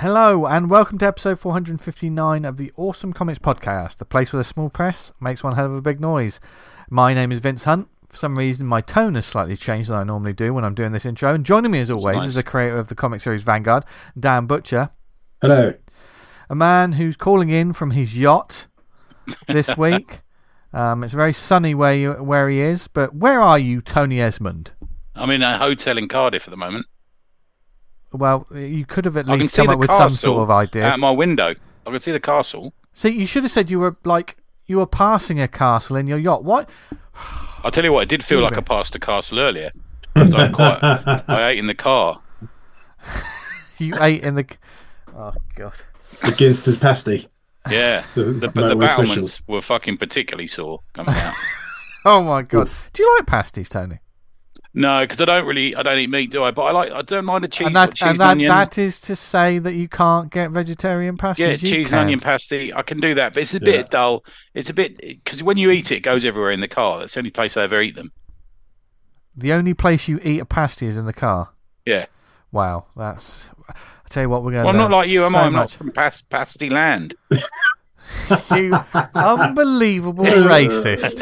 Hello and welcome to episode 459 of the Awesome Comics Podcast, the place where the small press makes one hell of a big noise. My name is Vince Hunt. For some reason, my tone has slightly changed than I normally do when I'm doing this intro. And joining me, as always, is the creator of the comic series Vanguard, Dan Butcher. Hello. A man who's calling in from his yacht this week. It's very sunny where he is, but where are you, Tony Esmond? I'm in a hotel in Cardiff at the moment. Well, you could have at least come up with some sort of idea. Out my window, I can see the castle. See, you should have said you were passing a castle in your yacht. What? I'll tell you what, it did feel like I passed a castle earlier. I ate in the car. You ate in the... Oh, God. The Ginster's pasty. Yeah. The battlements were fucking particularly sore coming out. Oh, my God. Oof. Do you like pasties, Tony? No, because I don't eat meat, do I? But I don't mind a cheese and onion. That is to say that you can't get vegetarian pasties. Yeah, cheese and onion pasty. I can do that, but it's a bit dull. It's a bit because when you eat it, it goes everywhere in the car. That's the only place I ever eat them. The only place you eat a pasty is in the car. Yeah. Wow, that's. I tell you what, we're going. Well, I'm not like you, am I? I'm not much. from pasty land. You unbelievable racist.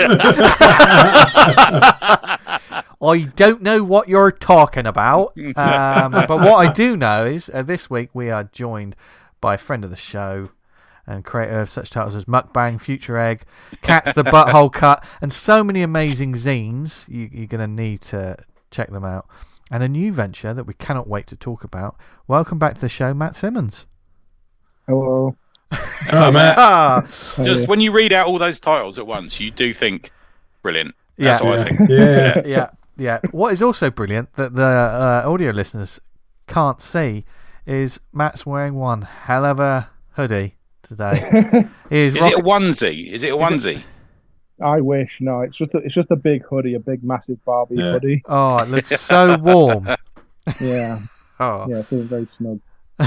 I don't know what you're talking about. But what I do know is this week we are joined by a friend of the show and creator of such titles as Mukbang, Future Egg, Cats the Butthole Cut, and so many amazing zines. You're going to need to check them out. And a new venture that we cannot wait to talk about. Welcome back to the show, Matt Simmons. Hello. Oh, Matt. Just when you read out all those titles at once, you do think brilliant. That's what I think. Yeah. What is also brilliant that the audio listeners can't see is Matt's wearing one hell of a hoodie today. Is it a onesie? Is it a onesie? I wish. No, it's just a big hoodie, a big massive Barbie hoodie. Oh, it looks so warm. Yeah. Oh. Yeah, feeling very snug.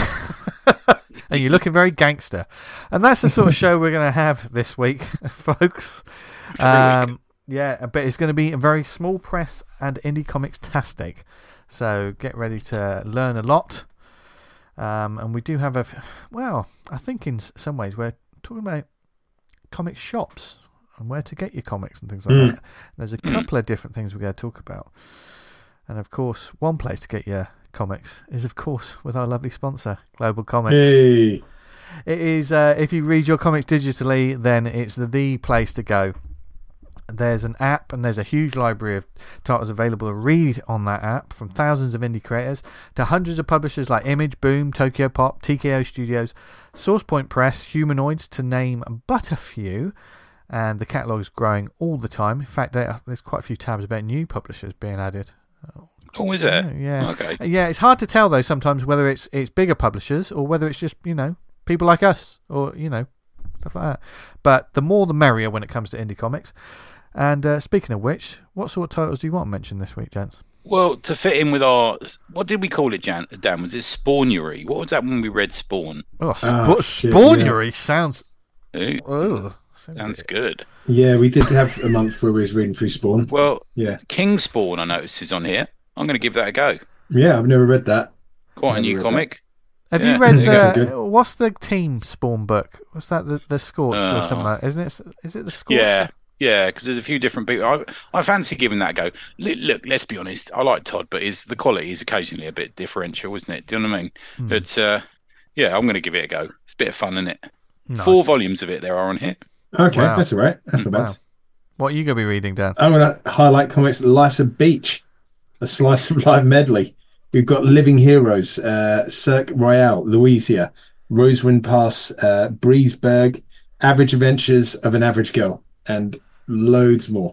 And you're looking very gangster. And that's the sort of show we're going to have this week, folks. Yeah, but it's going to be a very small press and indie comics-tastic. So get ready to learn a lot. And we do have I think in some ways we're talking about comic shops and where to get your comics and things like that. There's a couple of different things we're going to talk about. And of course, one place to get your comics is, of course, with our lovely sponsor, Global Comics. Hey. It is, if you read your comics digitally, then it's the place to go. There's an app and there's a huge library of titles available to read on that app, from thousands of indie creators to hundreds of publishers like Image, Boom, Tokyo Pop, TKO Studios, SourcePoint Press, Humanoids, to name but a few. And the catalogue is growing all the time. In fact, there's quite a few tabs about new publishers being added. Oh, is it? Yeah. Okay. Yeah, it's hard to tell though sometimes whether it's bigger publishers or whether it's just, people like us or, stuff like that. But the more the merrier when it comes to indie comics. And speaking of which, what sort of titles do you want to mention this week, gents? Well, to fit in with our... What did we call it, Dan? Was it Spawnery? What was that when we read Spawn? Oh, Spawnery sounds... Ooh. Sounds good. Yeah, we did have a month where we was reading through Spawn. Well, yeah. King Spawn, I noticed, is on here. I'm going to give that a go. Yeah, I've never read that. Quite a new comic. Have you read what's the Team Spawn book? What's that? The Scorch or something like that, isn't it? Is it the Scorch? Yeah, because there's a few different people. I fancy giving that a go. Look, let's be honest. I like Todd, but the quality is occasionally a bit differential, isn't it? Do you know what I mean? But I'm going to give it a go. It's a bit of fun, isn't it? Nice. 4 volumes of it there are on here. Okay, that's all right. That's not bad. What are you going to be reading, Dan? I'm going to highlight comics Life's a Beach, a slice of life medley. We've got Living Heroes, Cirque Royale, Louisa, Rosewind Pass, Breezeburg, Average Adventures of an Average Girl, and loads more.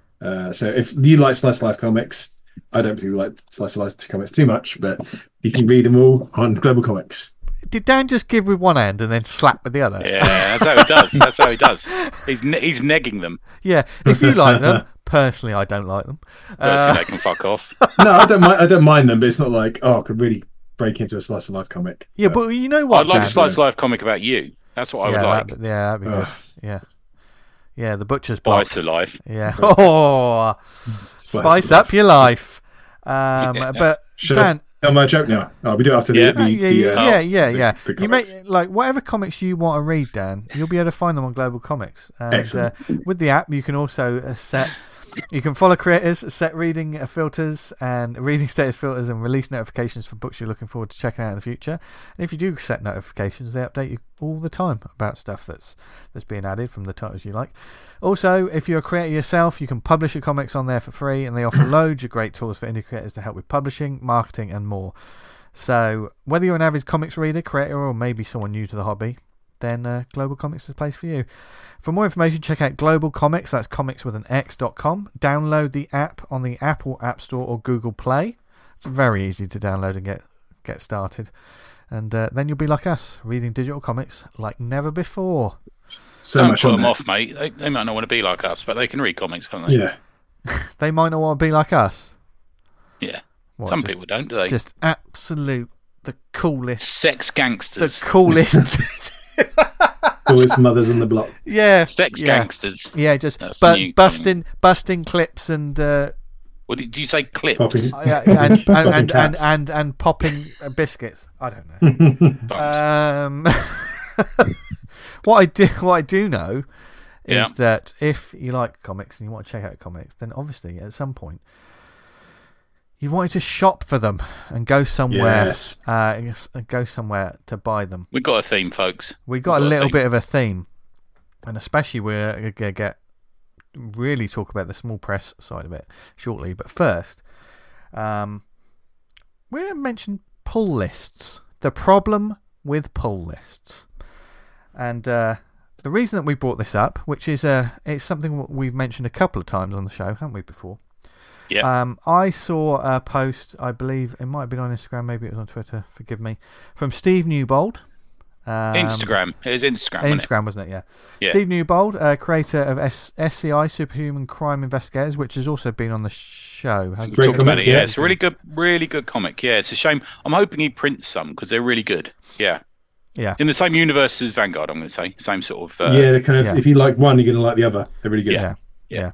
So if you like slice of life comics, I don't particularly like slice of life comics too much, but you can read them all on Global Comics. Did Dan just give with one hand and then slap with the other? Yeah, that's how he does. That's how he does. He's negging them. Yeah, if you like them. Personally, I don't like them. Personally, they can fuck off. No, I don't mind them, but it's not like, I could really break into a slice of life comic. Yeah, but you know what? I'd like a slice of life comic about you. That's what I would like. That'd be good. Yeah, the Butcher's Spice of life. Yeah. Oh, spice up your life. But Dan, Tell my joke now. Oh, we do it after Yeah. Yeah. the You make comics. like whatever comics you want to read, Dan. You'll be able to find them on Global Comics. And, Excellent. with the app, you can also set. You can follow creators, set reading filters and reading status filters, and release notifications for books you're looking forward to checking out in the future. And if you do set notifications, they update you all the time about stuff that's being added from the titles you like. Also, if you're a creator yourself, you can publish your comics on there for free, and they offer loads of great tools for indie creators to help with publishing, marketing, and more. So, whether you're an avid comics reader, creator, or maybe someone new to the hobby, then Global Comics is the place for you. For more information, check out Global Comics, that's comics with an X.com. Download the app on the Apple App Store or Google Play. It's very easy to download and get started. And then you'll be like us, reading digital comics like never before. So Don't much put on them that. off, mate. They might not want to be like us, but they can read comics, can't they? Yeah. They might not want to be like us. Yeah. What, Some just- people don't, do they? Just absolute, the coolest. Sex The gangsters. coolest. Always mothers on the block. Yeah. Sex yeah. gangsters. Yeah, just That's but new. busting clips and What did you say? Clips? Popping. and popping biscuits. I don't know. Bums. What I do know is Yeah. that if you like comics and you want to check out comics, then obviously at some point you wanted to shop for them and go somewhere. Yes. Go somewhere to buy them. We've got a theme, folks. We got a We've little theme. bit of a theme, and especially we're gonna really talk about the small press side of it shortly. But first, we're gonna mention pull lists. The problem with pull lists, and the reason that we brought this up, which is it's something we've mentioned a couple of times on the show, haven't we? Before. Yeah. I saw a post, I believe it might have been on Instagram, maybe it was on Twitter, forgive me, from Steve Newbold. Instagram. It was Instagram, wasn't it? Instagram, wasn't it? Yeah. Yeah. Steve Newbold, creator of SCI, Superhuman Crime Investigators, which has also been on the show. hasn't Great Talk about comic, it. Yeah, yeah. it's a really good comic. Yeah, it's a shame. I'm hoping he prints some because they're really good. Yeah. Yeah. In the same universe as Vanguard, I'm going to say. Same sort of. Yeah, they're kind of. yeah. If you like one, you're going to like the other. They're really good. Yeah. Yeah.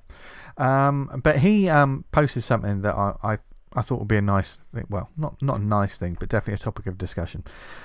But he posted something that I thought would be a nice thing. Well, not a nice thing, but definitely a topic of discussion.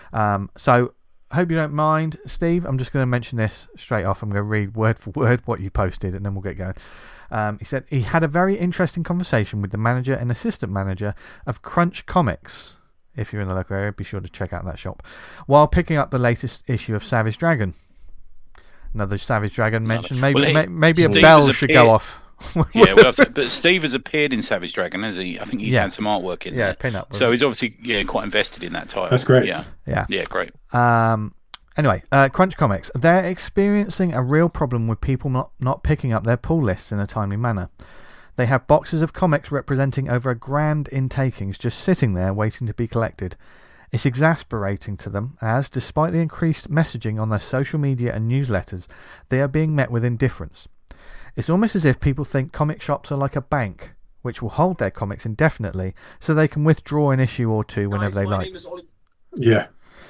So I hope you don't mind, Steve. I'm just going to mention this straight off. I'm going to read word for word what you posted, and then we'll get going. He said he had a very interesting conversation with the manager and assistant manager of Crunch Comics. If you're in the local area, be sure to check out that shop. While picking up the latest issue of Savage Dragon. Another Savage Dragon mention. Maybe Well, maybe a Steve bell has should appeared- go off. Yeah, well, but Steve has appeared in Savage Dragon, hasn't he? I think he's Yeah. had some artwork in Yeah, there. pin up. So he's obviously quite invested in that title. That's great. Yeah. Yeah. Yeah, great. Anyway, Crunch Comics. They're experiencing a real problem with people not picking up their pull lists in a timely manner. They have boxes of comics representing over £1,000 in takings just sitting there waiting to be collected. It's exasperating to them as, despite the increased messaging on their social media and newsletters, they are being met with indifference. It's almost as if people think comic shops are like a bank, which will hold their comics indefinitely so they can withdraw an issue or two whenever they like. Yeah.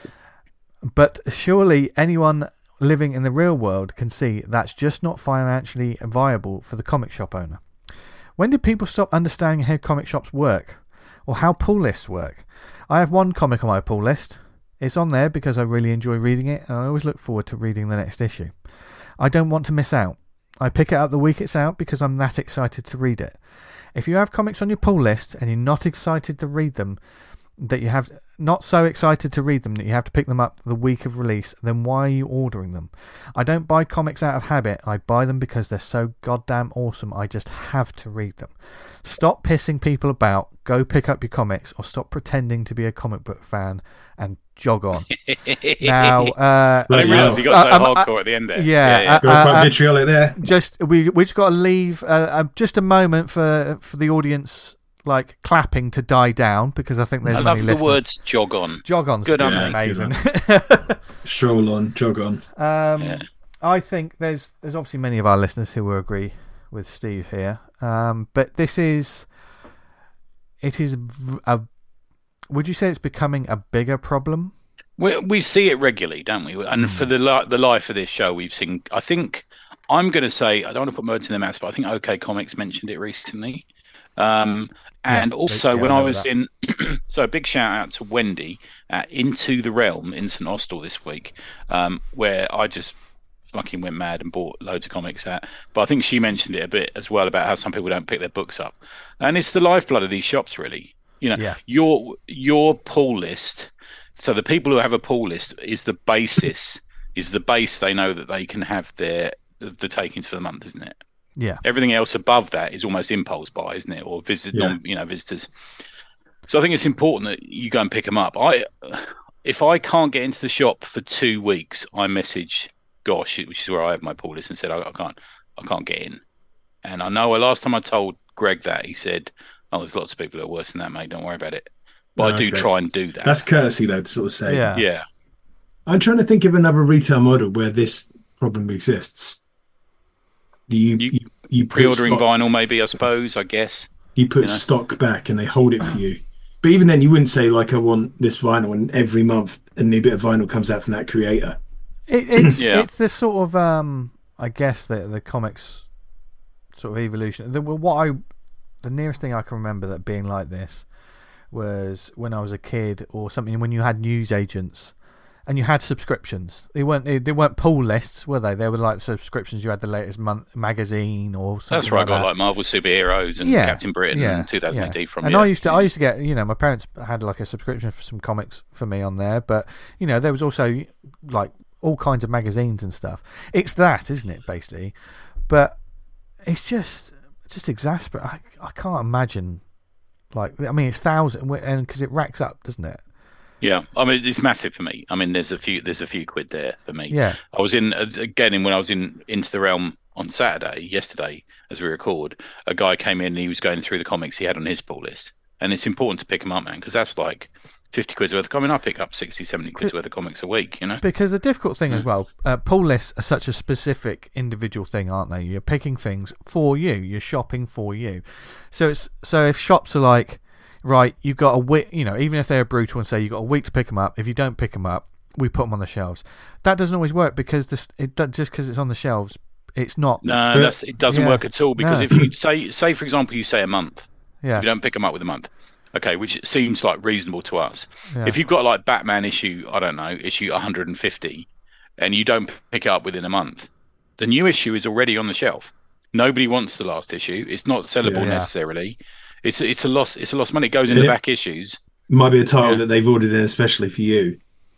But surely anyone living in the real world can see that's just not financially viable for the comic shop owner. When did people stop understanding how comic shops work? Or how pull lists work? I have one comic on my pull list. It's on there because I really enjoy reading it and I always look forward to reading the next issue. I don't want to miss out. I pick it up the week it's out because I'm that excited to read it. If you have comics on your pull list and you're not excited to read them, that you have not so excited to read them that you have to pick them up the week of release, then why are you ordering them? I don't buy comics out of habit. I buy them because they're so goddamn awesome. I just have to read them. Stop pissing people about. Go pick up your comics, or stop pretending to be a comic book fan and jog on. Now, I didn't realise he got so hardcore at the end there. yeah, Got quite vitriolic there. we just got to leave just a moment for the audience, like clapping to die down, because I think there's I many love the listeners. words jog on. Jog on. Good on me. Amazing. Stroll on, jog on. Yeah. I think there's obviously many of our listeners who will agree with Steve here. But this is, would you say it's becoming a bigger problem? We see it regularly, don't we? And for the life of this show, we've seen. I think I'm going to say, I don't want to put words in their mouths, but I think OK Comics mentioned it recently. And also when I was in, so a big shout out to Wendy at Into the Realm in St Austell this week, where I just fucking went mad and bought loads of comics at. But I think she mentioned it a bit as well about how some people don't pick their books up, and it's the lifeblood of these shops, really. Your pull list. So the people who have a pull list is the basis, is the base they know that they can have the takings for the month, isn't it? Yeah. Everything else above that is almost impulse buy, isn't it? Or visitors. So I think it's important that you go and pick them up. If I can't get into the shop for 2 weeks, I message Gosh, which is where I have my pull list, and said I can't get in. And I know last time I told Greg that, he said, "Oh, there's lots of people that are worse than that, mate. Don't worry about it." But I do try and do that. That's courtesy, though, to sort of say. Yeah. I'm trying to think of another retail model where this problem exists. You pre-ordering vinyl, maybe, I guess. You put stock back and they hold it for you. But even then, you wouldn't say, like, I want this vinyl, and every month a new bit of vinyl comes out from that creator. It's this sort of, I guess, the comics sort of evolution. The nearest thing I can remember that being like this was when I was a kid or something, when you had news agents and you had subscriptions. They weren't pull lists, were they? They were like subscriptions. You had the latest month magazine or something. That's where I got like Marvel Superheroes and Captain Britain and 2000 AD from. And I used to get, my parents had like a subscription for some comics for me on there, but there was also like all kinds of magazines and stuff. It's that, isn't it, basically? But it's just exasperating. I can't imagine. It's thousands, and because it racks up, doesn't it? Yeah, I mean it's massive for me. I mean there's a few quid there for me. Yeah, I was when I was in Into the Realm on yesterday, as we record. A guy came in and he was going through the comics he had on his pull list, and it's important to pick them up, man, because that's like 50 quid's worth of comics. I pick up 60, 70 quid's worth of comics a week, Because the difficult thing as well, pull lists are such a specific individual thing, aren't they? You're picking things for you. You're shopping for you. So if shops are like, right, you've got a week, even if they're brutal and say you've got a week to pick them up. If you don't pick them up, we put them on the shelves. That doesn't always work because just because it's on the shelves, it's not. No, it doesn't work at all because if you say for example, you say a month, if you don't pick them up with a month. Okay, which seems like reasonable to us. Yeah. If you've got like Batman issue 150, and you don't pick it up within a month, the new issue is already on the shelf. Nobody wants the last issue. It's not sellable necessarily. It's a loss. It's a lost money. It goes in the back issues. Might be a title that they've ordered in especially for you.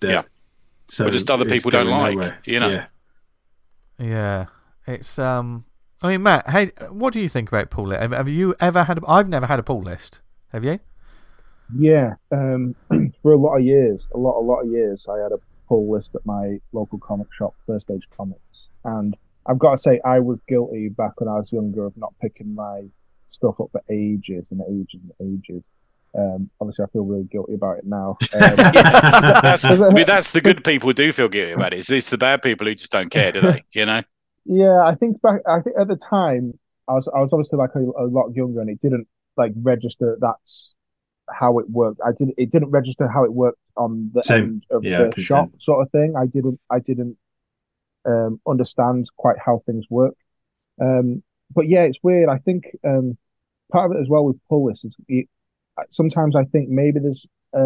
So just other people don't like. Nowhere. Yeah. It's Matt. Hey, what do you think about pull list? Have you ever had? I've never had a pull list. Have you? Yeah, for a lot of years, I had a pull list at my local comic shop, First Age Comics, and I've got to say I was guilty back when I was younger of not picking my stuff up for ages and ages and ages. Obviously, I feel really guilty about it now. That's the good people who do feel guilty about it. It's the bad people who just don't care, do they? Yeah, I think at the time I was obviously like a lot younger, and it didn't like register that's how it worked. It didn't register how it worked on the end of the shop sort of thing. I didn't understand quite how things work. But yeah, it's weird. I think part of it as well with pull lists is sometimes I think maybe there's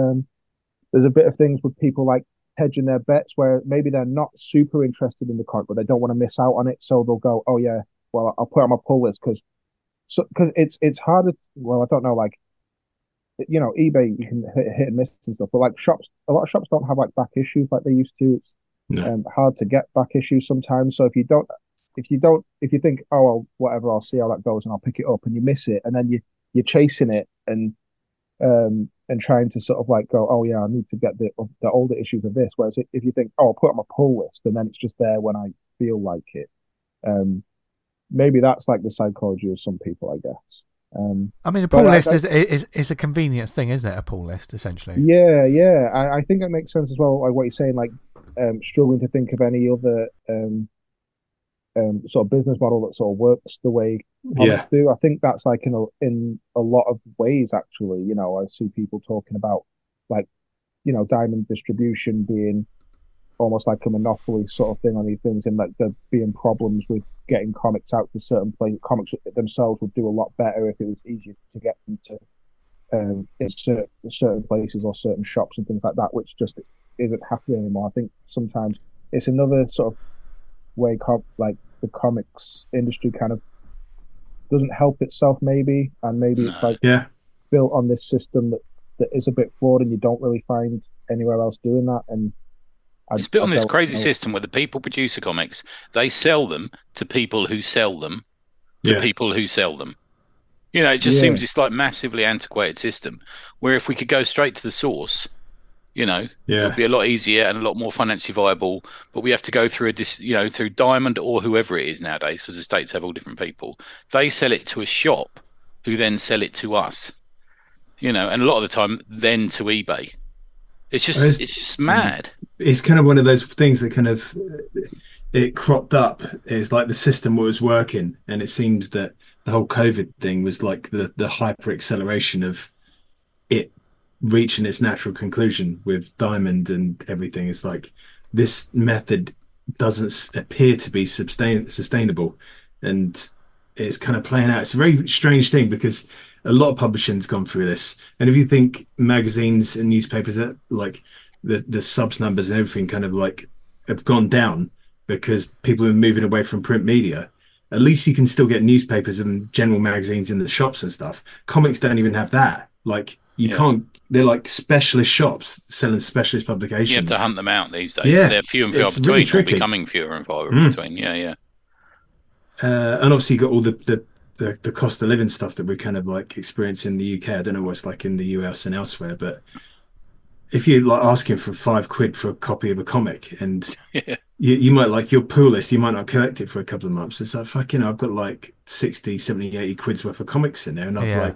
a bit of things with people like hedging their bets where maybe they're not super interested in the comic, but they don't want to miss out on it, so they'll go, oh yeah, well I'll put it on my pull list because it's harder. Well, I don't know, like eBay you can hit and miss and stuff, but like a lot of shops don't have like back issues like they used to. It's hard to get back issues sometimes. So if you think, oh well, whatever, I'll see how that goes and I'll pick it up, and you miss it, and then you're chasing it and trying to sort of like go, oh yeah, I need to get the older issues of this. Whereas if you think, oh, I'll put it on my pull list, and then it's just there when I feel like it. Maybe that's like the psychology of some people, I guess. A pull list is a convenience thing, isn't it? A pull list, essentially. Yeah. I think that makes sense as well. Like what you're saying, like struggling to think of any other sort of business model that sort of works the way comics do. I think that's like in a lot of ways, actually. I see people talking about like, diamond distribution being almost like a monopoly sort of thing on these things, and like there being problems with getting comics out to certain places. Comics themselves would do a lot better if it was easier to get them to in certain places or certain shops and things like that, which just isn't happening anymore. I think sometimes it's another sort of way like the comics industry kind of doesn't help itself, maybe, and maybe it's like built on this system that is a bit flawed, and you don't really find anywhere else doing that. And it's built on this crazy system where the people produce the comics, they sell them to people who sell them to people who sell them. You know, it just seems this like massively antiquated system where if we could go straight to the source, you know, it would be a lot easier and a lot more financially viable. But we have to go through through Diamond or whoever it is nowadays, because the states have all different people. They sell it to a shop who then sell it to us, you know, and a lot of the time then to eBay. It's just mad. It's kind of one of those things that kind of it cropped up. It's like the system was working, and it seems that the whole COVID thing was like the hyper acceleration of it reaching its natural conclusion with Diamond and everything. It's like this method doesn't appear to be sustainable, and it's kind of playing out. It's a very strange thing because a lot of publishing's gone through this, and if you think magazines and newspapers, that like the subs numbers and everything kind of like have gone down because people are moving away from print media. At least you can still get newspapers and general magazines in the shops and stuff. Comics don't even have that. Like you can't. They're like specialist shops selling specialist publications. You have to hunt them out these days. Yeah, they're few and far between. Really tricky. Becoming fewer and far between. Yeah. And obviously you got all the cost of living stuff that we're kind of like experiencing in the UK. I don't know what it's like in the US and elsewhere, but if you're like asking for £5 for a copy of a comic, and you might like your pool list, you might not collect it for a couple of months. It's like, fucking, I've got like 60, 70, 80 quid's worth of comics in there, and I've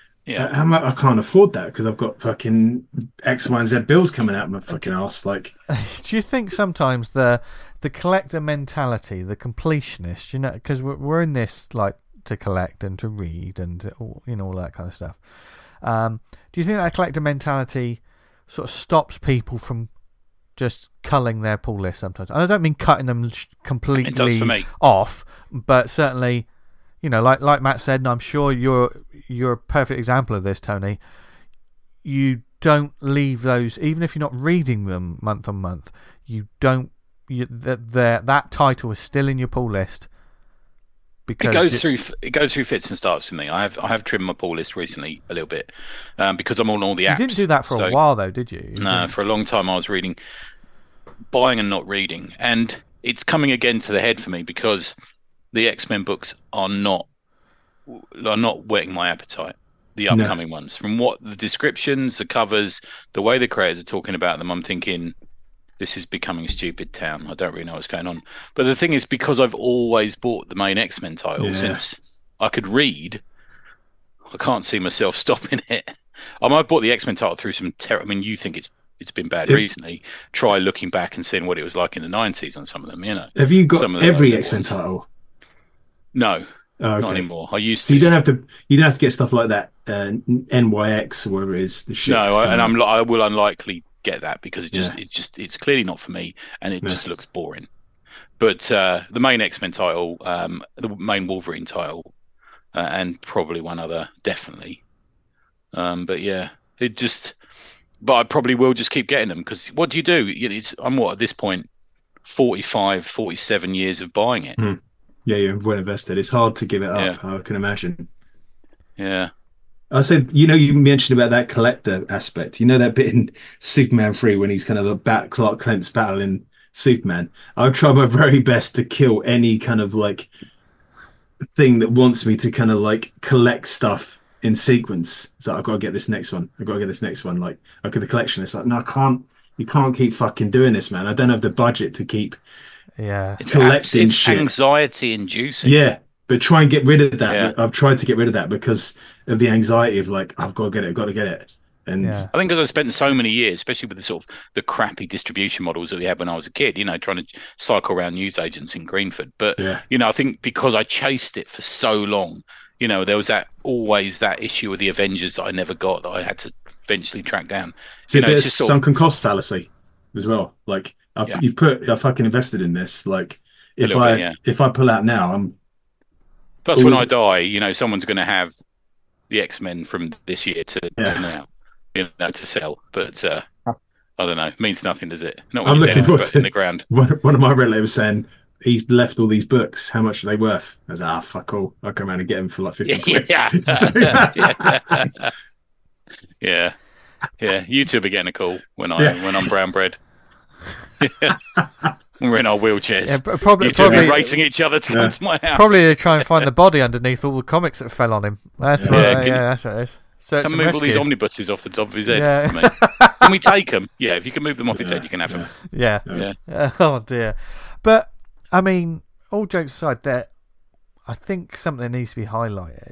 I can't afford that because I've got fucking X, Y, and Z bills coming out of my fucking ass. Like, do you think sometimes the collector mentality, the completionist, you know, because we're in this like to collect and to read and all that kind of stuff. Do you think that collector mentality sort of stops people from just culling their pull list sometimes? And I don't mean cutting them completely it does for me. Off, but certainly, you know, like Matt said, and I'm sure you're a perfect example of this, Tony. You don't leave those, even if you're not reading them month on month. You don't. That title is still in your pull list. Because it goes through fits and starts for me. I have trimmed my pull list recently a little bit because I'm on all the apps. You didn't do that for a while though, did you? No, for a long time I was buying and not reading, and it's coming again to the head for me because the X-Men books are not whetting my appetite. The upcoming ones, from what the descriptions, the covers, the way the creators are talking about them, I'm thinking, this is becoming a stupid town. I don't really know what's going on. But the thing is, because I've always bought the main X-Men title since I could read, I can't see myself stopping it. I bought the X-Men title through some I mean, you think it's been bad recently. Try looking back and seeing what it was like in the 90s on some of them, you know. Have you got every X-Men title? No. Not anymore. I used to. So you don't have to get stuff like that, NYX or whatever it is. The shit. No, and I will unlikely get that because it's clearly not for me, and it just looks boring. But the main X-Men title, the main Wolverine title, and probably one other, definitely. But yeah, but I probably will just keep getting them because what do you do? I'm at this point, 45, 47 years of buying it. Yeah, you're well invested. It's hard to give it up, I can imagine. Yeah. I said, you mentioned about that collector aspect. You know that bit in Superman 3 when he's kind of Clark Kent's battling Superman? I'll try my very best to kill any kind of like thing that wants me to kind of like collect stuff in sequence. So I've got to get this next one. Like, I got the collection. It's like, no, you can't keep fucking doing this, man. I don't have the budget to keep collecting it's shit. Anxiety inducing. Yeah. But try and get rid of that. Yeah. I've tried to get rid of that because of the anxiety of like, I've got to get it. And I think because I spent so many years, especially with the sort of the crappy distribution models that we had when I was a kid, trying to cycle around newsagents in Greenford. But, I think because I chased it for so long, there was always that issue with the Avengers that I never got that I had to eventually track down. It's a bit of sunken cost fallacy as well. Like I've fucking invested in this. Like, if I pull out now, I'm. Plus, when I die, someone's going to have the X-Men from this year to now, to sell. But I don't know. It means nothing, does it? Not when I'm looking forward to in the ground. One of my relatives saying he's left all these books. How much are they worth? I was like, fuck all. I'll come around and get them for like 50 quid. Yeah. You two will be getting a call when I'm brown bread. We're in our wheelchairs. Yeah, probably racing each other to come to my house. Probably to try and find the body underneath all the comics that fell on him. That's that's what it is. Can move all these omnibuses off the top of his head. Yeah. Can we take them? Yeah, if you can move them off his head, you can have them. Yeah. Oh dear. But I mean, all jokes aside, I think something that needs to be highlighted.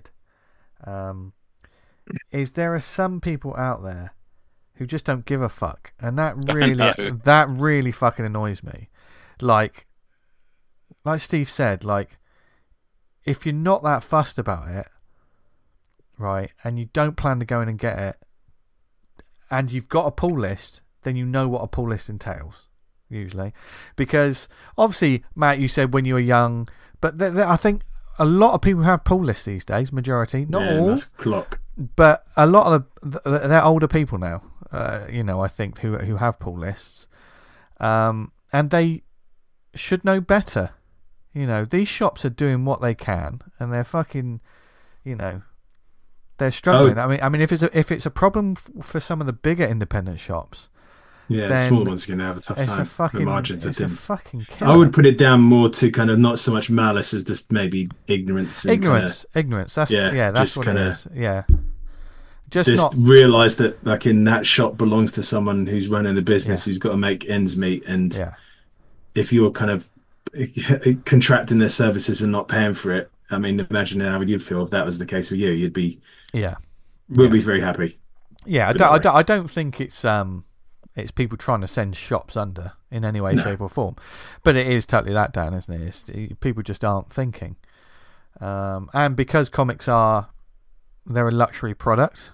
Is there are some people out there who just don't give a fuck, and that really fucking annoys me. Like Steve said, like, if you're not that fussed about it, right, and you don't plan to go in and get it, and you've got a pull list, then you know what a pull list entails, usually. Because, obviously, Matt, you said when you were young, but I think a lot of people have pull lists these days, majority, not all. That's clock. But a lot of they're older people now, I think, who have pull lists. And they should know better. These shops are doing what they can, and they're fucking, they're struggling. I mean, if it's a problem for some of the bigger independent shops, the smaller ones are going to have a tough time. The margins it's a fucking killer. I would put it down more to kind of not so much malice as just maybe ignorance. Ignorance. That's what it is. Yeah. Just realise that, like, in that shop belongs to someone who's running a business, who's got to make ends meet, and if you're kind of contracting their services and not paying for it, I mean, imagine how you'd feel if that was the case with you. You'd be be very happy. Yeah, I don't think it's people trying to send shops under in any way, shape, or form, but it is totally that, Dan, isn't it? People just aren't thinking, and because comics they're a luxury product.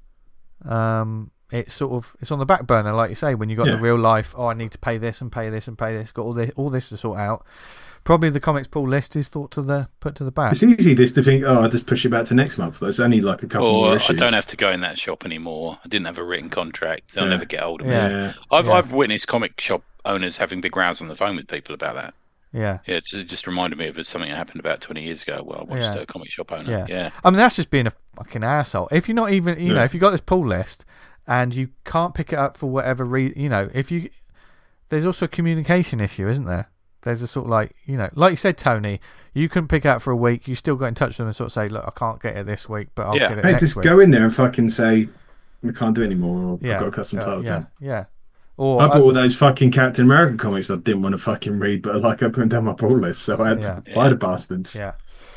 It's on the back burner, like you say, when you've got the real life. I need to pay this and pay this and pay this. Got all this to sort out. Probably the comics pull list is put to the back. It's easy just to think, I'll just push it back to next month. There's only like a couple more issues. I don't have to go in that shop anymore. I didn't have a written contract. They'll never get hold of me. I've witnessed comic shop owners having big rows on the phone with people about that. Yeah. It just reminded me of something that happened about 20 years ago. Well, I watched a comic shop owner. Yeah. I mean, that's just being a fucking asshole. If you're not even, if you got this pull list and you can't pick it up for whatever reason, there's also a communication issue, isn't there? There's a sort of like you said, Tony, you couldn't pick it up for a week. You still got in touch with them and sort of say, look, I can't get it this week, but I'll get it next week. Just go in there and fucking say, we can't do it anymore, or I've got a custom title down. Yeah. Or I bought all those fucking Captain America comics I didn't want to fucking read, but I put them down my pull list, so I had to buy the bastards. Yeah.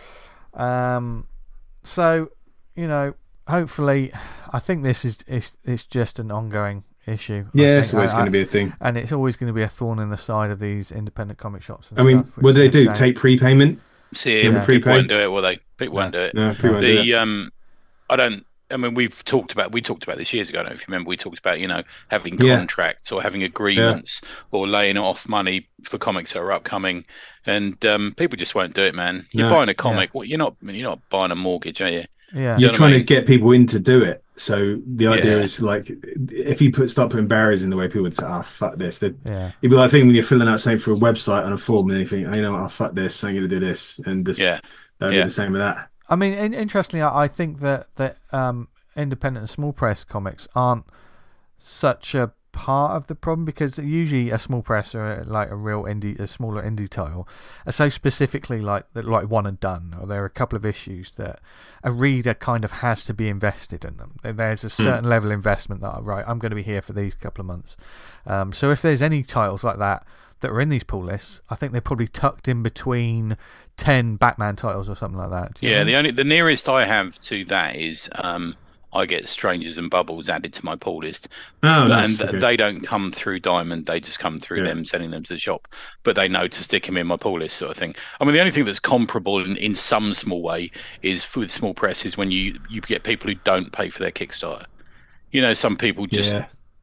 So, hopefully, I think this is just an ongoing issue. Yeah, it's always going to be a thing, and it's always going to be a thorn in the side of these independent comic shops. I mean, what do they do? Take prepayment? People won't do it, will they? People won't do it. No, people won't do it. I mean, we talked about this years ago. I don't know if you remember. We talked about having contracts or having agreements or laying off money for comics that are upcoming, and people just won't do it, man. You're buying a comic. Well, you're not buying a mortgage, are you? Yeah. You're trying to get people in to do it. So the idea is, like, if you start putting barriers in the way, people would say, fuck this. It'd be like, I think when you're filling out something for a website on a form and you think, fuck this, I'm going to do this, and just don't be the same with that. I mean, interestingly, I think that independent and small press comics aren't such a part of the problem, because usually a small press or like a smaller indie title are so specifically like one and done, or there are a couple of issues that a reader kind of has to be invested in them. There's a certain level of investment that I'm going to be here for these couple of months. So if there's any titles like that are in these pull lists, I think they're probably tucked in between 10 Batman titles or something like that. The nearest I have to that is I get Strangers and Bubbles added to my pull list, they don't come through Diamond. They just come through them sending them to the shop, but they know to stick them in my pull list, sort of thing. I mean, the only thing that's comparable in some small way is with small press is when you get people who don't pay for their Kickstarter. Some people just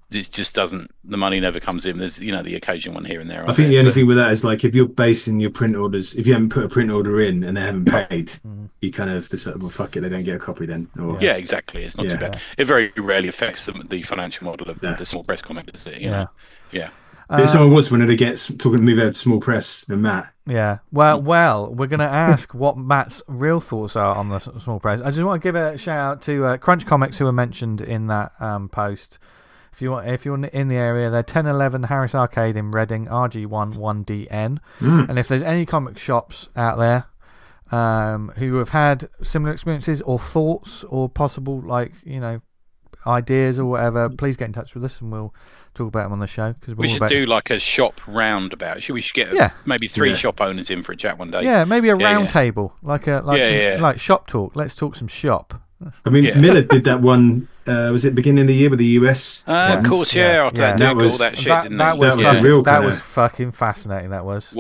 it just doesn't. The money never comes in. There's the occasion one here and there. I think the only thing with that is like if you're basing your print orders, if you haven't put a print order in and they haven't paid, you kind of decide, well, fuck it, they don't get a copy then. Or, yeah, exactly. It's not too bad. It very rarely affects the financial model of the small press comic, does it? You know? Yeah. If someone was wanted to move over to small press and Matt. Yeah. Well, we're going to ask what Matt's real thoughts are on the small press. I just want to give a shout out to Crunch Comics, who were mentioned in that post. If you're in the area, they're 1011 Harris Arcade in Reading, RG1 1DN. And if there's any comic shops out there who have had similar experiences or thoughts or possible ideas or whatever, please get in touch with us and we'll talk about them on the show. Because we should do like a shop roundabout. We should get maybe 3 shop owners in for a chat one day. Yeah, maybe a round table, like shop talk. Let's talk some shop. I mean, Miller did that one. Was it beginning of the year with the US? Of course, that was that shit. That was fucking fascinating. That was.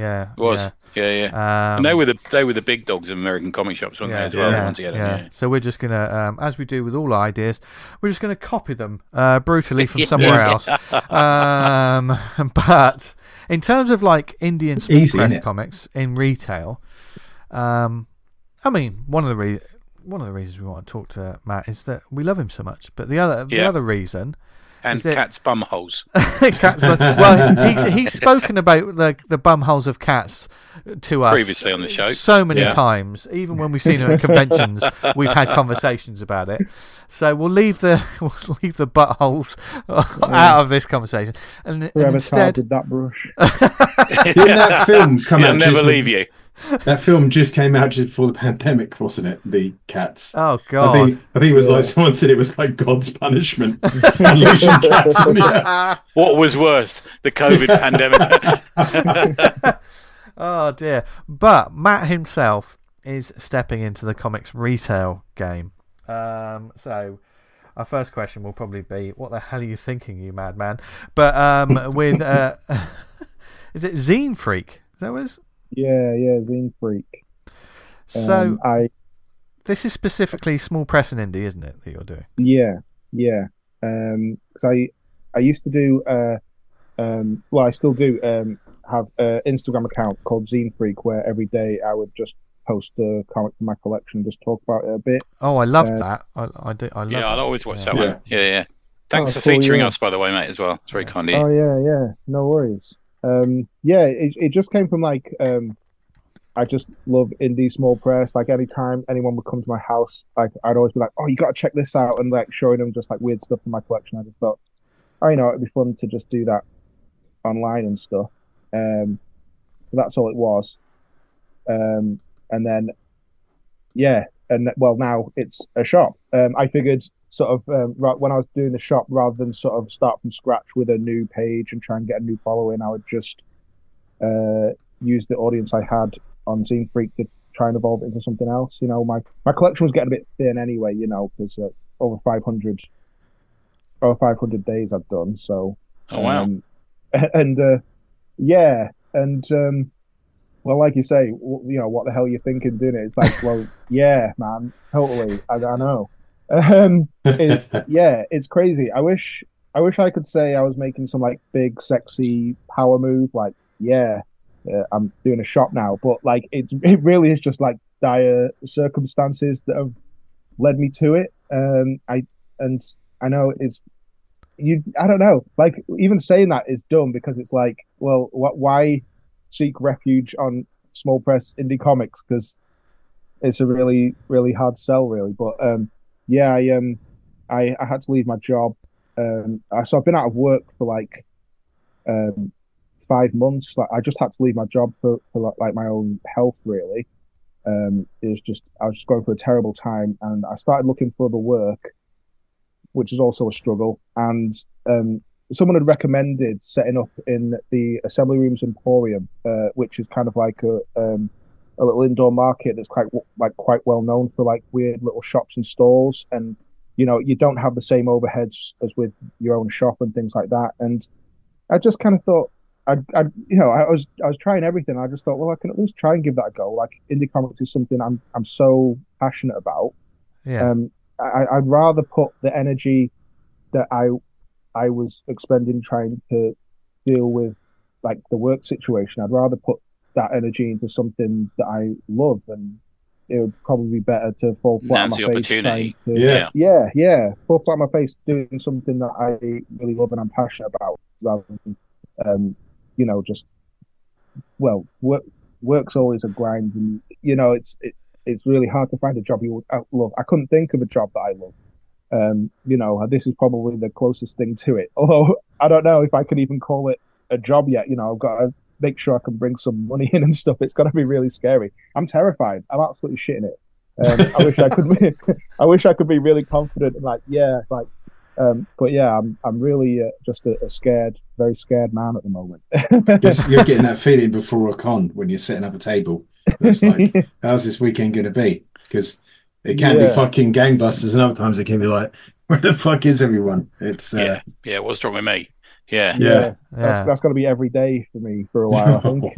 Yeah. And they were the big dogs of American comic shops, weren't they, as well? Yeah. So we're just gonna, as we do with all ideas, we're just gonna copy them brutally from somewhere else. But in terms of like Indian small press comics in retail, I mean, one of the reasons we want to talk to Matt is that we love him so much. But the other reason. And cats' bum holes. He's spoken about the bum holes of cats to us previously on the show so many times. Even when we've seen him at conventions, we've had conversations about it. So we'll leave the buttholes out of this conversation. And instead, did that brush. Didn't that film come out? Never leave you. That film just came out just before the pandemic, wasn't it? The Cats. Oh God! I think it was like someone said it was like God's punishment for unleashing cats. What was worse, the COVID pandemic? Oh dear! But Matt himself is stepping into the comics retail game. So our first question will probably be, "What the hell are you thinking, you madman?" But with is it Zine Freak? Is that what it is? Yeah, Zine Freak. So this is specifically small press and indie, isn't it, that you're doing? Yeah. Because I used to do, I still do have an Instagram account called Zine Freak, where every day I would just post a comic from my collection, just talk about it a bit. Oh, I love that. I do. I love. Yeah, I'll always watch that one. Yeah. Thanks for featuring us, by the way, mate, as well. It's very kind of you. Oh yeah. No worries. It just came from like I just love indie small press. Like anytime anyone would come to my house, like I'd always be like, "Oh, you got to check this out," and like showing them just like weird stuff in my collection. I just thought, it'd be fun to just do that online and stuff. That's all it was. And then now it's a shop. I figured sort of when I was doing the shop, rather than sort of start from scratch with a new page and try and get a new following, I would just use the audience I had on Zine Freak to try and evolve it into something else. My collection was getting a bit thin anyway, because over 500 days I've done. So oh wow. Well, like you say, what the hell are you thinking doing it? It's like, well, yeah, man, totally. I know. It's crazy. I wish I could say I was making some like big, sexy power move. Like, I'm doing a shop now, but like it really is just like dire circumstances that have led me to it. I know I don't know. Like even saying that is dumb because it's like, well, why seek refuge on small press indie comics? Because it's a really, really hard sell, really. But I had to leave my job. So I've been out of work for like 5 months. Like I just had to leave my job for like my own health, really. I was just going through a terrible time, and I started looking for other work, which is also a struggle. And someone had recommended setting up in the Assembly Rooms Emporium, which is kind of like a little indoor market that's quite well known for like weird little shops and stalls, and you don't have the same overheads as with your own shop and things like that. And I just kind of thought I was trying everything. I just thought, well, I can at least try and give that a go. Like indie comics is something I'm so passionate about. Yeah. I'd rather put the energy that I I was expending trying to deal with like the work situation. I'd rather put that energy into something that I love, and it would probably be better to fall flat on my face trying to fall flat on my face doing something that I really love and I'm passionate about, rather than just work's always a grind, and it's really hard to find a job you love. I couldn't think of a job that I love. This is probably the closest thing to it. Although I don't know if I can even call it a job yet. I've got to make sure I can bring some money in and stuff. It's going to be really scary. I'm terrified. I'm absolutely shitting it. I wish I could be. I wish I could be really confident and but yeah, I'm really just a very scared man at the moment. You're getting that feeling before a con when you're setting up a table. It's like, how's this weekend going to be? Because it can be fucking gangbusters, and other times it can be like, where the fuck is everyone? It's what's wrong with me? Yeah. That's going to be every day for me for a while, I think.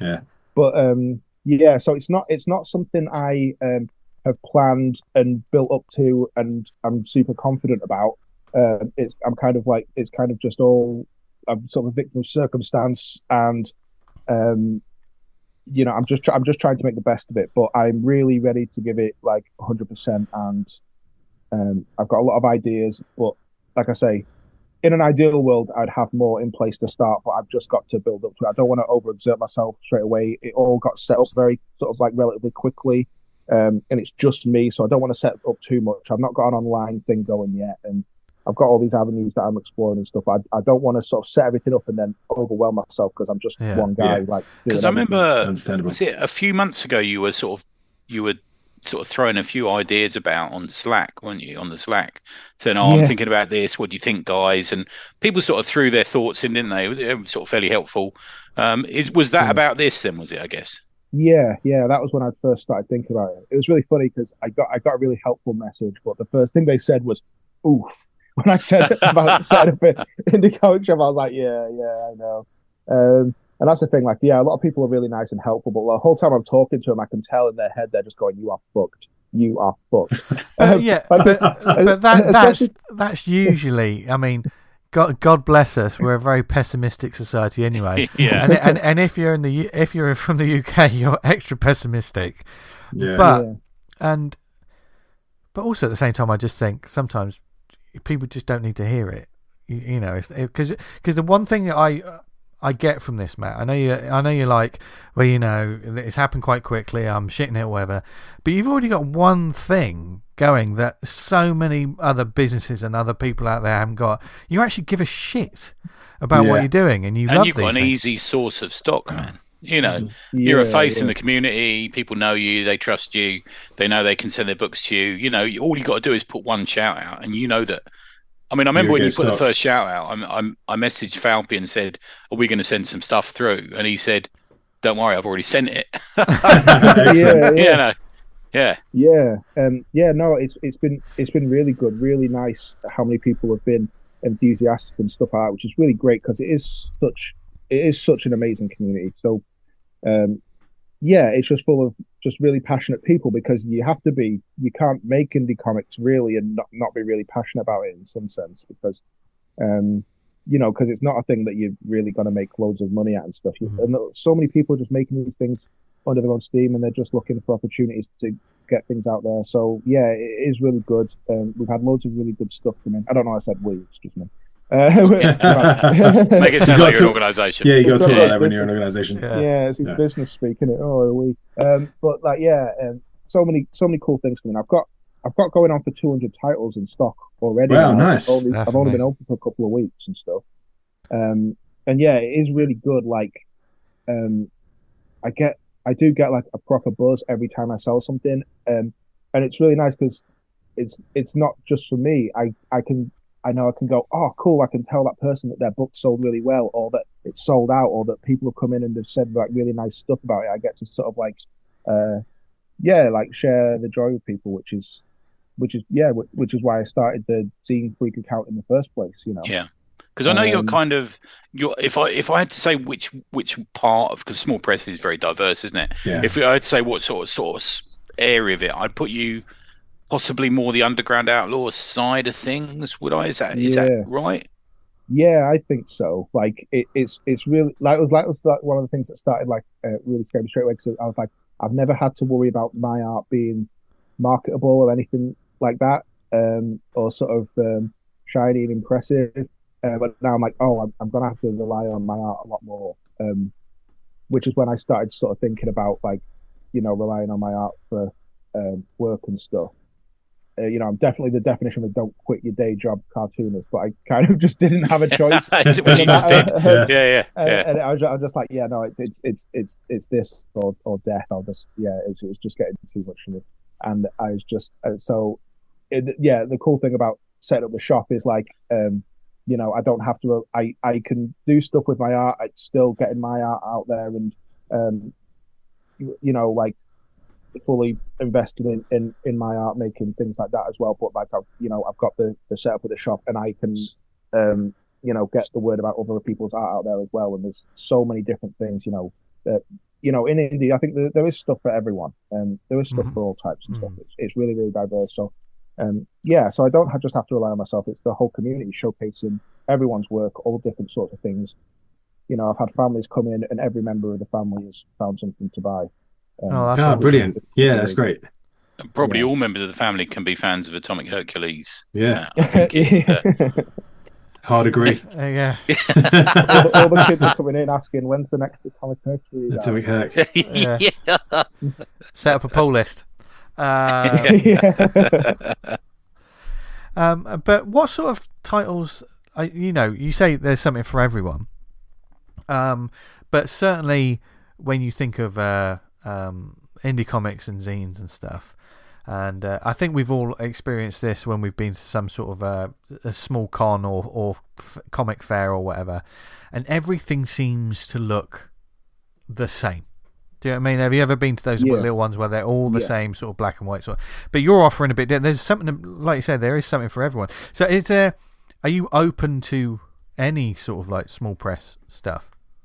So it's not something I have planned and built up to, and I'm super confident about. I'm kind of just all, I'm sort of a victim of circumstance, and I'm just trying to make the best of it. But I'm really ready to give it like 100%, and I've got a lot of ideas. But like I say, in an ideal world, I'd have more in place to start, but I've just got to build up to it. I don't want to overexert myself straight away. It all got set up very sort of like relatively quickly, and it's just me, so I don't want to set up too much. I've not got an online thing going yet, and I've got all these avenues that I'm exploring and stuff. I don't want to sort of set everything up and then overwhelm myself because I'm just one guy. Because I remember, was it a few months ago you were sort of throwing a few ideas about on Slack, weren't you? On the Slack, saying, I'm thinking about this. What do you think, guys? And people sort of threw their thoughts in, didn't they? They were sort of fairly helpful. Was that about this then? Was it? I guess. Yeah, that was when I first started thinking about it. It was really funny because I got a really helpful message, but the first thing they said was, "Oof." When I said about setting up in the comic shop, I was like, yeah, I know. And that's the thing, a lot of people are really nice and helpful, but the whole time I'm talking to them, I can tell in their head they're just going, "You are fucked. You are fucked." But that's usually, I mean, God bless us, we're a very pessimistic society anyway. And if you're from the UK, you're extra pessimistic. Yeah. But also at the same time, I just think sometimes people just don't need to hear it, because the one thing that I get from this, Matt, I know you're like, well, it's happened quite quickly, I'm shitting it or whatever, but you've already got one thing going that so many other businesses and other people out there haven't got. You actually give a shit about what you're doing, and you've got an easy source of stock, man. You're a face in the community. People know you. They trust you. They know they can send their books to you. All you got to do is put one shout out, and that. I mean, I remember when you put the first shout out. I messaged Falpy and said, "Are we going to send some stuff through?" And he said, "Don't worry, I've already sent it." No, it's been really good, really nice. How many people have been enthusiastic and stuff like that, which is really great because it is such an amazing community. So. It's just full of just really passionate people, because you can't make indie comics really and not be really passionate about it in some sense, because because it's not a thing that you're really going to make loads of money at and stuff. And so many people are just making these things under their own steam, and they're just looking for opportunities to get things out there. So it is really good. We've had loads of really good stuff come in. I don't know, I said we, it's just me. Make it sound like you're an organisation. Yeah, you got to talk about that when you're an organisation. Yeah, it's business speaking. So many cool things coming. I've got going on for 200 titles in stock already. Wow, nice. I've only been open for a couple of weeks and stuff. It is really good. I do get like a proper buzz every time I sell something, and it's really nice because it's not just for me. I know I can go, oh, cool, I can tell that person that their book sold really well, or that it's sold out, or that people have come in and they've said like really nice stuff about it. I get to sort of share the joy with people, which is why I started the Zine Freak account in the first place, Yeah. Because I know if I had to say which part of, because small press is very diverse, isn't it? Yeah. If I had to say what sort of area of it, I'd put you possibly more the underground outlaw side of things. Would I? Is that right? Yeah, I think so. Like it's really like one of the things that started like really scared me straight away because I was like, I've never had to worry about my art being marketable or anything like that, or sort of shiny and impressive. But now I'm like, oh, I'm gonna have to rely on my art a lot more. Which is when I started sort of thinking about like, relying on my art for work and stuff. I'm definitely the definition of don't quit your day job cartoonist, but I kind of just didn't have a choice. Which you just did. Yeah. And I was just like, yeah, no, it's this or death. It was just getting too much for me, and I was just the cool thing about setting up the shop is like, I don't have to. I can do stuff with my art. It's still getting my art out there, and like fully invested in my art making things like that as well. But like I've got the setup of the shop, and I can get the word about other people's art out there as well. And there's so many different things, that in indie, I think there is stuff for everyone, and there is stuff for all types and stuff. It's really really diverse. So so I don't just have to rely on myself. It's the whole community showcasing everyone's work, all different sorts of things. I've had families come in, and every member of the family has found something to buy. That's brilliant. Yeah, that's great. Probably all members of the family can be fans of Atomic Hercules. Yeah. I think it's, hard agree. Yeah. all the kids are coming in asking, when's the next Atomic Hercules? Atomic Herc. Yeah. Set up a poll list. Yeah. But what sort of titles, you say there's something for everyone. But certainly when you think of indie comics and zines and stuff, and I think we've all experienced this when we've been to some sort of a small con or comic fair or whatever, and everything seems to look the same. Do you know what I mean? Have you ever been to those little ones where they're all the same sort of black and white but you're offering a bit different? There's something, like you said, there is something for everyone. So are you open to any sort of like small press stuff?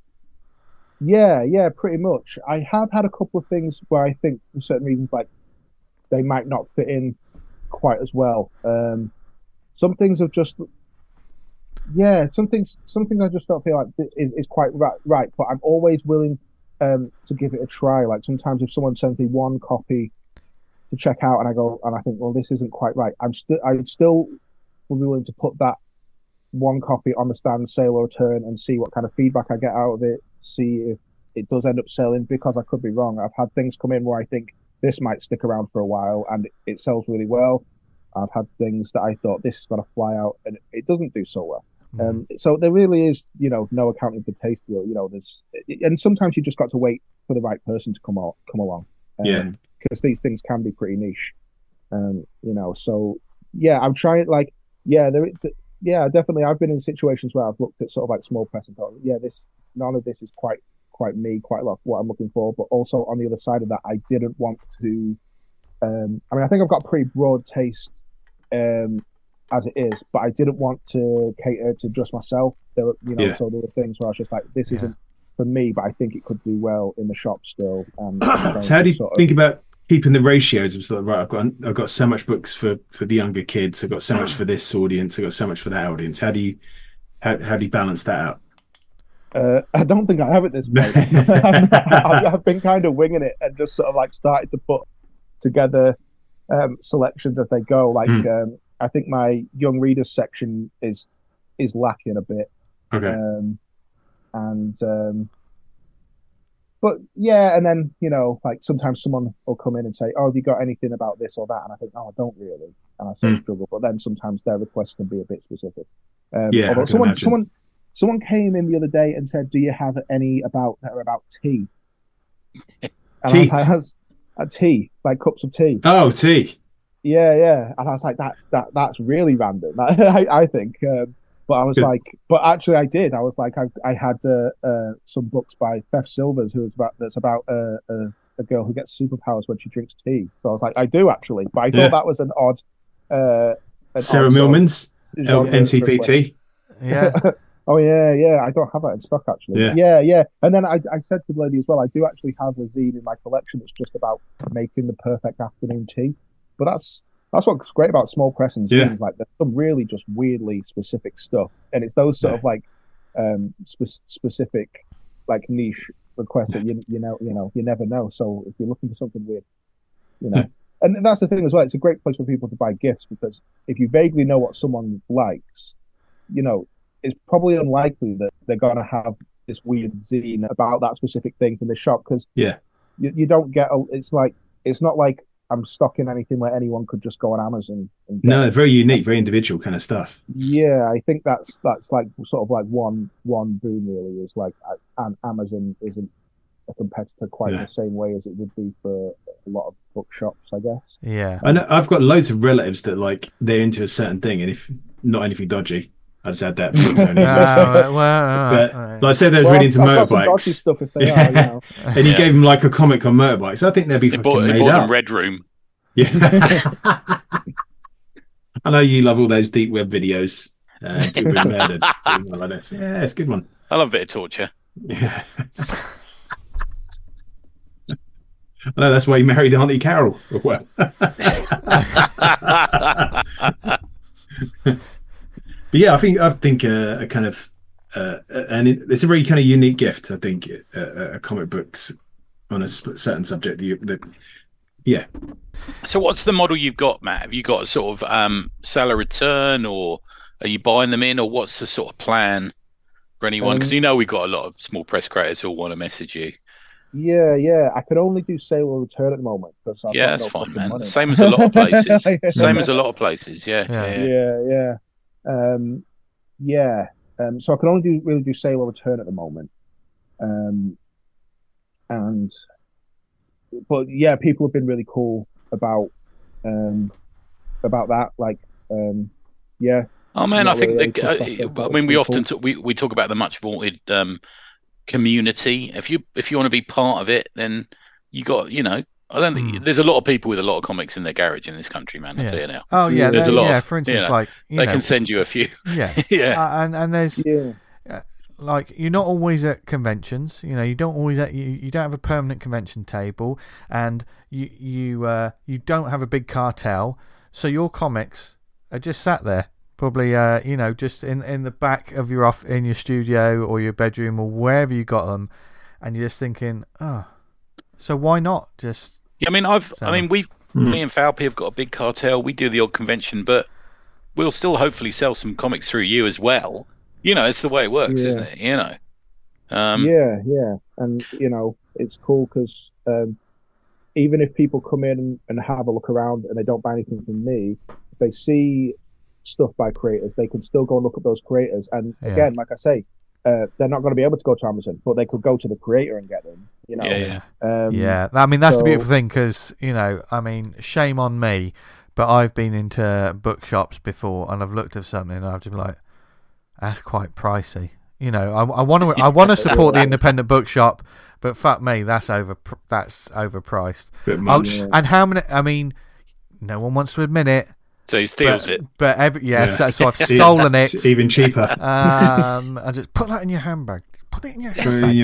Yeah, pretty much. I have had a couple of things where I think for certain reasons, like they might not fit in quite as well. Some things have just, some things I just don't feel like is quite right. But I'm always willing to give it a try. Like sometimes if someone sends me one copy to check out, and I think, well, this isn't quite right. I still will be willing to put that one copy on the stand, sale or return, and see what kind of feedback I get out of it. See if it does end up selling, because I could be wrong. I've had things come in where I think this might stick around for a while and it sells really well. I've had things that I thought this is going to fly out and it doesn't do so well. So there really is, no accounting for taste. There's, and sometimes you just got to wait for the right person to come along. Because these things can be pretty niche. So yeah, I'm trying definitely. I've been in situations where I've looked at sort of like small press and thought, none of this is quite me, quite a lot of what I'm looking for. But also on the other side of that, I didn't want to. I think I've got pretty broad taste as it is, but I didn't want to cater to just myself. So there were things where I was just like, this isn't for me, but I think it could do well in the shop still. So how do you think about keeping the ratios of sort of, right, I've got so much books for the younger kids, I've got so much for this audience, I've got so much for that audience. How do you balance that out? I don't think I have at this point. I've been kind of winging it and just sort of like started to put together selections as they go. Like I think my young readers section is lacking a bit. Okay. But yeah, and then like sometimes someone will come in and say, "Oh, have you got anything about this or that?" And I think, "Oh, I don't really," and I sort of struggle. But then sometimes their requests can be a bit specific. Although someone came in the other day and said, "Do you have any that are about tea?" And tea? I was like, tea, like cups of tea. Oh, tea. Yeah. And I was like, that's really random. I think. But I was like, but actually, I did. I was like, I had some books by Beth Silvers that's about a girl who gets superpowers when she drinks tea. So I was like, I do actually, but I thought that was an odd. Sarah Millman's NCPT. Yeah. Oh yeah. I don't have that in stock actually. Yeah. And then I said to the lady as well, I do actually have a zine in my collection that's just about making the perfect afternoon tea. But that's That's what's great about small press and Yeah. zines. Like, there's some really just weirdly specific stuff, and it's those sort of like specific, like niche requests that you never know. So if you're looking for something weird, and that's the thing as well. It's a great place for people to buy gifts because if you vaguely know what someone likes, it's probably unlikely that they're gonna have this weird zine about that specific thing from the shop because you don't get. It's not like I'm stocking anything where anyone could just go on Amazon. And No, very unique, very individual kind of stuff. Yeah, I think that's like sort of like one boom really is like, and Amazon isn't a competitor quite the same way as it would be for a lot of bookshops, I guess. Yeah, I know I've got loads of relatives that like they're into a certain thing, and if not anything dodgy, I just had that for Tony. But like I said, they're really into I've got some dodgy motorbikes. stuff if they are, And you gave them like a comic on motorbikes. I think they'd be fucking made bought up. them Red Room. Yeah. I know you love all those deep web videos. People being murdered. Like that. Yeah, it's a good one. I love a bit of torture. Yeah. I know that's why you married Auntie Carol. Well. But yeah, I think a kind of and it's a very kind of unique gift. I think comic books on a certain subject. Yeah. So what's the model you've got, Matt? Have you got a sort of seller return, or are you buying them in, or what's the sort of plan for anyone? Because we've got a lot of small press creators who want to message you. Yeah. I can only do sale or return at the moment because that's fine, man. Money. Same as a lot of places. Same as a lot of places. Yeah. So I can only really do sale or return at the moment. But yeah, people have been really cool about that. Like, yeah. Oh man, I think we often we talk about the much vaunted community. If you want to be part of it, then you got I don't think there's a lot of people with a lot of comics in their garage in this country, man. I'll tell you now. Oh yeah, there's a lot. Yeah, for instance, like they can send you a few. Yeah, yeah, and there's like you're not always at conventions. You don't always you don't have a permanent convention table, and you don't have a big cartel, so your comics are just sat there. Probably, just in the back of in your studio or your bedroom or wherever you got them, and you're just thinking, so why not just? Yeah, me and Falpy have got a big cartel. We do the odd convention, but we'll still hopefully sell some comics through you as well. It's the way it works, isn't it? Yeah, and it's cool because even if people come in and have a look around and they don't buy anything from me, if they see stuff by creators, they can still go and look at those creators. And again, like I say, they're not going to be able to go to Amazon, but they could go to the creator and get them. I mean, that's the beautiful thing because shame on me, but I've been into bookshops before and I've looked at something and I've just been like, that's quite pricey. I want to support the independent bookshop, but fuck me, that's overpriced. And how many? I mean, no one wants to admit it. So he steals it. But so I've stolen it. It's even cheaper. I just put that in your handbag. Put it in your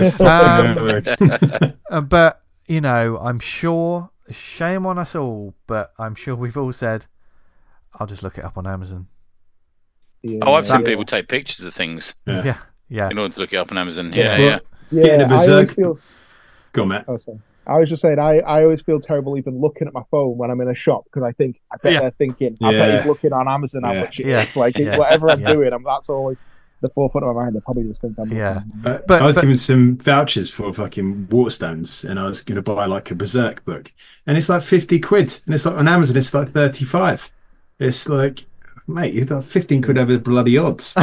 handbag. But I'm sure, shame on us all, but I'm sure we've all said, I'll just look it up on Amazon. I've seen people take pictures of things. Yeah. In order to look it up on Amazon. Getting a berserk. Go on, Matt. Oh, sorry. I was just saying, I always feel terrible even looking at my phone when I'm in a shop because I bet they're thinking, I bet he's looking on Amazon how much it is. Like, whatever I'm doing, that's always the forefront of my mind. They probably just think I'm But I was given some vouchers for fucking Waterstones and I was going to buy like a Berserk book and it's like 50 quid and it's like on Amazon it's like 35. It's like, mate, you've got 15 quid over the bloody odds.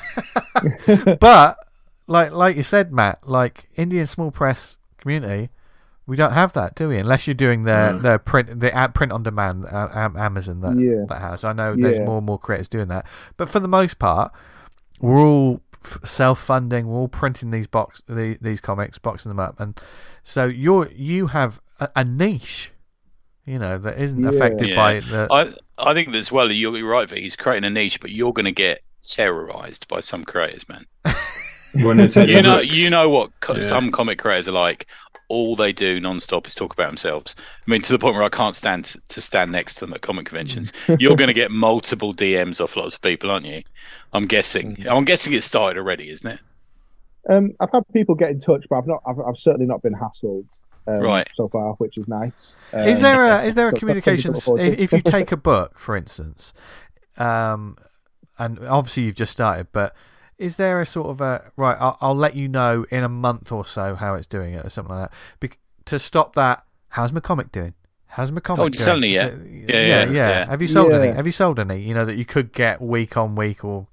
But like you said, Matt, like Indian small press community, we don't have that, do we? Unless you're doing the print on demand Amazon that has. I know there's more and more creators doing that, but for the most part, we're all self-funding. We're all printing these comics, boxing them up, and so you have a niche, that isn't affected by the. I think as well. You're right, that he's creating a niche, but you're going to get terrorized by some creators, man. When they take you know what some comic creators are like. all they do non-stop is talk about themselves. I mean, to the point where I can't stand to stand next to them at comic conventions. You're going to get multiple DMs off lots of people, aren't you? I'm guessing. I'm guessing it started already, isn't it? I've had people get in touch, but I've certainly not been hassled Right. so far, which is nice. Is there a so communications if you take a book, for instance, and obviously you've just started, but is there a sort of a right? I'll let you know in a month or so how it's doing it or something like that. To stop that, how's my comic doing? How's my comic doing? Selling it yet? Yeah. Have you sold any? Have you sold any? You know that you could get week on week or.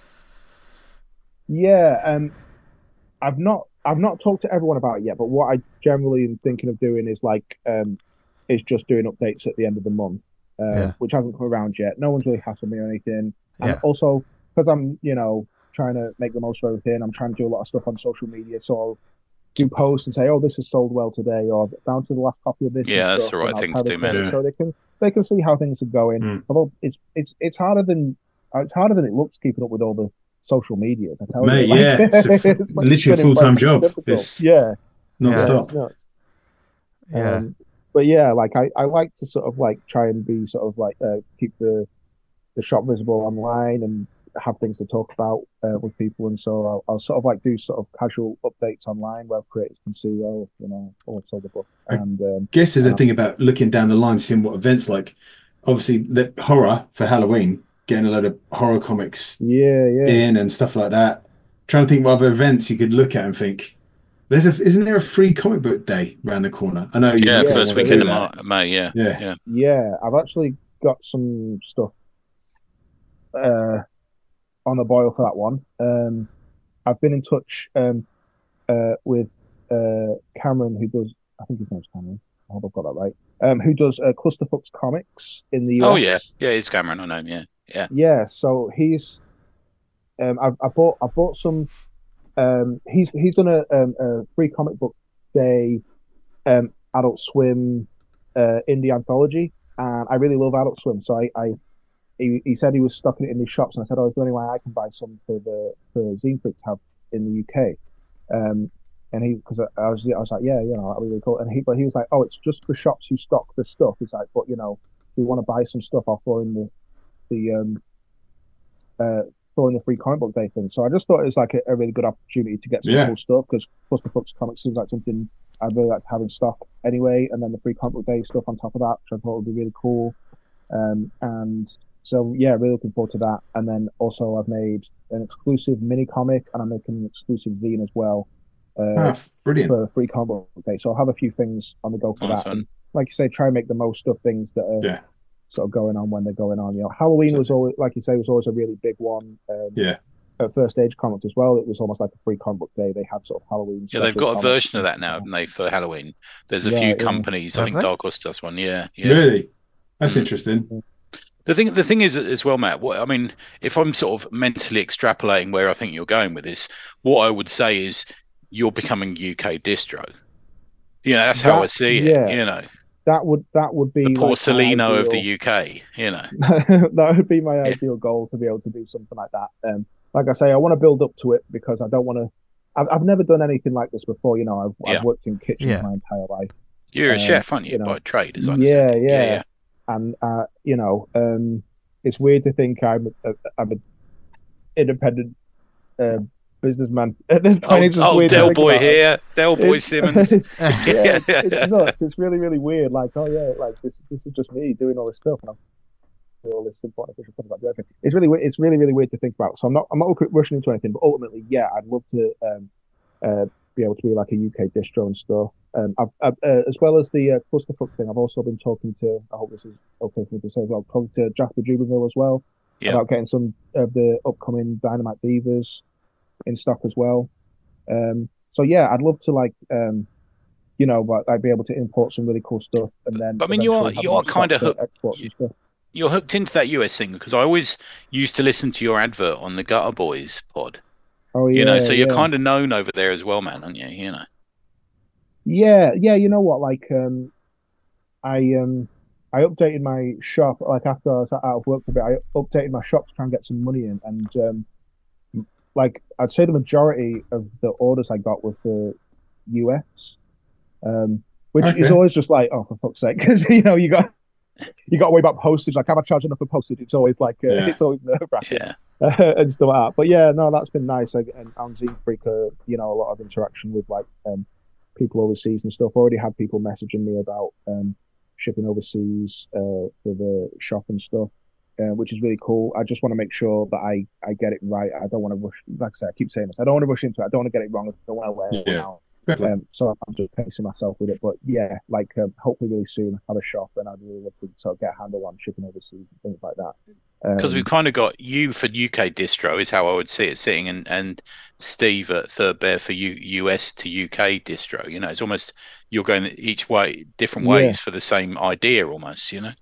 Yeah, I've not talked to everyone about it yet, but what I generally am thinking of doing is is just doing updates at the end of the month, which hasn't come around yet. No one's really hassled me or anything, and also because I'm trying to make the most of everything, I'm trying to do a lot of stuff on social media, so I'll do posts and say, "Oh, this is sold well today," or "Down to the last copy of this." Yeah, that's the right thing to do, man. So they can see how things are going. Although it's harder than it looks keeping up with all the social media. I tell Mate, you, it's literally a full-time job. It's non-stop. But yeah, I like to sort of try and be sort of keep the shop visible online and have things to talk about with people, and so I'll sort of do sort of casual updates online where creators can see, sold the book. And I guess there's a thing about looking down the line, seeing what events like. Obviously, the horror for Halloween, getting a load of horror comics in and stuff like that. Trying to think what other events you could look at and think. Isn't there a free comic book day around the corner? I know. First weekend of May. Yeah. I've actually got some stuff on the boil for that one. I've been in touch with Cameron, who does. I think his name's Cameron. I hope I've got that right. Who does Clusterfucks Comics in the US? Oh yeah, it's Cameron. I know him. Yeah. So he's. I bought some. He's done a free comic book day, Adult Swim, indie anthology, and I really love Adult Swim. So he said he was stocking it in these shops, and I said, "Oh, is there any way I can buy some for Zine Freak to have in the UK?" And because I was like, "Yeah, that'd be really cool." And he was like, "Oh, it's just for shops who stock the stuff." He's like, "But if you want to buy some stuff, I'll throw in the free comic book day thing." So I just thought it was like a really good opportunity to get some cool stuff, because Clusterfucks Comics seems like something I'd really like to have in stock anyway, and then the free comic book day stuff on top of that, which I thought would be really cool. And so yeah, really looking forward to that. And then also I've made an exclusive mini comic, and I'm making an exclusive zine as well. Brilliant. For free comic book day. So I'll have a few things on the go for that. And like you say, try and make the most of things that are sort of going on when they're going on. Halloween was always, like you say, was always a really big one. At First Age Comics as well, it was almost like a free comic book day. They had sort of Halloween. Yeah, they've got a version of that now, haven't they, for Halloween? There's a few companies. I think Dark Horse does one. Yeah. Really, that's interesting. The thing is as well, Matt. I mean, if I'm sort of mentally extrapolating where I think you're going with this, what I would say is you're becoming UK distro. That's how I see it. That would be the Porcelino of the UK. That would be my ideal goal, to be able to do something like that. Like I say, I want to build up to it, because I don't want to. I've never done anything like this before. I've worked in kitchens my entire life. You're a chef, aren't you, by trade? As I understand. Yeah. And it's weird to think I'm an independent businessman at this point. Del Boy here, Del Boy Simmons. It's nuts. It's really, really weird. This is just me doing all this stuff, and I'm doing all this important official stuff about everything. It's really weird. It's really, really weird to think about. So I'm not rushing into anything, but ultimately, I'd love to be able to be like a UK distro and stuff. I've as well as the Clusterfuck thing, I've also been talking to. I hope this is okay for me to say as well. Talking to Jack the Jubenville as well about getting some of the upcoming Dynamite Divas in stock as well. So I'd love to be able to import some really cool stuff, and then. But I mean, you are kind of hooked. You're hooked into that US thing, because I always used to listen to your advert on the Gutter Boys pod. Oh yeah. So you're kind of known over there as well, man, aren't you? Yeah. You know what? I updated my shop after I was out of work for a bit. I updated my shop to try and get some money in, and I'd say the majority of the orders I got were for US. Which is Okay. always just like, oh, for fuck's sake, because you got to worry about postage. Like, have I charged enough for postage? It's always like Yeah. it's always nerve wracking Yeah. and stuff like that. But yeah, no, that's been nice. And on Zine Freak, a lot of interaction with like people overseas and stuff. Already had people messaging me about shipping overseas for the shop and stuff, which is really cool. I just want to make sure that I get it right. I don't want to rush. Like I said, I keep saying this. I don't want to rush into it. I don't want to get it wrong. I don't want to let it Yeah. out. Exactly. So I'm just pacing myself with it. But yeah, like hopefully really soon have a shop, and I'd really love to sort of get a handle on shipping overseas and things like that. Because we've kind of got you for UK distro is how I would see it sitting, and Steve at Third Bear for US to UK distro. You know, it's almost you're going each way, different Yeah. ways for the same idea, almost. You know.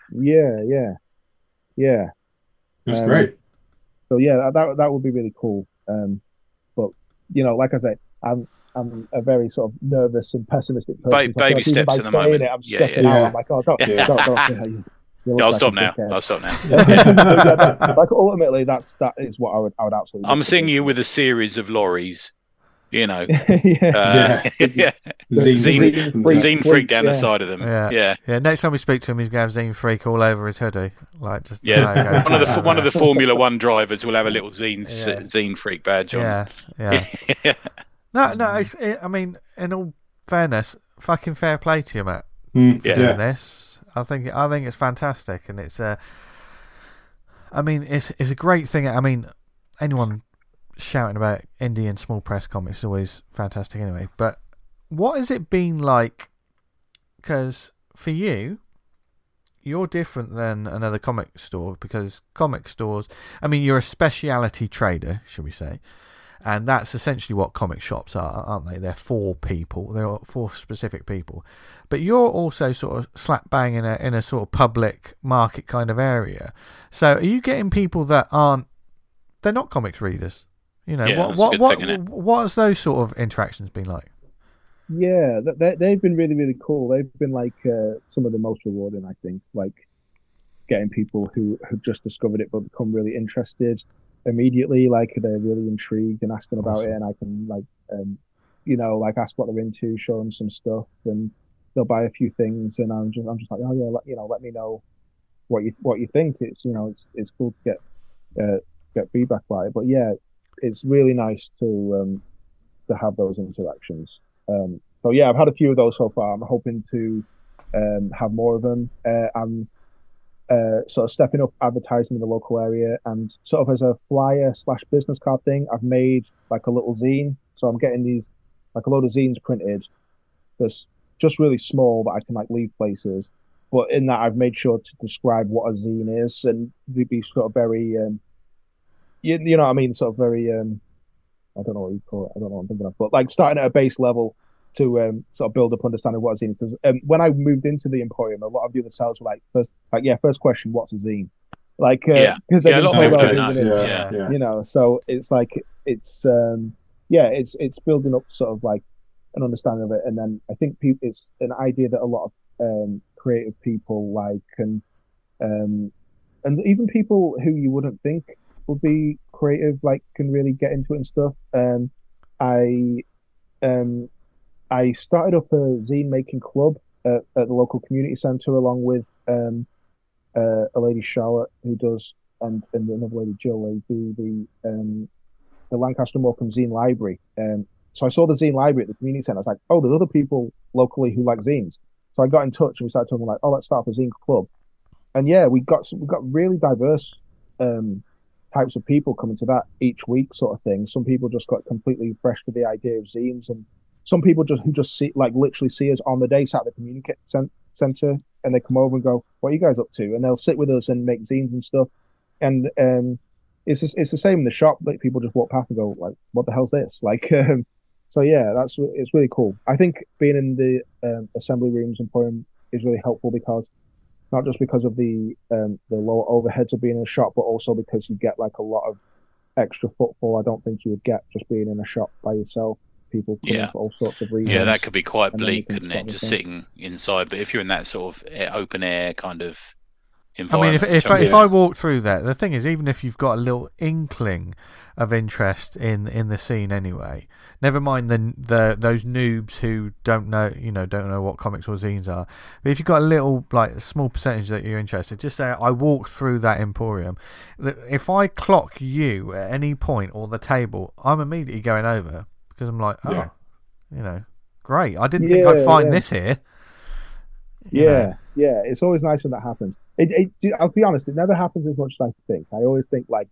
Yeah. That's great. So yeah, that would be really cool. But like I said, I'm a very sort of nervous and pessimistic person. So I feel Baby like even steps by at the saying moment. it, I'm Yeah, stressing yeah. out. I'm like, oh, don't. Yeah. You I'll look stop like a now. dickhead. I'll stop now. Yeah, like ultimately, that is what I would absolutely. I'm seeing you with a series of lorries. You know, yeah. yeah. Zine Zine freak down the Yeah. side of them. Yeah. Next time we speak to him, he's going to have Zine Freak all over his hoodie, like just Yeah, the logo. one of the Formula One drivers will have a little Yeah. Zine freak badge on. Yeah. No. I mean, in all fairness, fucking fair play to you, Matt. Yeah. Doing this, I think it's fantastic, and it's it's a great thing. I mean, anyone shouting about indie and small press comics is always fantastic anyway. But what has it been like? Because for you, you're different than another comic store, because comic stores, I mean, you're a speciality trader, should we say, and that's essentially what comic shops are, aren't they? They're for people. They're for specific people. But you're also sort of slap bang in a sort of public market kind of area. So are you getting people that they're not comics readers? You know, Yeah, that's a good thing, innit? what has those sort of interactions been like? Yeah, they've been really, really cool. They've been like some of the most rewarding, I think. Like getting people who have just discovered it but become really interested immediately. Like they're really intrigued and asking about it, and I can like ask what they're into, show them some stuff, and they'll buy a few things, and I'm just like, oh yeah, let me know what you think. It's it's cool to get feedback by it, but yeah, it's really nice to have those interactions. So yeah, I've had a few of those so far. I'm hoping to have more of them. I'm sort of stepping up advertising in the local area, and sort of as a flyer / business card thing, I've made like a little zine. So I'm getting these like a load of zines printed that's just really small that I can like leave places. But in that, I've made sure to describe what a zine is, and be sort of very you know what I mean, sort of very I don't know what you call it. I don't know what I'm thinking of, but like starting at a base level to sort of build up understanding what a zine is. Because when I moved into the Emporium, a lot of the other sellers were like, first question, what's a zine? Like, because a lot of people don't know. Yeah. You know, so it's like it's building up sort of like an understanding of it, and then I think it's an idea that a lot of creative people like, and even people who you wouldn't think would be creative, like, can really get into it and stuff. I started up a zine making club at the local community centre, along with a lady Charlotte who does, and another lady Jill. They do the Lancaster Morecambe Zine Library. So I saw the zine library at the community centre. I was like, oh, there's other people locally who like zines. So I got in touch and we started talking like, oh, let's start up a zine club. And yeah, we got really diverse types of people coming to that each week, sort of thing. Some people just got completely fresh to the idea of zines, and some people just see, like, literally see us on the day sat at the community centre, and they come over and go, "What are you guys up to?" And they'll sit with us and make zines and stuff. And it's the same in the shop. Like, people just walk past and go, like, "What the hell's this?" Like, so yeah, it's really cool. I think being in the assembly rooms and Emporium is really helpful, because not just because of the lower overheads of being in a shop, but also because you get like a lot of extra footfall I don't think you would get just being in a shop by yourself. People coming for all sorts of reasons. Yeah, that could be quite bleak, couldn't it? spot Just the thing. sitting inside. But if you're in that sort of open air kind of I mean, environment. if I walk through there, the thing is, even if you've got a little inkling of interest in the scene anyway, never mind those noobs who don't know what comics or zines are. But if you've got a little like small percentage that you're interested, just say I walked through that emporium. If I clock you at any point or the table, I'm immediately going over because I'm like, great. I didn't think I'd find this here. Yeah, it's always nice when that happens. I'll be honest, it never happens as much as I think. I always think like,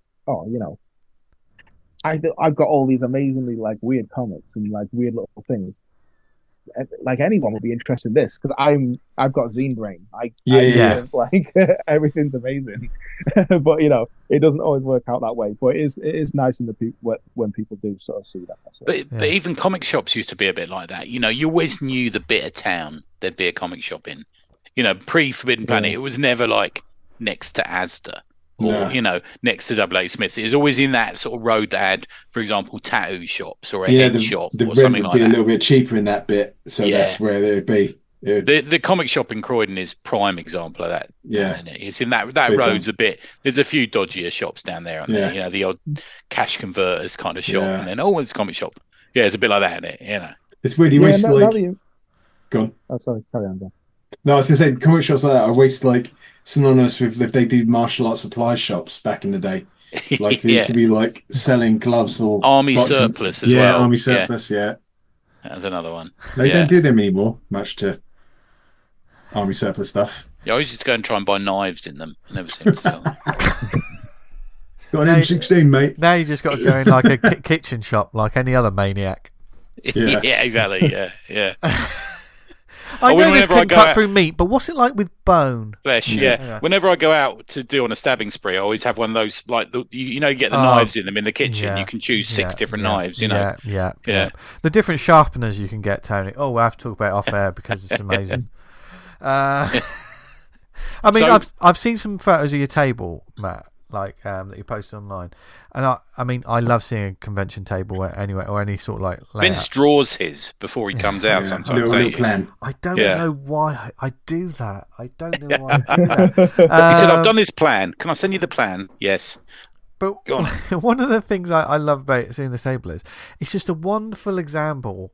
I've got all these amazingly like weird comics and like weird little things. Like anyone would be interested in this because I've got zine brain. Like everything's amazing, but it doesn't always work out that way. But it is nice in when people do sort of see that. But even comic shops used to be a bit like that. You always knew the bit of town there'd be a comic shop in. Pre Forbidden Planet, it was never like next to Asda or next to AA Smith's. It was always in that sort of road that had, for example, tattoo shops or a head shop or something like that. The rent would be a little bit cheaper in that bit, so that's where they would be. The comic shop in Croydon is prime example of that. Yeah, it's in that road's a bit. There's a few dodgier shops down there, aren't there? The odd cash converters kind of shop, and then it's a comic shop. Yeah, it's a bit like that, isn't it? It's weird. You waste Go on. Oh, sorry. Carry on, Dan. No, I was going to say, comic shops like that are always like synonymous with if they did martial arts supply shops back in the day. Like they used to be like selling gloves or Army surplus as well. Yeah, Army surplus, That was another one. They don't do them anymore, much to Army surplus stuff. Yeah, I used to go and try and buy knives in them. I never seemed to sell them. Got an M16, mate. Now you just got to go in like a kitchen shop like any other maniac. Yeah, exactly. Yeah. I know this can cut through meat, but what's it like with bone? Flesh, yeah. Whenever I go out to do on a stabbing spree, I always have one of those, like, you get the knives in them in the kitchen. Yeah, you can choose 6 different knives, Yeah. The different sharpeners you can get, Tony. Oh, we'll have to talk about it off air because it's amazing. I mean, I've seen some photos of your table, Matt, like that you posted online, and I love seeing a convention table anyway, or any sort of like layout. Vince draws his before he comes out sometimes. Little plan. I don't know why I do that. I don't know why I do that. He said, "I've done this plan. Can I send you the plan?" Yes. But one of the things I love about seeing this table is it's just a wonderful example.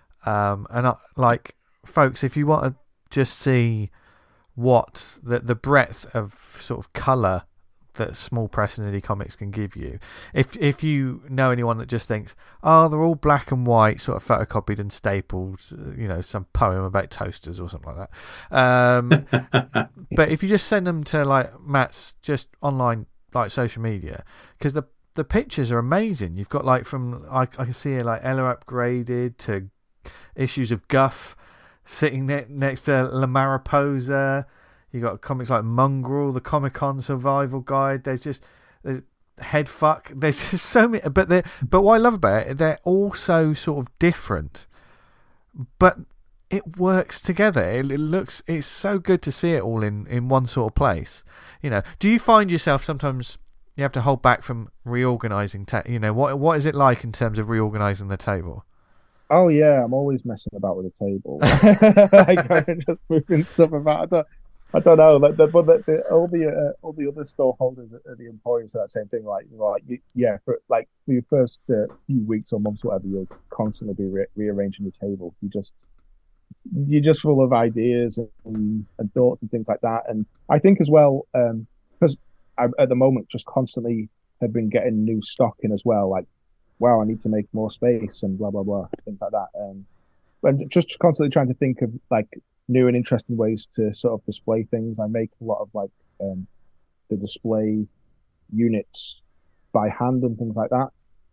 Like, folks, if you want to just see what the breadth of sort of colour that small press and indie comics can give you, if you know anyone that just thinks, oh, they're all black and white, sort of photocopied and stapled, some poem about toasters or something like that. But if you just send them to like Matt's just online like social media, because the pictures are amazing. You've got like from I can see it like Ella Upgraded to issues of Guff sitting next to La Mariposa. You got comics like Mongrel, the Comic-Con Survival Guide. There's Headfuck. There's just so many. But what I love about it, they're all so sort of different, but it works together. It's so good to see it all in one sort of place. Do you find yourself sometimes you have to hold back from reorganizing? What is it like in terms of reorganizing the table? Oh yeah, I'm always messing about with the table. Like just moving stuff about. I don't know, like all the other store holders at the Emporium say that same thing. For your first few weeks or months, whatever, you'll constantly be rearranging your table. You're just full of ideas and thoughts and things like that. And I think as well, because I at the moment just constantly have been getting new stock in as well. Like, wow, I need to make more space and blah blah blah, things like that. And just constantly trying to think of like new and interesting ways to sort of display things. I make a lot of like the display units by hand and things like that.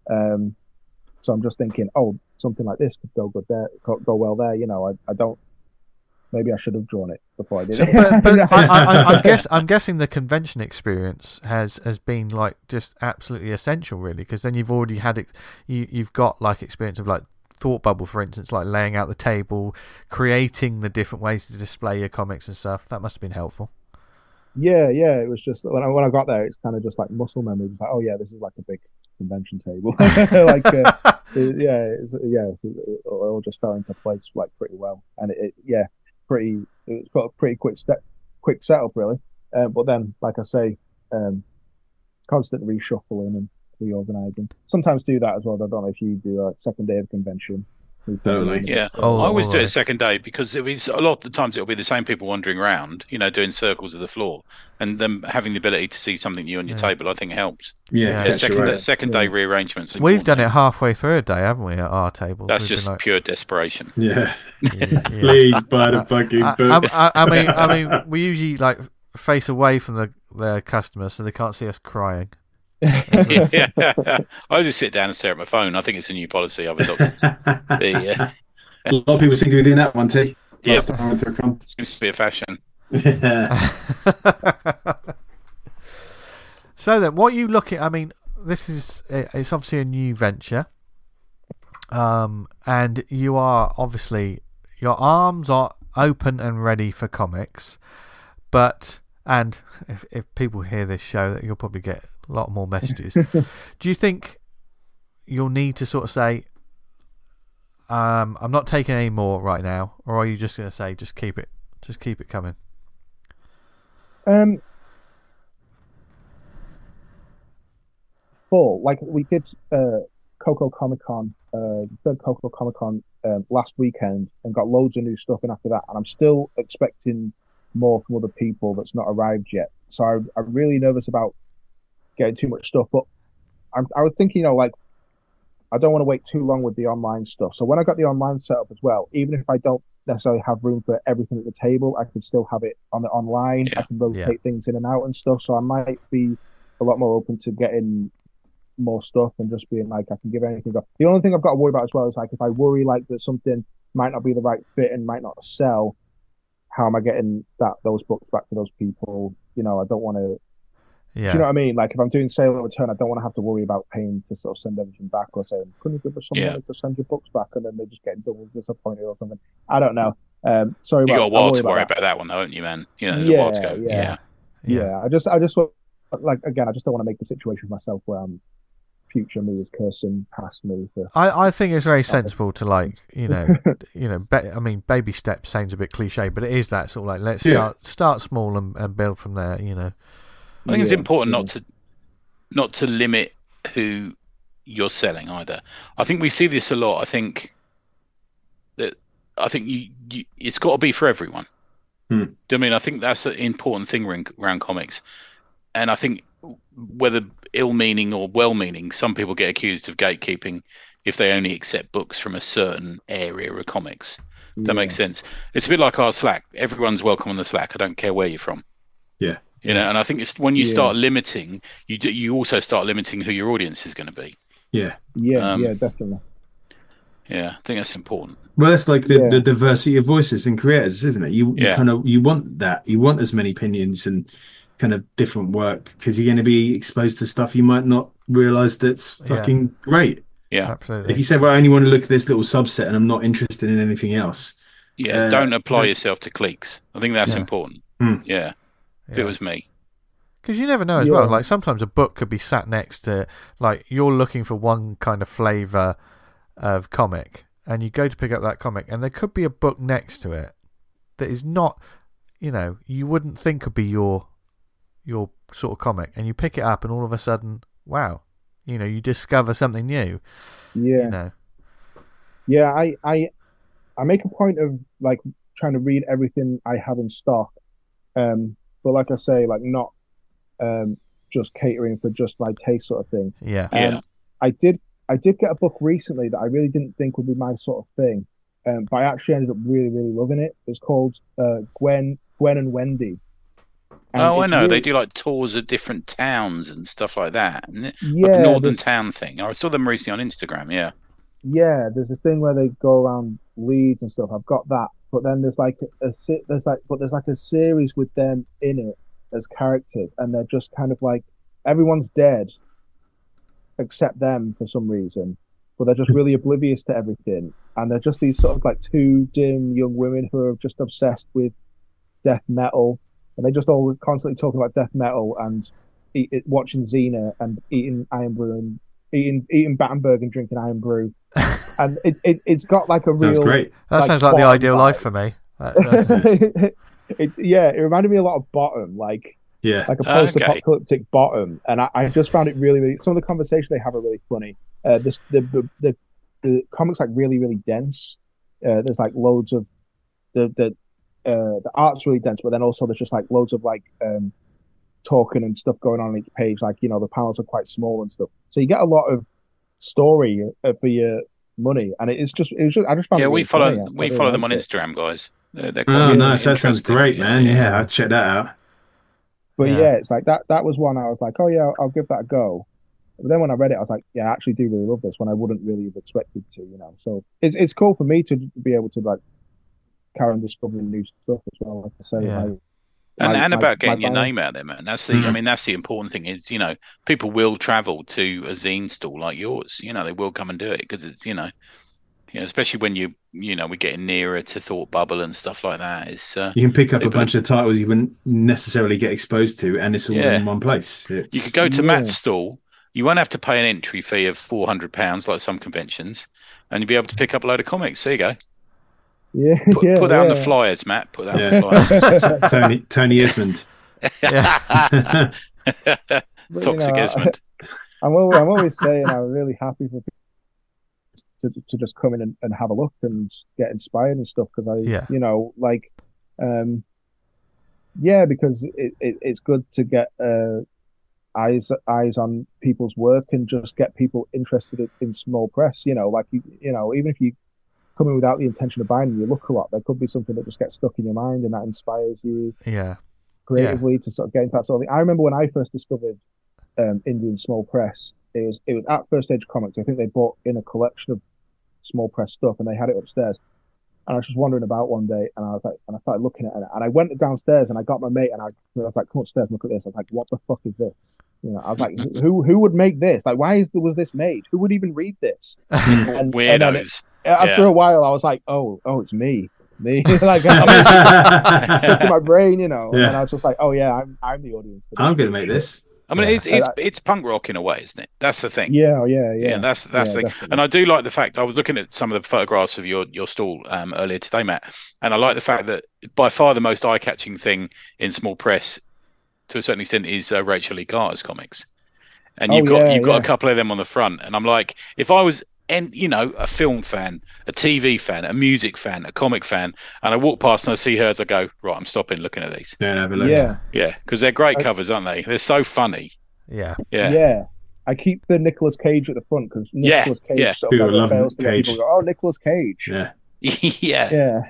So I'm just thinking, something like this could go good there, go well there. I don't. Maybe I should have drawn it before I did it. But I'm guessing the convention experience has been like just absolutely essential, really, because then you've already had it. You've got like experience of like Thought Bubble, for instance, like laying out the table, creating the different ways to display your comics and stuff. That must have been helpful. Yeah. It was just when I got there, it's kind of just like muscle memory. It's like, oh yeah, this is like a big convention table. It all just fell into place like pretty well, and it's got a pretty quick setup really. But then, like I say, constant reshuffling and reorganizing. Sometimes do that as well. I don't know if you do a second day of convention. Totally. Yeah, I always do it second day because it was a lot of the times it'll be the same people wandering around, doing circles of the floor, and them having the ability to see something new on your table. I think helps. Yeah, second day rearrangements. We've done it halfway through a day, haven't we, at our table? That's just pure desperation. Yeah. Please buy the fucking book. I mean, we usually face away from the customers so they can't see us crying. Yeah. I just sit down and stare at my phone. I think it's a new policy I've adopted. A lot of people seem to be doing that one, T. Yeah, seems to be a fashion. So then, what you look at? I mean, it's obviously a new venture, and you are obviously your arms are open and ready for comics, and if people hear this show, you'll probably get a lot more messages. Do you think you'll need to sort of say, I'm not taking any more right now, or are you just going to say, just keep it coming? Full, like we did Coco Comic Con, third Coco Comic Con last weekend, and got loads of new stuff in after that, and I'm still expecting more from other people that's not arrived yet. So I'm really nervous about getting too much stuff, but I was thinking, I don't want to wait too long with the online stuff. So when I got the online set up as well, even if I don't necessarily have room for everything at the table, I could still have it on the online. Yeah. I can rotate things in and out and stuff. So I might be a lot more open to getting more stuff and just being like, I can give anything. The only thing I've got to worry about as well is if I worry that something might not be the right fit and might not sell, how am I getting those books back to those people? I don't want to. Yeah. Do you know what I mean? If I'm doing sale or return, I don't want to have to worry about paying to sort of send everything back or saying, couldn't you give us some money to send your books back? And then they just get double disappointed or something. I don't know. Sorry, you got a while to worry about that one, though, haven't you, man? There's a while to go. Yeah. I just want, again, I just don't want to make the situation for myself where future me is cursing past me. I think it's very sensible to baby steps sounds a bit cliche, but it is that sort of let's start small and build from there. I think it's important not to limit who you're selling either. I think we see this a lot. I think you it's got to be for everyone. Do you know what I mean? I think that's an important thing around comics, and I think whether ill-meaning or well-meaning, some people get accused of gatekeeping if they only accept books from a certain area of comics. That makes sense. It's a bit like our Slack. Everyone's welcome on the Slack. I don't care where you're from. Yeah. And I think it's when you start limiting, you also start limiting who your audience is going to be. Yeah. Definitely. Yeah, I think that's important. Well, it's like the diversity of voices and creators, isn't it? You want that. You want as many opinions and kind of different work because you're going to be exposed to stuff you might not realize that's fucking great. Yeah, absolutely. If you say, well, I only want to look at this little subset and I'm not interested in anything else. Yeah, don't apply yourself to cliques. I think that's important. Yeah. If it was me. Because you never know as well. Sometimes a book could be sat next to, you're looking for one kind of flavour of comic, and you go to pick up that comic, and there could be a book next to it that is not, you wouldn't think could be your sort of comic, and you pick it up, and all of a sudden, wow, you discover something new. Yeah. Yeah, I make a point of trying to read everything I have in stock. But like I say, not just catering for just my taste sort of thing. Yeah. I did get a book recently that I really didn't think would be my sort of thing, but I actually ended up really, really loving it. It's called Gwen and Wendy. And I know. They do tours of different towns and stuff like that. Yeah, a northern town thing. I saw them recently on Instagram. Yeah. Yeah, there's a thing where they go around Leeds and stuff. I've got that. But then there's a series with them in it as characters, and they're just kind of everyone's dead except them for some reason, but they're just really oblivious to everything, and they're just these sort of two dim young women who are just obsessed with death metal, and they just all constantly talking about death metal and watching Xena and eating Iron Brew and eating Battenberg and drinking Iron Brew. And it's got a real. Sounds great. That sounds like the ideal life for me. It reminded me a lot of Bottom. Yeah. like a Okay. post-apocalyptic bottom, and I just found it really, really. Some of the conversations they have are really funny. The comics like really, really dense. There's like loads of the art's really dense, but then also there's just like loads of like talking and stuff going on each page. Like the panels are quite small and stuff, so you get a lot of story for your money, and it was just I just found Yeah, it we really follow funny. we I follow really them on liked it. Instagram, guys. They're Oh, quite nice. That sounds interesting. great, man. Yeah, I'll check that out. But Yeah. yeah, it's like that was one I was like, oh yeah, I'll give that a go. But then when I read it, I was like, yeah, I actually do really love this when I wouldn't really have expected to. So it's cool for me to be able to like carry on discovering new stuff as well. Like I say, Yeah. And about getting your final- name out there, man. That's the important thing is, people will travel to a zine stall like yours. They will come and do it because it's, especially when we're getting nearer to Thought Bubble and stuff like that. It's You can pick up a people bunch of titles you wouldn't necessarily get exposed to, and it's all Yeah. in one place. You could go to Matt's stall. You won't have to pay an entry fee of £400 like some conventions, and you'll be able to pick up a load of comics. There you go. Yeah, Put that on the flyers, Matt. Put that on the flyers. Tony Ismond. Yeah. Toxic Esmond. I'm always saying I'm really happy for people to just come in and have a look and get inspired and stuff because because it's good to get eyes on people's work and just get people interested in small press. Even if you come in without the intention of buying them, you look a lot. There could be something that just gets stuck in your mind and that inspires you creatively to sort of get into that sort of thing. I remember when I first discovered Indian small press, it was at First Age Comics. I think they bought in a collection of small press stuff and they had it upstairs. And I was just wandering about one day and I started looking at it and I went downstairs and I got my mate and I was like, come upstairs and look at this. I was like, what the fuck is this? I was like, who would make this? Like, was this made? Who would even read this? Weirdos. After a while, I was like, oh, it's me. Like, it's stuck in my brain, And I was just like, oh yeah, I'm the audience. I'm going to make this. I mean, it's punk rock in a way, isn't it? That's the thing. Yeah. That's the thing. Definitely. And I do like the fact I was looking at some of the photographs of your stall earlier today, Matt, and I like the fact that by far the most eye-catching thing in small press, to a certain extent, is Rachel E. Garter's comics. And you've got a couple of them on the front, and I'm like, if I was a film fan, a TV fan, a music fan, a comic fan, and I walk past and I see hers, I go, right, I'm stopping looking at these. Yeah, have a look. Yeah, because they're great covers, aren't they? They're so funny. Yeah. I keep the Nicolas Cage at the front because Nicolas Cage sort of love fails to Cage. people go, oh, Nicolas Cage. Yeah. Yeah,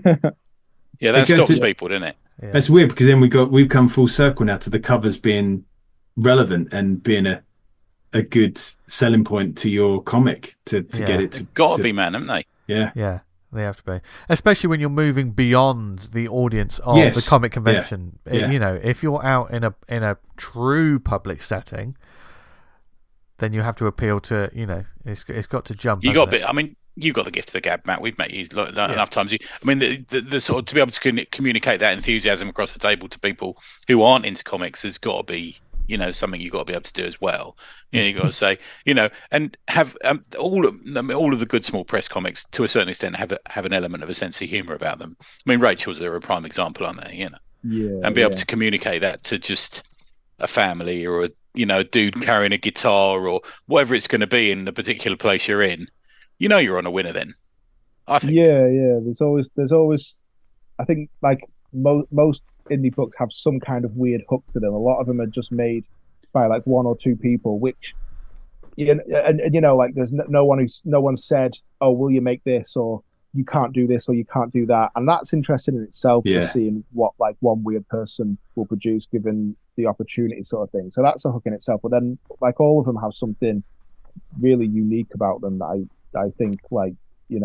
that stops people, doesn't it? Yeah. That's weird because then we've come full circle now to the covers being relevant and being a good selling point to your comic to get it to be, man, haven't they? Yeah, they have to be, especially when you're moving beyond the audience of the comic convention. If you're out in a true public setting, then you have to appeal to it's got to jump. You got the gift of the gab, Matt. We've met you enough times. The sort of to be able to communicate that enthusiasm across the table to people who aren't into comics has got to be something you've got to be able to do as well. You've got to say, and have all of the good small press comics to a certain extent have an element of a sense of humor about them. I mean, Rachel's are a prime example, aren't they? And be able to communicate that to just a family or a dude carrying a guitar or whatever it's going to be in the particular place you're in. You're on a winner then. I think. Yeah. There's always. I think like most indie books have some kind of weird hook to them. A lot of them are just made by like one or two people, which like there's no one said, oh, will you make this, or you can't do this, or you can't do that, and that's interesting in itself. Just seeing what like one weird person will produce given the opportunity, sort of thing. So that's a hook in itself. But then like all of them have something really unique about them that I think like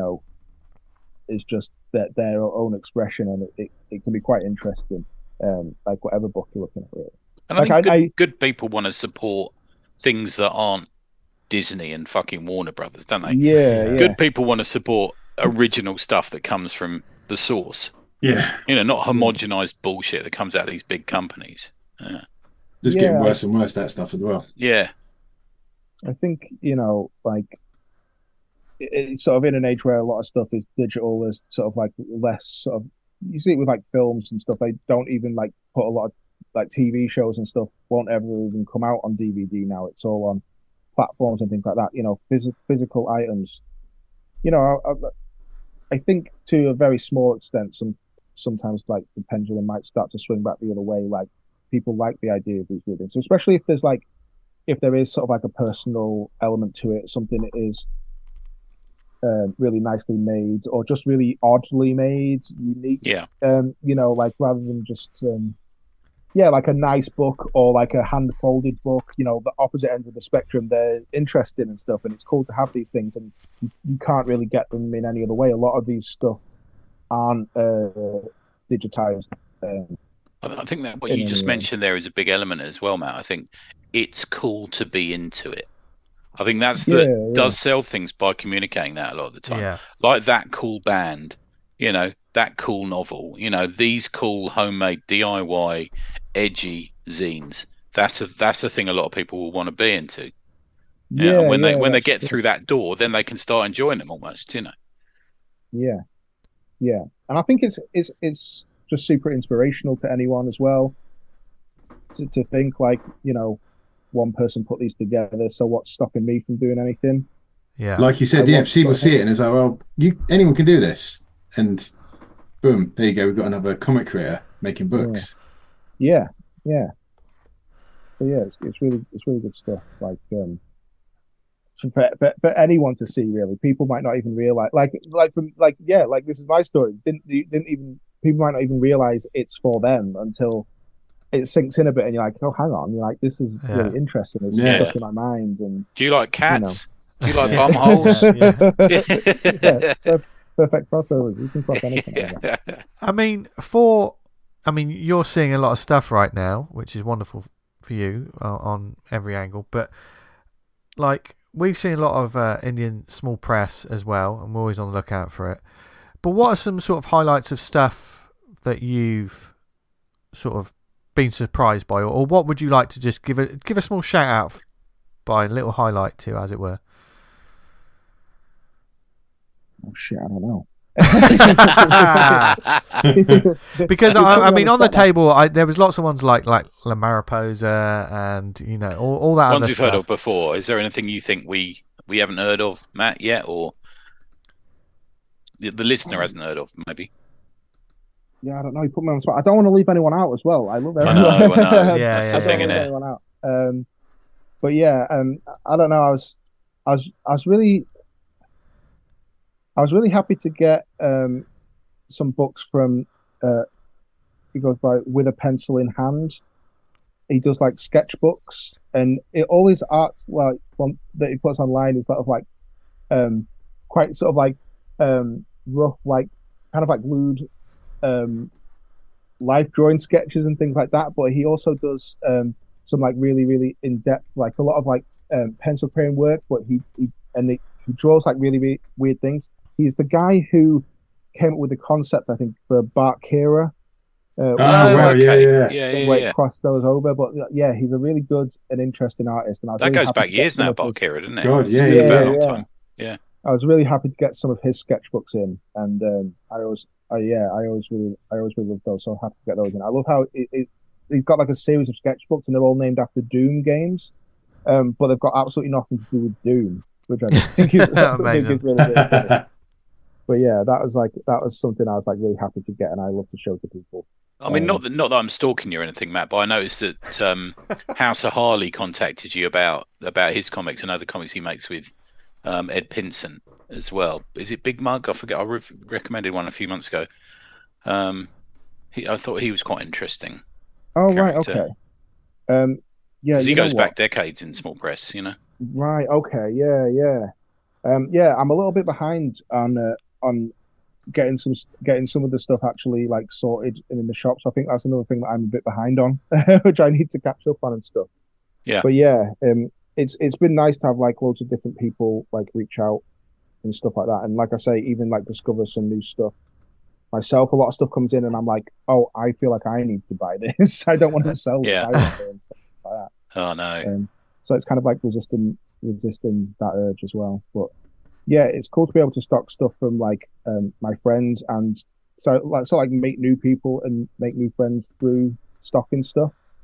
is just their own expression, and it can be quite interesting. Like whatever book you're looking at, really. And I think good people want to support things that aren't Disney and fucking Warner Brothers, don't they? Yeah. Good people want to support original stuff that comes from the source. Yeah. Not homogenized bullshit that comes out of these big companies. Yeah. Just getting worse and worse, that stuff as well. Yeah. I think, like it's sort of in an age where a lot of stuff is digital, there's sort of like less sort of, you see it with like films and stuff, they don't even like put a lot of like TV shows and stuff won't ever even come out on DVD now. It's all on platforms and things like that. Physical items. I think to a very small extent, sometimes like the pendulum might start to swing back the other way. Like people like the idea of these videos, so especially if there is sort of like a personal element to it, something that is really nicely made or just really oddly made, unique. Yeah. Like rather than just like a nice book or like a hand-folded book. The opposite ends of the spectrum. They're interesting and stuff, and it's cool to have these things, and you can't really get them in any other way. A lot of these stuff aren't digitized. I think that what you just mentioned there is a big element as well, Matt. I think it's cool to be into it. I think that's does sell things by communicating that a lot of the time. Yeah. Like that cool band, that cool novel, these cool homemade DIY edgy zines. That's a thing a lot of people will want to be into. And when they get through that door, then they can start enjoying them almost, Yeah. Yeah. And I think it's just super inspirational to anyone as well. To think like, one person put these together, so what's stopping me from doing anything? Yeah. Like you said, people see it and it's like, well, anyone can do this. And boom, there you go, we've got another comic creator making books. Yeah. So it's really good stuff. Like for anyone to see, really. People might not even realize this is my story. People might not even realize it's for them until it sinks in a bit, and you're like, oh, hang on, you're like, this is really interesting. It's stuck in my mind. And do you like cats? Do you like bum holes? Perfect crossovers. You can cross anything. You're seeing a lot of stuff right now, which is wonderful for you on every angle. But like we've seen a lot of Indian small press as well, and we're always on the lookout for it. But what are some sort of highlights of stuff that you've sort of been surprised by, or what would you like to just give a small shout out by a little highlight to, as it were? Oh shit, I don't know. Because on the table, there was lots of ones like La Mariposa and all that ones other we've stuff. heard of before. Is there anything you think we haven't heard of, Matt, yet, or the listener hasn't heard of, maybe? Yeah, I don't know. You put me on the spot. I don't want to leave anyone out as well. I love everyone. I know. That's the thing, innit? Anyone out. But yeah, I don't know. I was really happy to get some books from. He goes by With a Pencil in Hand. He does like sketchbooks, and all his art that he puts online is sort of like quite sort of like rough, like kind of like lewd life drawing sketches and things like that. But he also does some like really, really in depth, like a lot of like pencil crayon work. But he draws like really, really weird things. He's the guy who came up with the concept, I think, for Bart Kira. Cross those over, but yeah, he's a really good and interesting artist, and that goes back years now, Bart Kira, doesn't it? God, yeah. I was really happy to get some of his sketchbooks in, and I always really love those. So happy to get those in. I love how he's got like a series of sketchbooks, and they're all named after Doom games, but they've got absolutely nothing to do with Doom, which I just think is really good. But yeah, that was something I was like really happy to get, and I love to show to people. I mean, not that I'm stalking you or anything, Matt, but I noticed that House of Harley contacted you about his comics and other comics he makes with Ed Pinson as well. Is it Big Mug? I forget. I recommended one a few months ago. I thought he was quite interesting. Oh, character. Right, okay. Yeah, he goes back decades in small press, Right, okay, yeah. I'm a little bit behind on getting some of the stuff actually like sorted and in the shops. I think that's another thing that I'm a bit behind on, which I need to catch up on and stuff. Yeah. But yeah, it's been nice to have like loads of different people like reach out and stuff like that. And like I say, even like discover some new stuff myself. A lot of stuff comes in and I'm like, oh, I feel like I need to buy this. I don't want to sell this. I want it and stuff like that. Oh no. So it's kind of like resisting that urge as well. But yeah, it's cool to be able to stock stuff from like my friends, and so make new people and make new friends through stocking stuff.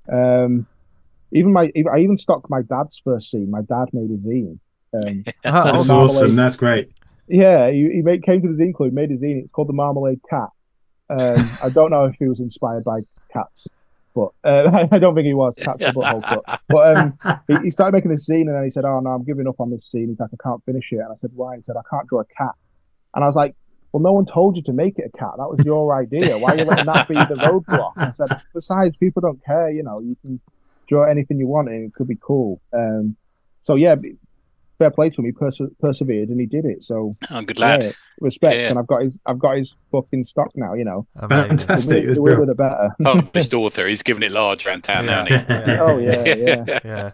I even stocked my dad's first zine. My dad made a zine. That's awesome. That's great. Yeah, he came to the zine club, made a zine. It's called the Marmalade Cat. I don't know if he was inspired by cats, but I don't think he was. Cats are butthole cut. But he started making this zine, and then he said, "Oh no, I'm giving up on this zine. He's like, I can't finish it." And I said, "Why?" He said, "I can't draw a cat." And I was like, "Well, no one told you to make it a cat. That was your idea. Why are you letting that be the roadblock?" And I said, "Besides, people don't care. You know, you can draw anything you want, and it could be cool." So yeah, fair play to him. He persevered, and he did it. So, good lad. Yeah, respect. Yeah. And I've got his fucking stock now. You know, fantastic. The way the better. Published author. He's giving it large around town now. Oh yeah.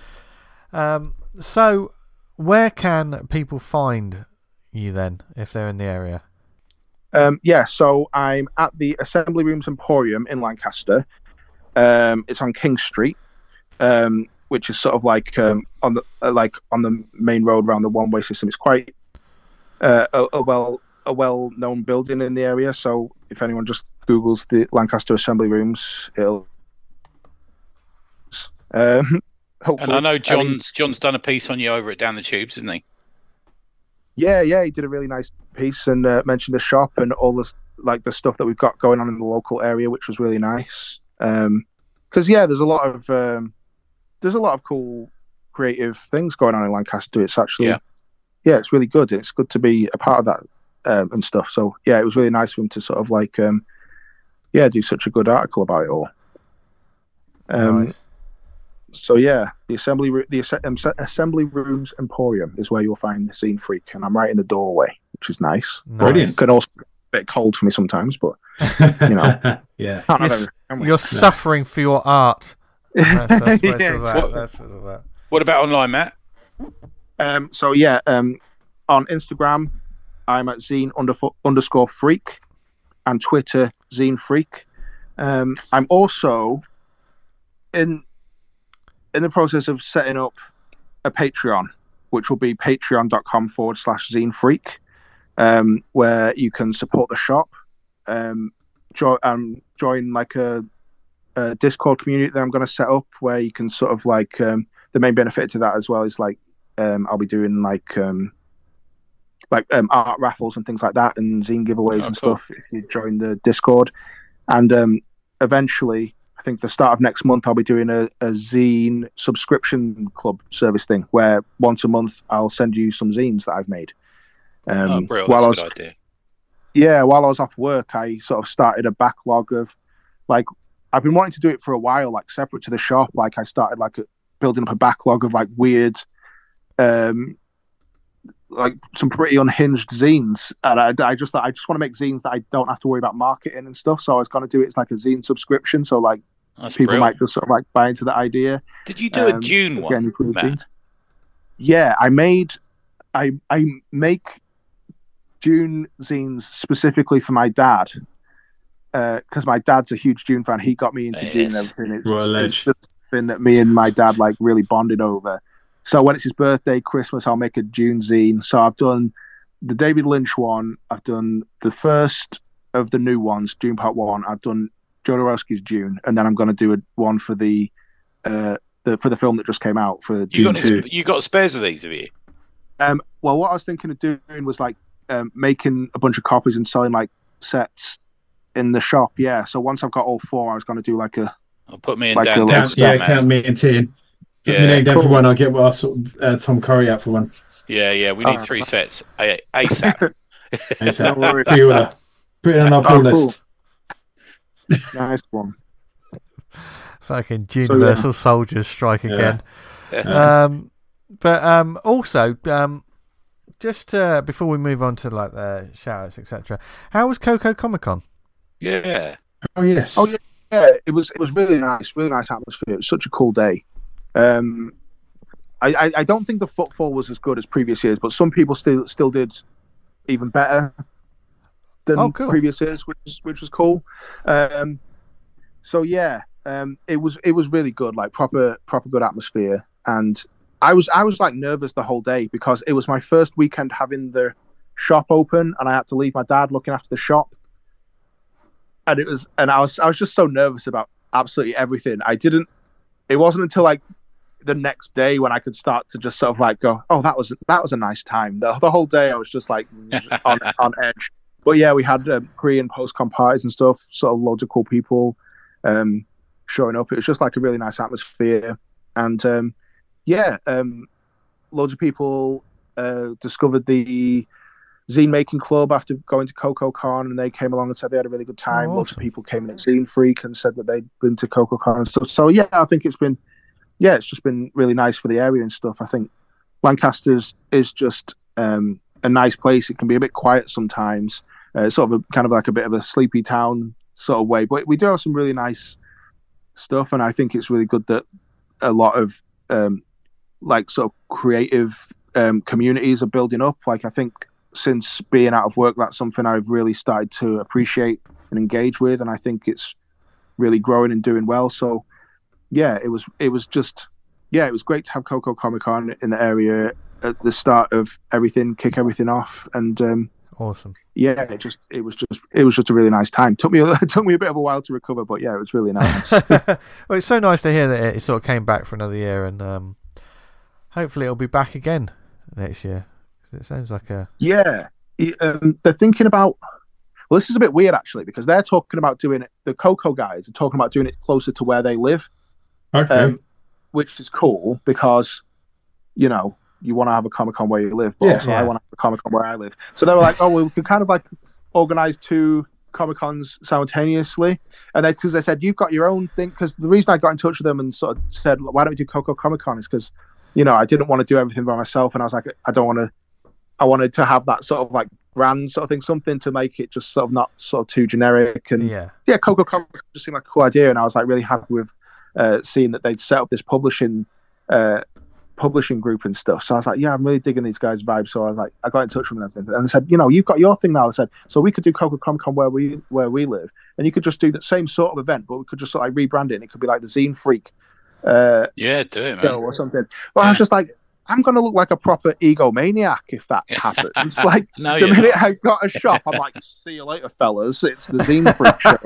So, where can people find you then if they're in the area? So I'm at the Assembly Rooms Emporium in Lancaster. It's on King Street, which is sort of like on the main road around the one-way system. It's quite a well-known building in the area. So if anyone just Googles the Lancaster Assembly Rooms, it'll. And I know John's done a piece on you over at Down the Tubes, isn't he? Yeah, he did a really nice piece and mentioned the shop and all the stuff that we've got going on in the local area, which was really nice. Because there's a lot of cool creative things going on in Lancaster. It's actually it's really good. It's good to be a part of that and stuff. So yeah, it was really nice for him to sort of like do such a good article about it all. Nice. So yeah, the Assembly Rooms Emporium is where you'll find Zine Freak, and I'm right in the doorway, which is nice. Brilliant. It can also be a bit cold for me sometimes, but you know, you're suffering for your art. That's what it's about. What about online, Matt? On Instagram, I'm at zine_freak, and Twitter Zine Freak. I'm also in the process of setting up a Patreon, which will be patreon.com/Zine Freak, where you can support the shop, join like a Discord community that I'm going to set up, where you can sort of like the main benefit to that as well is like I'll be doing like art raffles and things like that, and zine giveaways and stuff if you join the Discord. And eventually, I think the start of next month, I'll be doing a zine subscription club service thing where once a month I'll send you some zines that I've made. Brilliant. That's a good idea. Yeah, while I was off work, I sort of started a backlog of like I've been wanting to do it for a while, like separate to the shop. Like I started like building up a backlog of like weird, like some pretty unhinged zines, and I just thought I just want to make zines that I don't have to worry about marketing and stuff. So I was going to do it as like a zine subscription, so like people might just sort of like buy into the idea. Did you do a June one, Matt? Yeah, I make June zines specifically for my dad, because my dad's a huge June fan. He got me into June and everything. It's just thing that me and my dad like really bonded over. So when it's his birthday, Christmas, I'll make a June zine. So I've done the David Lynch one. I've done the first of the new ones, June Part 1. I've done Jodorowsky's June, and then I'm going to do one for the film that just came out for June 2. You got spares of these, have you? Well, what I was thinking of doing was like making a bunch of copies and selling like sets in the shop. Yeah. So once I've got all 4, I was going to do like a. I'll put me in like down. Count me in 10. Put my name down for one. I'll get Tom Curry out for one. Yeah. We need 3 sets ASAP. ASAP. Pre-order. Put it on our pull list. Nice one. Fucking Universal Soldiers strike again. But also, just before we move on to like the shout-outs, etc., how was Coco Comic Con? Yeah. Oh yes. Oh yeah. It was really nice atmosphere. It was such a cool day. I don't think the footfall was as good as previous years, but some people still did even better than previous years, which was cool. So yeah, it was really good, like proper good atmosphere. And I was like nervous the whole day because it was my first weekend having the shop open, and I had to leave my dad looking after the shop. And I was just so nervous about absolutely everything. It wasn't until like the next day when I could start to just sort of like go, oh, that was a nice time. The whole day I was just like on edge. But yeah, we had pre and post con parties and stuff. Sort of loads of cool people showing up. It was just like a really nice atmosphere, and loads of people discovered the zine making club after going to CocoCon, and they came along and said they had a really good time. Awesome. Lots of people came in at Zine Freak and said that they'd been to CocoCon and stuff. So yeah, I think it's just been really nice for the area and stuff. I think Lancaster's is just a nice place. It can be a bit quiet sometimes, sort of kind of like a bit of a sleepy town sort of way, but we do have some really nice stuff, and I think it's really good that a lot of like sort of creative communities are building up. Like I think since being out of work, that's something I've really started to appreciate and engage with, and I think it's really growing and doing well. So yeah, it was great to have Coco Comic Con in the area at the start of everything, kick everything off, and awesome. Yeah, it was just a really nice time. Took me a bit of a while to recover, but yeah, it was really nice. Well, it's so nice to hear that it sort of came back for another year, and hopefully it'll be back again next year. It sounds like they're thinking about. Well, this is a bit weird actually, because they're talking about doing it. The Coco guys are talking about doing it closer to where they live. Okay. Which is cool because, you know, you want to have a Comic-Con where you live, but also I want to have a Comic-Con where I live. So they were like, oh, well, we can kind of like organize 2 Comic-Cons simultaneously. And because they said, you've got your own thing. Because the reason I got in touch with them and sort of said, why don't we do Coco Comic-Con is because, you know, I didn't want to do everything by myself. And I was like, I wanted to have that sort of like brand sort of thing, something to make it just sort of not sort of too generic. And Coco Comic-Con just seemed like a cool idea. And I was like really happy with seeing that they'd set up this publishing group and stuff. So I was like, yeah, I'm really digging these guys' vibes. So I was like, I got in touch with them and they said, you know, you've got your thing now. I said, so we could do Coco Comic Con where we live, and you could just do the same sort of event, but we could just sort of like rebrand it. And it could be like the Zine Freak, do it, man, or something. Well, I was just like, I'm going to look like a proper egomaniac if that happens. Like no, the minute I got a shop, I'm like, see you later, fellas. It's the Zine Freak show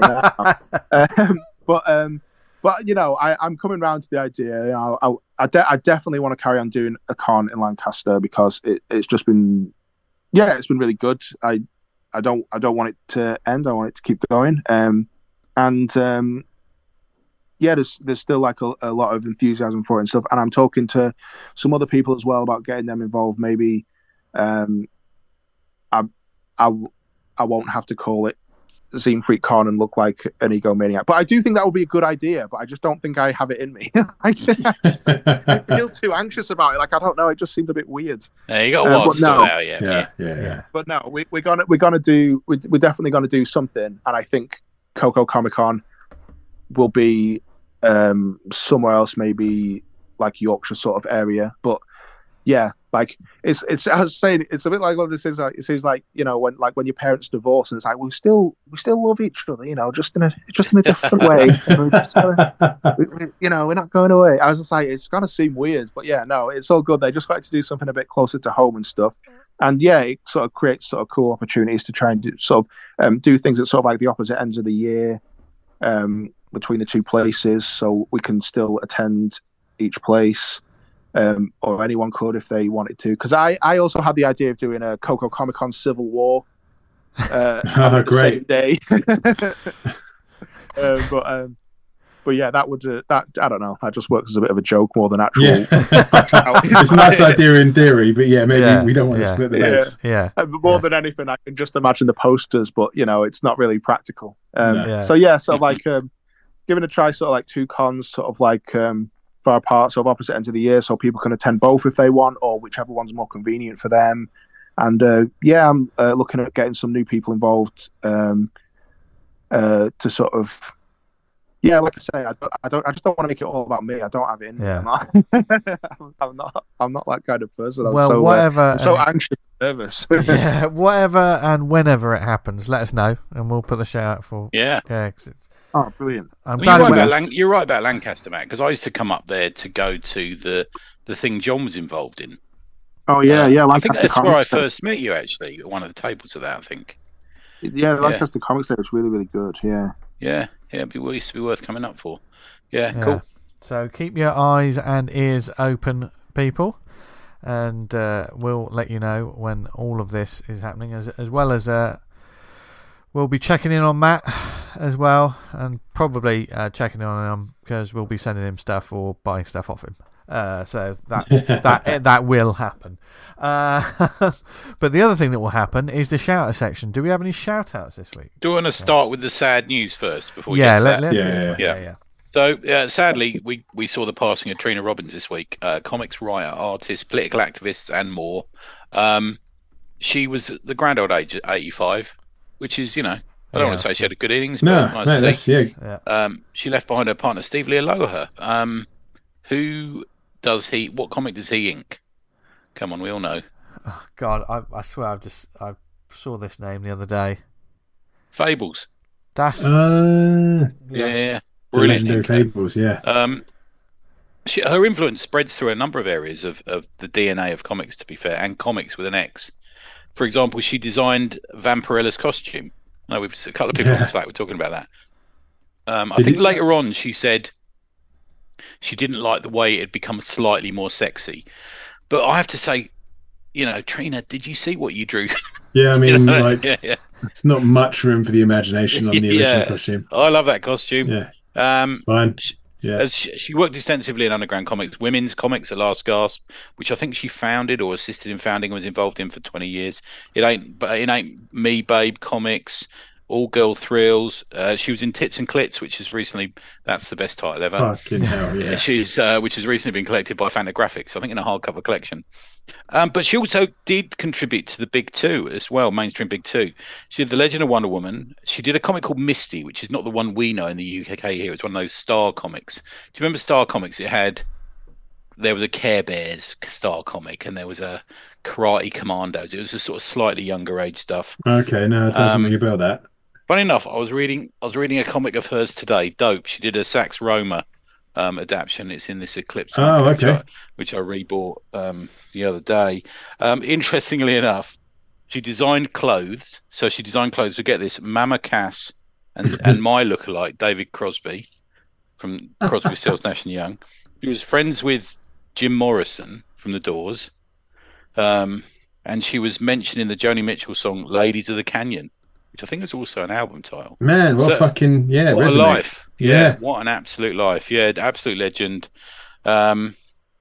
now. But you know, I'm coming round to the idea. I definitely want to carry on doing a con in Lancaster because it's just been, it's been really good. I don't want it to end. I want it to keep going. There's still like a lot of enthusiasm for it and stuff. And I'm talking to some other people as well about getting them involved. Maybe I won't have to call it Zine Freak Con and look like an egomaniac, but I do think that would be a good idea. But I just don't think I have it in me. I feel too anxious about it. Like I don't know. It just seemed a bit weird. Yeah, you got a while to sort out. Yeah. But no, we're definitely gonna do something, and I think Coco Comic Con will be somewhere else, maybe like Yorkshire sort of area. But yeah, like it's as I was saying, it's a bit like one of these things. Like it seems like, you know, when your parents divorce and it's like we still love each other, you know, just in a different way. We're not going away. I was just like, it's gonna seem weird, but yeah, no, it's all good. They just like to do something a bit closer to home and stuff. And yeah, it sort of creates sort of cool opportunities to try and do things at sort of like the opposite ends of the year between the 2 places, so we can still attend each place. Or anyone could if they wanted to, because I also had the idea of doing a Coco Comic Con Civil War great day. But yeah, that would I don't know, that just works as a bit of a joke more than actual. It's a nice idea in theory, but maybe we don't want to split the base. More than anything, I can just imagine the posters, but you know, it's not really practical. So sort of like giving a try, sort of like 2 cons, sort of like far apart, sort of opposite ends of the year, so people can attend both if they want, or whichever one's more convenient for them. And I'm looking at getting some new people involved to sort of, like I say, I just don't want to make it all about me. I don't have it in me. I'm not that kind of person. I'm so anxious and nervous. Whatever and whenever it happens, let us know and we'll put the shout out for. Oh, brilliant! You're right about Lancaster, Matt, because I used to come up there to go to the thing John was involved in. Oh yeah. I think that's where I first met you, actually, at one of the tables of that. I think. Yeah, Lancaster Comics Day was really, really good. Yeah. Yeah, it'd be worth coming up for. Yeah, cool. So keep your eyes and ears open, people, and we'll let you know when all of this is happening, as well as we'll be checking in on Matt as well, and probably checking in on him because we'll be sending him stuff or buying stuff off him. So that will happen. But the other thing that will happen is the shout-out section. Do we have any shout-outs this week? Do you want to start with the sad news first before we get to that? Let's do it. Yeah. So, sadly, we saw the passing of Trina Robbins this week. Comics writer, artist, political activist, and more. She was at the grand old age of 85, which is, I don't want to say she had a good innings, but it's nice to see. She left behind her partner, Steve Lealoha. What comic does he ink? Come on, we all know. Oh, God, I swear I saw this name the other day. Fables. That's yeah. Brilliant. Fables, yeah. Her influence spreads through a number of areas of the DNA of comics, to be fair, and comics with an X. For example, she designed Vampirella's costume. I know a couple of people on the Slack were talking about that. I think later on she said she didn't like the way it had become slightly more sexy. But I have to say, Trina, did you see what you drew? Yeah, I mean, it's not much room for the imagination on the original costume. I love that costume. Yeah. Fine. Yeah. She worked extensively in underground comics, women's comics at Last Gasp, which I think she founded or assisted in founding and was involved in for 20 years. It ain't Me Babe Comics, All Girl Thrills. She was in Tits and Clits, which is recently, that's the best title ever. Fucking hell, yeah. She's which has recently been collected by Fantagraphics, I think in a hardcover collection. But she also did contribute to the Big Two as well, mainstream Big Two. She did The Legend of Wonder Woman. She did a comic called Misty, which is not the one we know in the UK here. It's one of those Star comics. Do you remember Star Comics? There was a Care Bears Star comic, and there was a Karate Commandos. It was a sort of slightly younger age stuff. Okay, no, it doesn't ring about that. Funny enough, I was reading a comic of hers today, Dope. She did a Sax Roma adaptation. It's in this Eclipse which I rebought the other day. Interestingly enough, she designed clothes. So she designed clothes to get this Mama Cass and my lookalike, David Crosby, from Crosby, Stills, Nash and Young. She was friends with Jim Morrison from The Doors. And she was mentioned in the Joni Mitchell song Ladies of the Canyon, which I think is also an album title. Man, what what a life. Yeah, what an absolute life. Yeah, absolute legend. So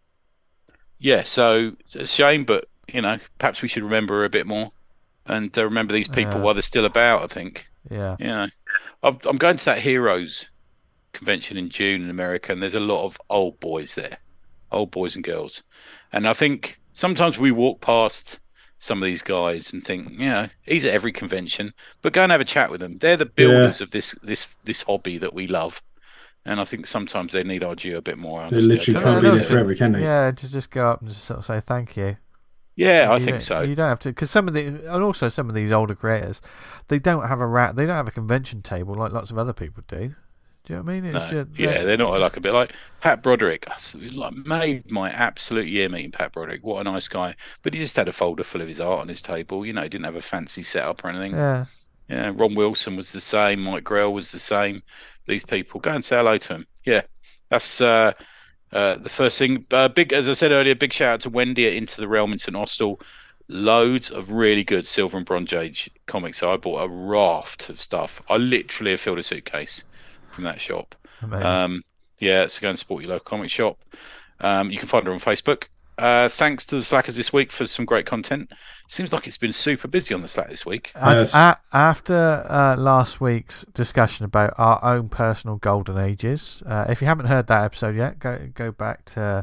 it's a shame, but, perhaps we should remember her a bit more and remember these people while they're still about, I think. Yeah. I'm going to that Heroes convention in June in America, and there's a lot of old boys there, old boys and girls. And I think sometimes we walk past some of these guys and think, he's at every convention, but go and have a chat with them. They're the builders of this hobby that we love, and I think sometimes they need our due a bit more. They literally can't be there forever, can they? Yeah, to just go up and just sort of say thank you. Yeah, I think so. You don't have to, because some of these older creators, they don't have a convention table like lots of other people do. Do you know what I mean? They're not like a bit like Pat Broderick. Made my absolute year meeting Pat Broderick. What a nice guy. But he just had a folder full of his art on his table. He didn't have a fancy setup or anything. Yeah. Yeah. Ron Wilson was the same. Mike Grell was the same. These people, go and say hello to him. Yeah. That's the first thing. Big, as I said earlier, big shout out to Wendy at Into the Realm in St Austell. Loads of really good Silver and Bronze Age comics. So I bought a raft of stuff. I literally have filled a suitcase from that shop. So go and support your local comic shop. You can find her on Facebook. Thanks to the Slackers this week for some great content. Seems like it's been super busy on the Slack this week. After last week's discussion about our own personal golden ages, if you haven't heard that episode yet, go back to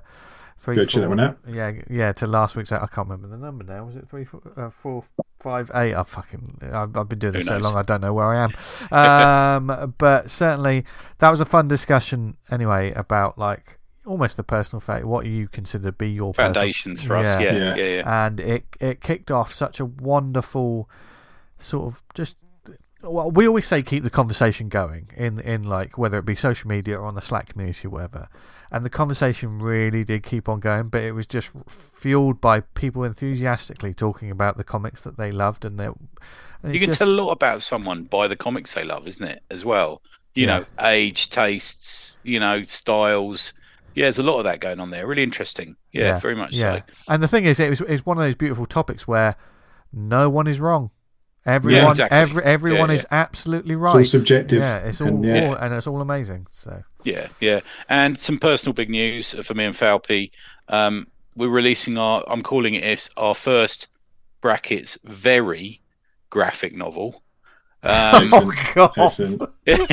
to last week's. I can't remember the number now. Was it 3, 4, 5, 8? I've been doing this so long I don't know where I am. But certainly that was a fun discussion anyway about almost the personal fate. What you consider to be your foundations for us? Yeah. And it kicked off such a wonderful sort of just. Well, we always say keep the conversation going in whether it be social media or on the Slack community or whatever. And the conversation really did keep on going, but it was just fueled by people enthusiastically talking about the comics that they loved. And you can tell a lot about someone by the comics they love, isn't it, as well? you know, age, tastes, you know, styles. Yeah, there's a lot of that going on there. Really interesting. Yeah, very much so. And the thing is, it's one of those beautiful topics where no one is wrong. Everyone, everyone is absolutely right. It's all subjective. Yeah, it's all, and it's all amazing. So yeah. And some personal big news for me and Falpy. We're releasing I'm calling it our first brackets very graphic novel. Oh God!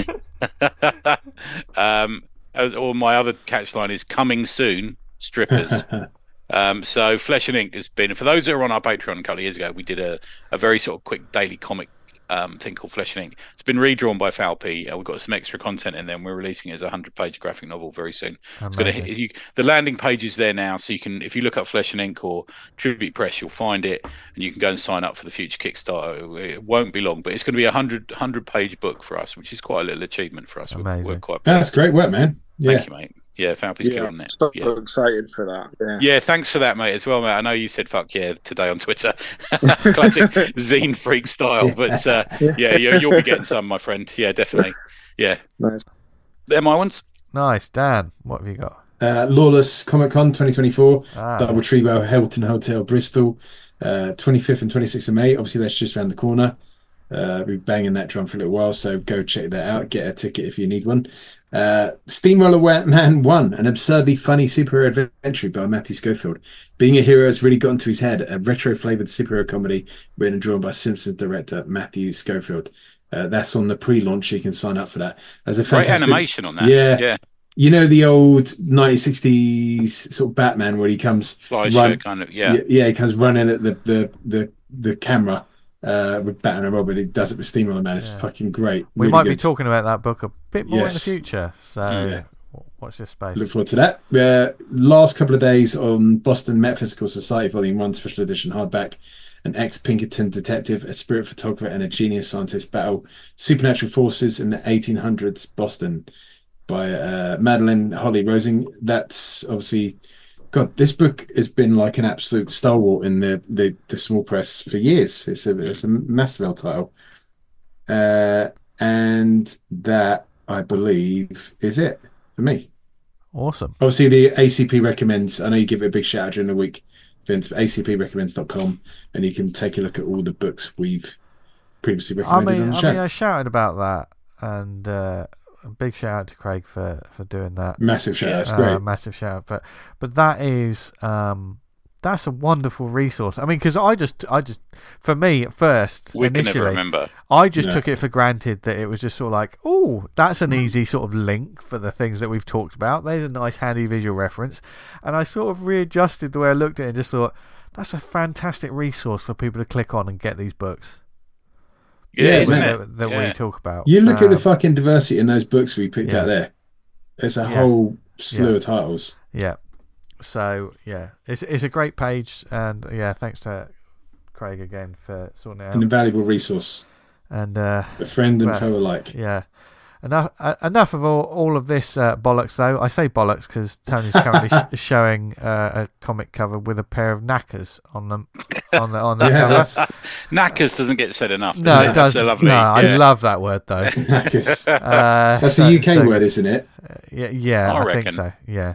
Or my other catchline is coming soon, strippers. So Flesh and Ink has been, for those that are on our Patreon a couple of years ago, we did a very sort of quick daily comic thing called Flesh and Ink. It's been redrawn by Falpy. We've got some extra content in there, and we're releasing it as a 100-page graphic novel very soon. It's going to the landing page is there now, so you can, if you look up Flesh and Ink or Tribute Press, you'll find it, and you can go and sign up for the future Kickstarter. It won't be long, but it's going to be a 100-page book for us, which is quite a little achievement for us. We're quite That's great work, man. Thank you, mate. Yeah, Falpy's killing it. So excited for that. Yeah, thanks for that, mate, as well, mate. I know you said "fuck yeah" today on Twitter, classic zine freak style. But you'll be getting some, my friend. Yeah, definitely. Yeah, nice. They're my ones. Nice, Dan. What have you got? Lawless Comic Con 2024, Double Trebo, Hilton Hotel, Bristol, 25th and 26th of May. Obviously, that's just around the corner. We've been banging that drum for a little while, so go check that out. Get a ticket if you need one. Steamroller Man 1, an absurdly funny superhero adventure by Matthew Schofield. Being a hero has really gotten to his head. A retro-flavoured superhero comedy written and drawn by Simpsons director Matthew Schofield. That's on the pre-launch. You can sign up for that. There's a fantastic great animation on that. Yeah. You know the old 1960s sort of Batman where he comes he comes running at the camera. With Batman and Robin, he does it with Steamroller Man. It's fucking great. We might be talking about that book a bit more in the future, so watch this space. Look forward to that. Last couple of days on Boston Metaphysical Society Volume 1 Special Edition hardback. An ex-Pinkerton detective, a spirit photographer, and a genius scientist battle supernatural forces in the 1800s Boston by Madeline Holly Rosing. That's obviously... God, this book has been like an absolute stalwart in the small press for years. It's a massive title. And that, I believe, is it for me. Awesome. Obviously, the ACP recommends, I know you give it a big shout out during the week, Vince, acprecommends.com, and you can take a look at all the books we've previously recommended on the show. I shouted about that, and... a big shout out to Craig for doing that. Massive shout out. It's great. Massive shout out. But that is that's a wonderful resource. I mean, because I just for me at first we initially, can never remember. I just took it for granted that it was just sort of like, oh, that's an easy sort of link for the things that we've talked about. There's a nice handy visual reference, and I sort of readjusted the way I looked at it and just thought that's a fantastic resource for people to click on and get these books. That we talk about. You look at the fucking diversity in those books we picked out there. There's a whole slew of titles. Yeah. So it's a great page, and thanks to Craig again for sorting it out. An invaluable resource. And a friend and foe alike. Yeah. Enough of all of this bollocks, though. I say bollocks because Tony's currently showing a comic cover with a pair of knackers on them on the cover. Knackers doesn't get said enough. No, it doesn't. Lovely. No, I love that word though. Knackers. That's a UK word, isn't it? Yeah, I think so. Yeah.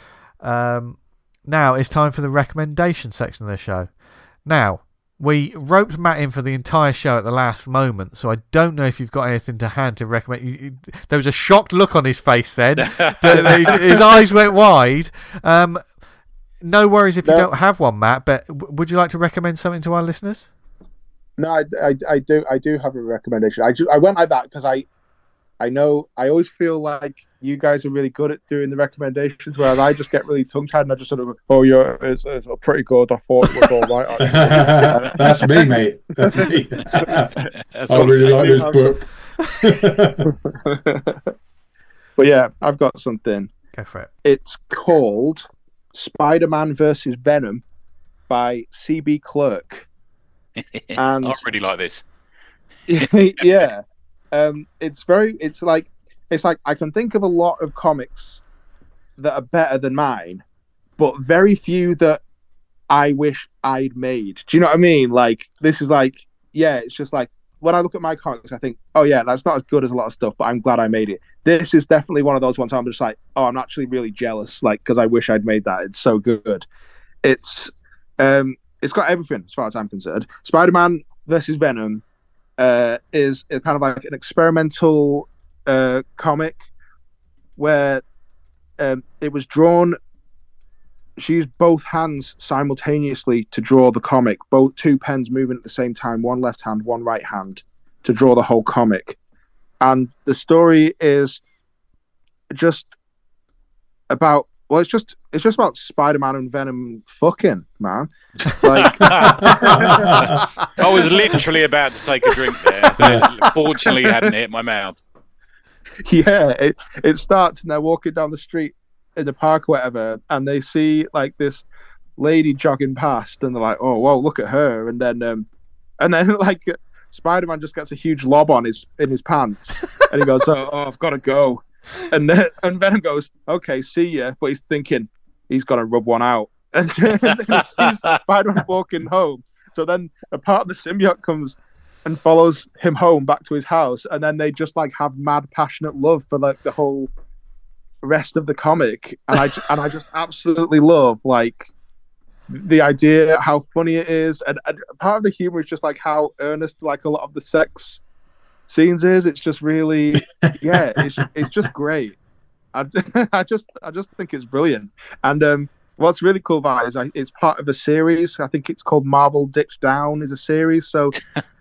Now it's time for the recommendation section of the show. Now. We roped Matt in for the entire show at the last moment, so I don't know if you've got anything to hand to recommend. There was a shocked look on his face then. His eyes went wide. No worries if you don't have one, Matt, but would you like to recommend something to our listeners? No, I do have a recommendation. I went like that because I know I always feel like you guys are really good at doing the recommendations, whereas I just get really tongue-tied and I just sort of, it's pretty good. I thought it was all right. That's me, mate. That's me. I really like this book. But yeah, I've got something. Go for it. It's called Spider-Man versus Venom by C.B. Clerk. And I really like this. Yeah. It's like I can think of a lot of comics that are better than mine, but very few that I wish I'd made. Do you know what I mean? Like, this is like, it's just like when I look at my comics, I think, oh yeah, that's not as good as a lot of stuff, but I'm glad I made it. This is definitely one of those ones where I'm just like, oh, I'm actually really jealous, like, because I wish I'd made that. It's so good. It's got everything as far as I'm concerned. Spider-Man versus Venom is kind of like an experimental comic where it was drawn. She used both hands simultaneously to draw the comic, both two pens moving at the same time, one left hand, one right hand, to draw the whole comic. And the story is just about, well, it's just about Spider-Man and Venom fucking, man. Like, I was literally about to take a drink there. Fortunately, it hadn't hit my mouth. Yeah, it starts and they're walking down the street in the park or whatever, and they see like this lady jogging past, and they're like, "Oh, whoa, look at her!" And then like Spider-Man just gets a huge lob in his pants, and he goes, "Oh, I've got to go." And Venom goes, "Okay, see ya," but he's thinking he's gonna rub one out, and then he sees Spider-Man walking home. So then a part of the symbiote comes and follows him home back to his house, and then they just like have mad passionate love for like the whole rest of the comic, and I just absolutely love like the idea, how funny it is, and part of the humor is just like how earnest like a lot of the sex scenes is. It's just really it's just great. I just think it's brilliant. And what's really cool about it is it's part of a series. I think it's called Marvel Ditch Down is a series. So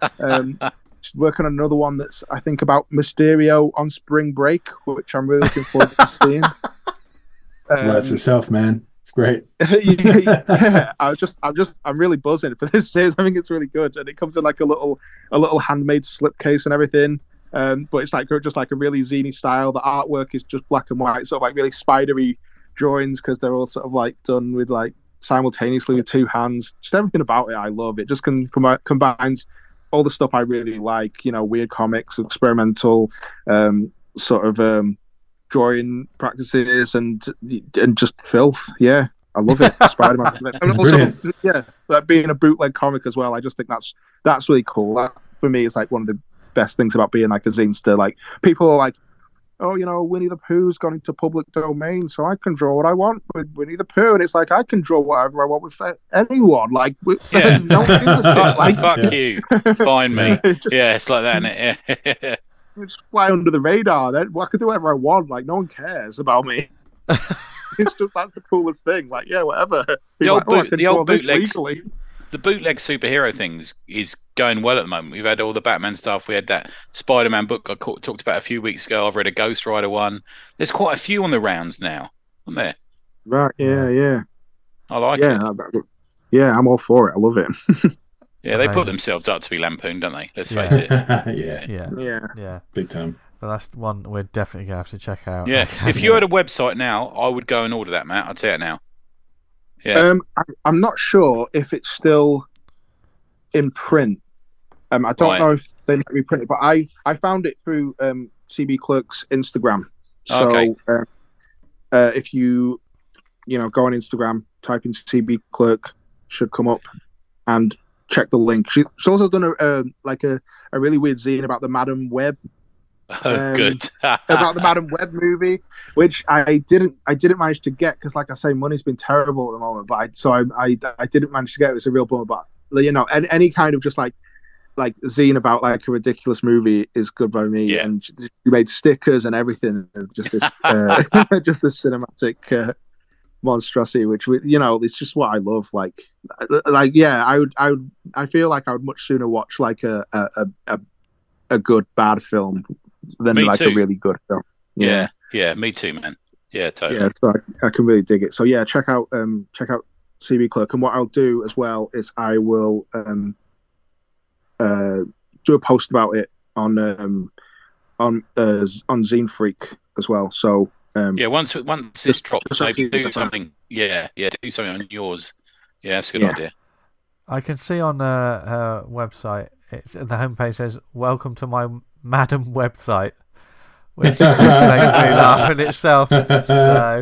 working on another one that's I think about Mysterio on spring break, which I'm really looking forward to seeing. That's itself, man. It's great. Yeah, I'm really buzzing for this series. I think it's really good, and it comes in like a little handmade slipcase and everything. But it's like just like a really zany style. The artwork is just black and white, sort of like really spidery drawings because they're all sort of like done with like simultaneously with two hands. Just everything about it, I love. It just combines all the stuff I really like, you know, weird comics, experimental sort of drawing practices and just filth. Yeah, I love it. Spider-Man. And also, yeah, like being a bootleg comic as well. I just think that's really cool. That for me is like one of the best things about being like a zinester. Like people are like, oh, you know, Winnie the Pooh's gone into public domain, so I can draw what I want with Winnie the Pooh, and it's like I can draw whatever I want with anyone. Like, yeah. No like, fuck you, find me. Yeah, it's like that, isn't it? Just fly under the radar. Then I can do whatever I want. Like, no one cares about me. It's just that's the coolest thing. Like, yeah, whatever. The old bootlegs. The bootleg superhero things is going well at the moment. We've had all the Batman stuff. We had that Spider-Man book I talked about a few weeks ago. I've read a Ghost Rider one. There's quite a few on the rounds now, aren't there? Right, yeah. I like it. Yeah, I'm all for it. I love it. Yeah, they put themselves up to be lampooned, don't they? Let's face it. Yeah. Big time. But that's one we're definitely going to have to check out. Yeah, if you had a website now, I would go and order that, Matt. I'll tell you now. Yeah. I'm not sure if it's still in print. I don't know if they let me print it, but I found it through CB Clerk's Instagram. So okay. If you go on Instagram, type in CB Clerk, should come up, and check the link. She's also done a really weird zine about the Madam Web. Good. About the Madam Web movie, which I didn't manage to get because, like I say, money's been terrible at the moment. But I didn't manage to get it. It's a real bummer. But any kind of just like zine about like a ridiculous movie is good by me. Yeah. And you made stickers and everything. Just this just this cinematic monstrosity, which it's just what I love. Like yeah, I feel like I would much sooner watch like a good bad film than like a really good film. Yeah, me too, man. Yeah, totally. Yeah, so I can really dig it. So yeah, check out CB Clerk, and what I'll do as well is I will do a post about it on Zine Freak as well. So once this drops, maybe do something. Yeah, do something on yours. Yeah, that's a good idea. I can see on her website, the homepage says, "Welcome to my Madam website," which just makes me laugh in itself. So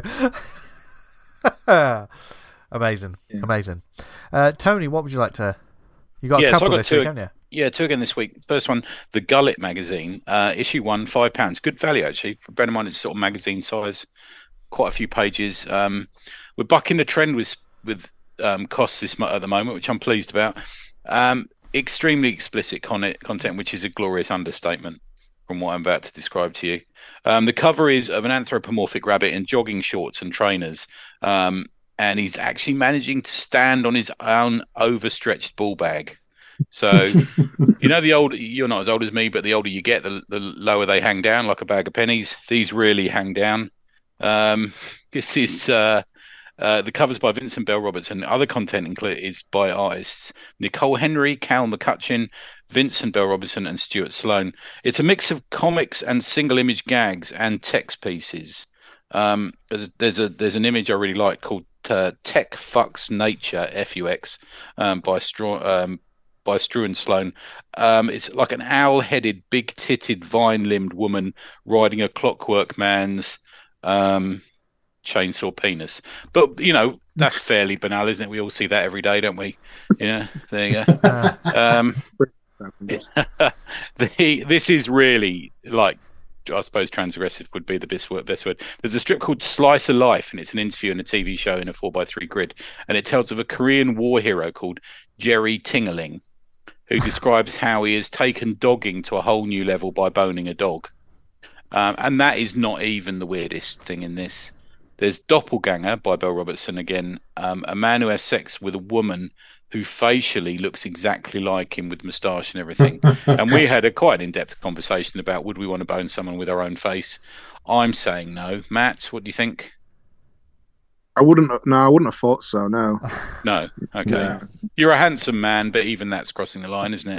amazing. Tony, what would you like to? You got a couple this week, haven't you? Yeah, two again this week. First one, the Gullet magazine, issue 1, £5. Good value actually. Bear in mind it's sort of magazine size, quite a few pages. We're bucking the trend with costs at the moment, which I'm pleased about. Extremely explicit content, which is a glorious understatement from what I'm about to describe to you. The cover is of an anthropomorphic rabbit in jogging shorts and trainers, and he's actually managing to stand on his own overstretched ball bag. So, you're not as old as me, but the older you get, the lower they hang down, like a bag of pennies. These really hang down. This is the covers by Vincent Bell Robertson. Other content is by artists Nicole Henry, Cal McCutcheon, Vincent Bell Robertson, and Stuart Sloan. It's a mix of comics and single image gags and text pieces. There's an image I really like called Tech Fucks Nature, FUX, by Struan Sloan. It's like an owl-headed, big-titted, vine-limbed woman riding a Clockwork Man's chainsaw penis. But, that's fairly banal, isn't it? We all see that every day, don't we? There you go. This is really, like, I suppose transgressive would be the best word. There's a strip called Slice of Life, and it's an interview in a TV show in a 4x3 grid. And it tells of a Korean war hero called Jerry Tingeling, who describes how he has taken dogging to a whole new level by boning a dog. And that is not even the weirdest thing in this. There's Doppelganger by Bell Robertson again, a man who has sex with a woman who facially looks exactly like him with moustache and everything. And we had quite an in-depth conversation about would we want to bone someone with our own face. I'm saying no. Matt, what do you think? I wouldn't have thought so, no. No, okay. Yeah. You're a handsome man, but even that's crossing the line, isn't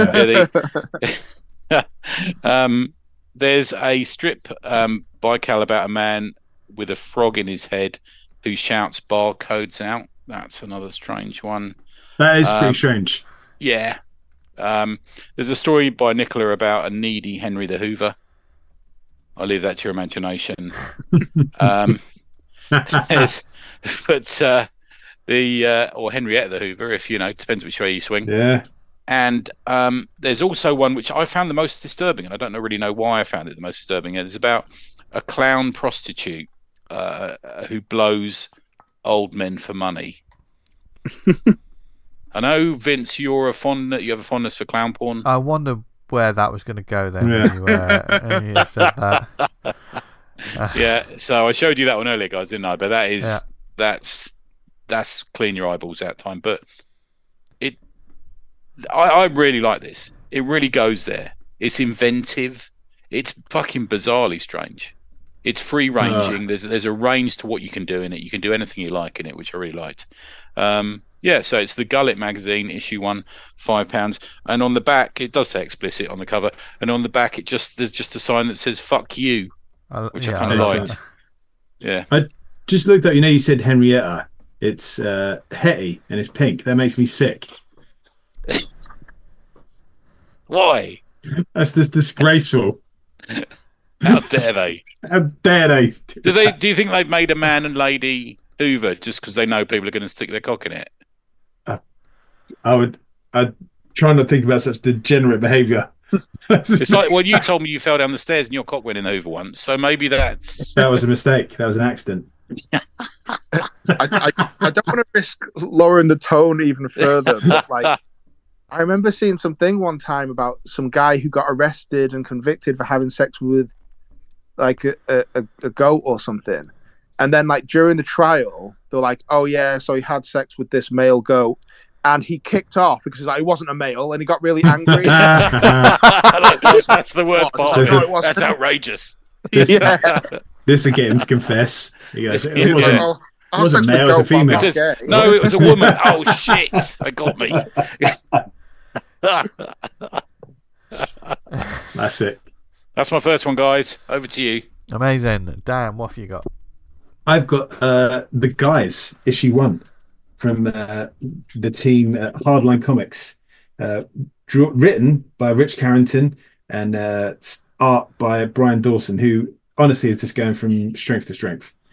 it? There's a strip by Cal about a man with a frog in his head who shouts barcodes out. That's another strange one. That is pretty strange. Yeah. There's a story by Nicola about a needy Henry the Hoover. I'll leave that to your imagination. Or Henrietta the Hoover, if depends which way you swing. Yeah. And there's also one which I found the most disturbing, and I don't really know why I found it the most disturbing. It's about a clown prostitute who blows old men for money. I know, Vince, you have a fondness for clown porn. I wonder where that was going to go then when you said that. Yeah, so I showed you that one earlier, guys, didn't I? But that's clean your eyeballs out time. But I really like this. It really goes there. It's inventive. It's fucking bizarrely strange. It's free ranging. There's a range to what you can do in it. You can do anything you like in it, which I really liked. So it's the Gullet magazine, issue 1, £5, and on the back it does say explicit on the cover, and on the back there's just a sign that says "fuck you," which I kind of liked. Yeah, I just looked up. You said Henrietta. It's Hetty and it's pink. That makes me sick. Why? That's just disgraceful. How dare they? How dare they? Do you think they've made a man and lady Hoover just because they know people are going to stick their cock in it? I'd try not to think about such degenerate behaviour. It's like, well, you told me you fell down the stairs and your cock went in the Hoover once, so maybe that was a mistake. That was an accident. I don't want to risk lowering the tone even further, but I remember seeing something one time about some guy who got arrested and convicted for having sex with like a goat or something. And then during the trial, they're like, oh yeah, so he had sex with this male goat. And he kicked off because he wasn't a male, and he got really angry. That's the worst part. That's outrageous. This again to confess. He goes, it wasn't male, it was a female. Says, no, it was a woman. Oh shit, they got me. That's it. That's my first one, guys. Over to you. Amazing. Dan, what have you got? I've got The Guys, issue 1 from the team at Hardline Comics, written by Rich Carrington and art by Brian Dawson, who honestly is just going from strength to strength.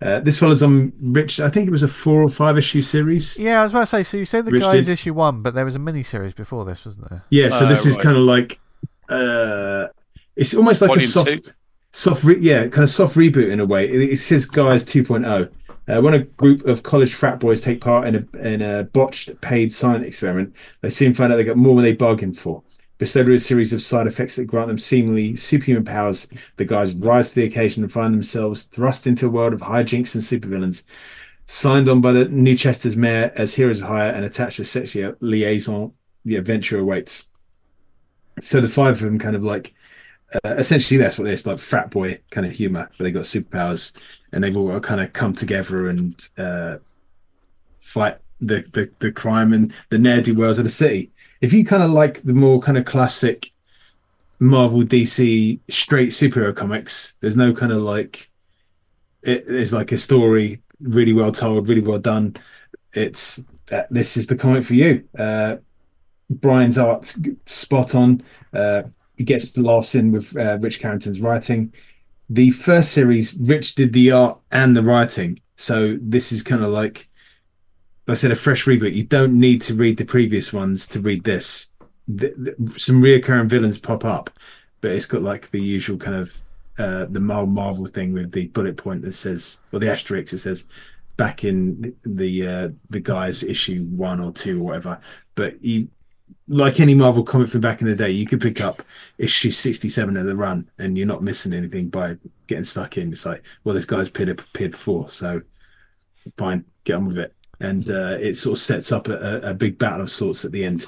This follows on Rich. I think it was a 4 or 5 issue series. Yeah, I was about to say. So you said the Rich Guys did. issue 1, but there was a mini series before this, wasn't there? Yeah, so this is Right. kind of like it's almost like Volume a two. kind of soft reboot in a way. It says Guys 2.0. When a group of college frat boys take part in a botched paid silent experiment, they soon find out they got more than they bargained for. Bestowed with a series of side effects that grant them seemingly superhuman powers, the guys rise to the occasion and find themselves thrust into a world of hijinks and supervillains. Signed on by the New Chester's mayor as heroes of hire and attached to sexual liaison, the adventure awaits. So the 5 of them kind of like essentially that's what it is, like frat boy kind of humor, but they got superpowers and they've all got to kind of come together and fight the crime and the nerdy worlds of the city. If you kind of like the more kind of classic Marvel DC straight superhero comics, there's no kind of like it's like a story really well told, really well done. It's this is the comic for you. Brian's art's spot on. He gets the laughs in with Rich Carrington's writing. The first series, Rich did the art and the writing, so this is kind of like I said, a fresh reboot. You don't need to read the previous ones to read this. Some reoccurring villains pop up, but it's got like the usual kind of the Marvel thing with the bullet point that says, or the asterisk that says, back in the Guys issue 1 or 2 or whatever. But you, like any Marvel comic from back in the day, you could pick up issue 67 of the run, and you're not missing anything by getting stuck in. It's like, well, this guy's appeared before, so fine, get on with it. And it sort of sets up a big battle of sorts at the end.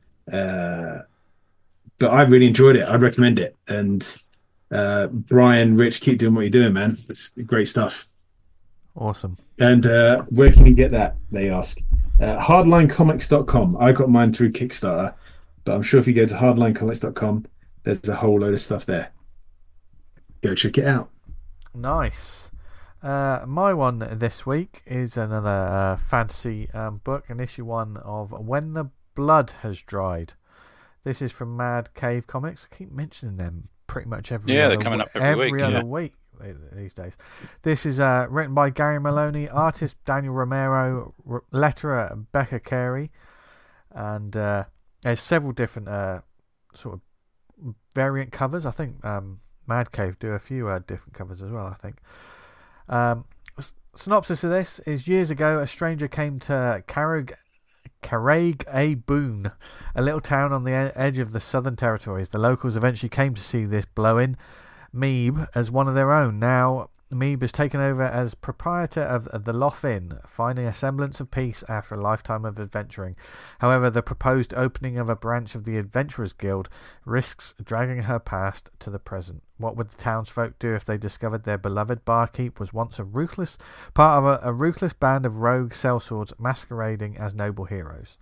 But I really enjoyed it. I'd recommend it. And Brian, Rich, keep doing what you're doing, man. It's great stuff. Awesome. And where can you get that, they ask? Hardlinecomics.com. I got mine through Kickstarter, but I'm sure if you go to hardlinecomics.com, there's a whole load of stuff there. Go check it out. Nice. My one this week is another fantasy book, an issue 1 of When the Blood Has Dried. This is from Mad Cave Comics. I keep mentioning them pretty much every they're coming up every other week these days. This is written by Gary Maloney, artist Daniel Romero, letterer Becca Carey, and there's several different sort of variant covers. I think Mad Cave do a few different covers as well, I think. Synopsis of this is: years ago, a stranger came to Caraig A. Boone, a little town on the edge of the Southern Territories. The locals eventually came to see this blow-in Meeb as one of their own. Now, Meeb is taken over as proprietor of the Lough Inn, finding a semblance of peace after a lifetime of adventuring. However, the proposed opening of a branch of the Adventurers Guild risks dragging her past to the present. What would the townsfolk do if they discovered their beloved barkeep was once a ruthless part of a ruthless band of rogue sellswords masquerading as noble heroes?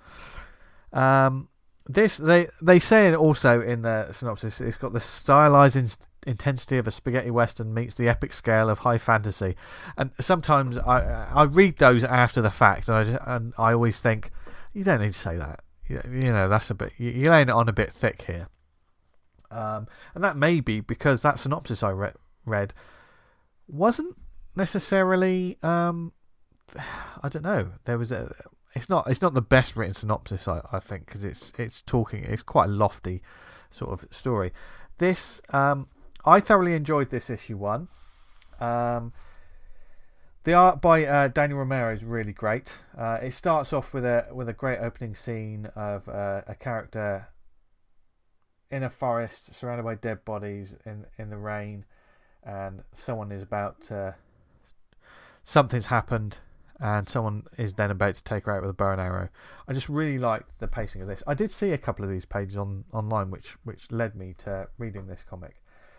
This they say it also in the synopsis. It's got the stylized intensity of a spaghetti western meets the epic scale of high fantasy, and sometimes I read those after the fact, and I always think you don't need to say that. You know, that's a bit you're laying it on a bit thick here. And that may be because that synopsis I read wasn't necessarily I don't know. There was it's not the best written synopsis I think, because it's quite a lofty sort of story. This I thoroughly enjoyed this issue 1. The art by Daniel Romero is really great. It starts off with a great opening scene of a character in a forest surrounded by dead bodies in the rain, and someone is about to... something's happened, and someone is then about to take her out with a bow and arrow. I just really liked the pacing of this. I did see a couple of these pages online, which led me to reading this comic.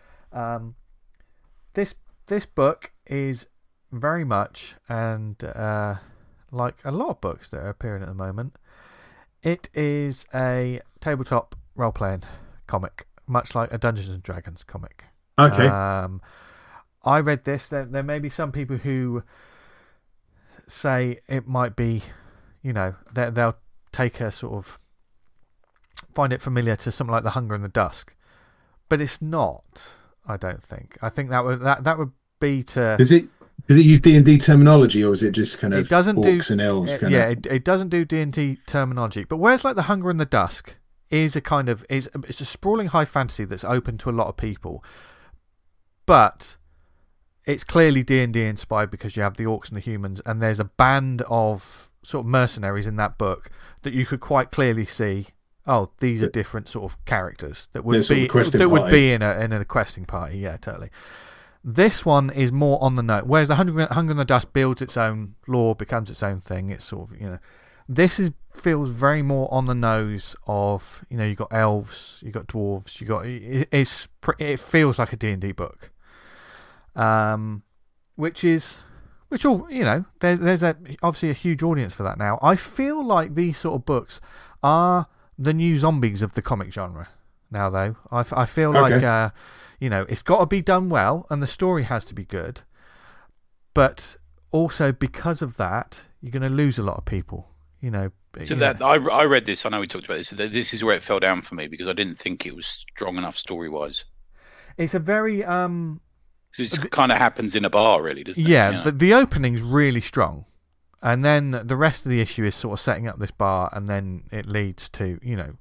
This book is very much, and like a lot of books that are appearing at the moment, it is a tabletop role-playing comic, much like a Dungeons and Dragons comic. Okay. I read this. There may be some people who say it might be, they'll take a sort of find it familiar to something like The Hunger and the Dusk, but it's not. I don't think. I think that would be to. Does it use D&D terminology, or is it just kind of It doesn't do orcs and elves? it doesn't do D&D terminology. But whereas like the Hunger in the Dusk is a kind of it's a sprawling high fantasy that's open to a lot of people, but it's clearly D&D inspired because you have the orcs and the humans, and there's a band of sort of mercenaries in that book that you could quite clearly see. Oh, these are different sort of characters that would be in a questing party. Yeah, totally. This one is more on the note, whereas the Hunger in the Dust builds its own lore, becomes its own thing. It's sort of, this feels very more on the nose of, you've got elves, you've got dwarves, it feels like a D&D book, which all, there's obviously a huge audience for that now. I feel like these sort of books are the new zombies of the comic genre now, though. I feel like it's got to be done well, and the story has to be good. But also, because of that, you're going to lose a lot of people. That I read this. I know we talked about this. This is where it fell down for me because I didn't think it was strong enough story-wise. It's a very it kind of happens in a bar, really, doesn't it? Yeah, the opening's really strong, and then the rest of the issue is sort of setting up this bar, and then it leads to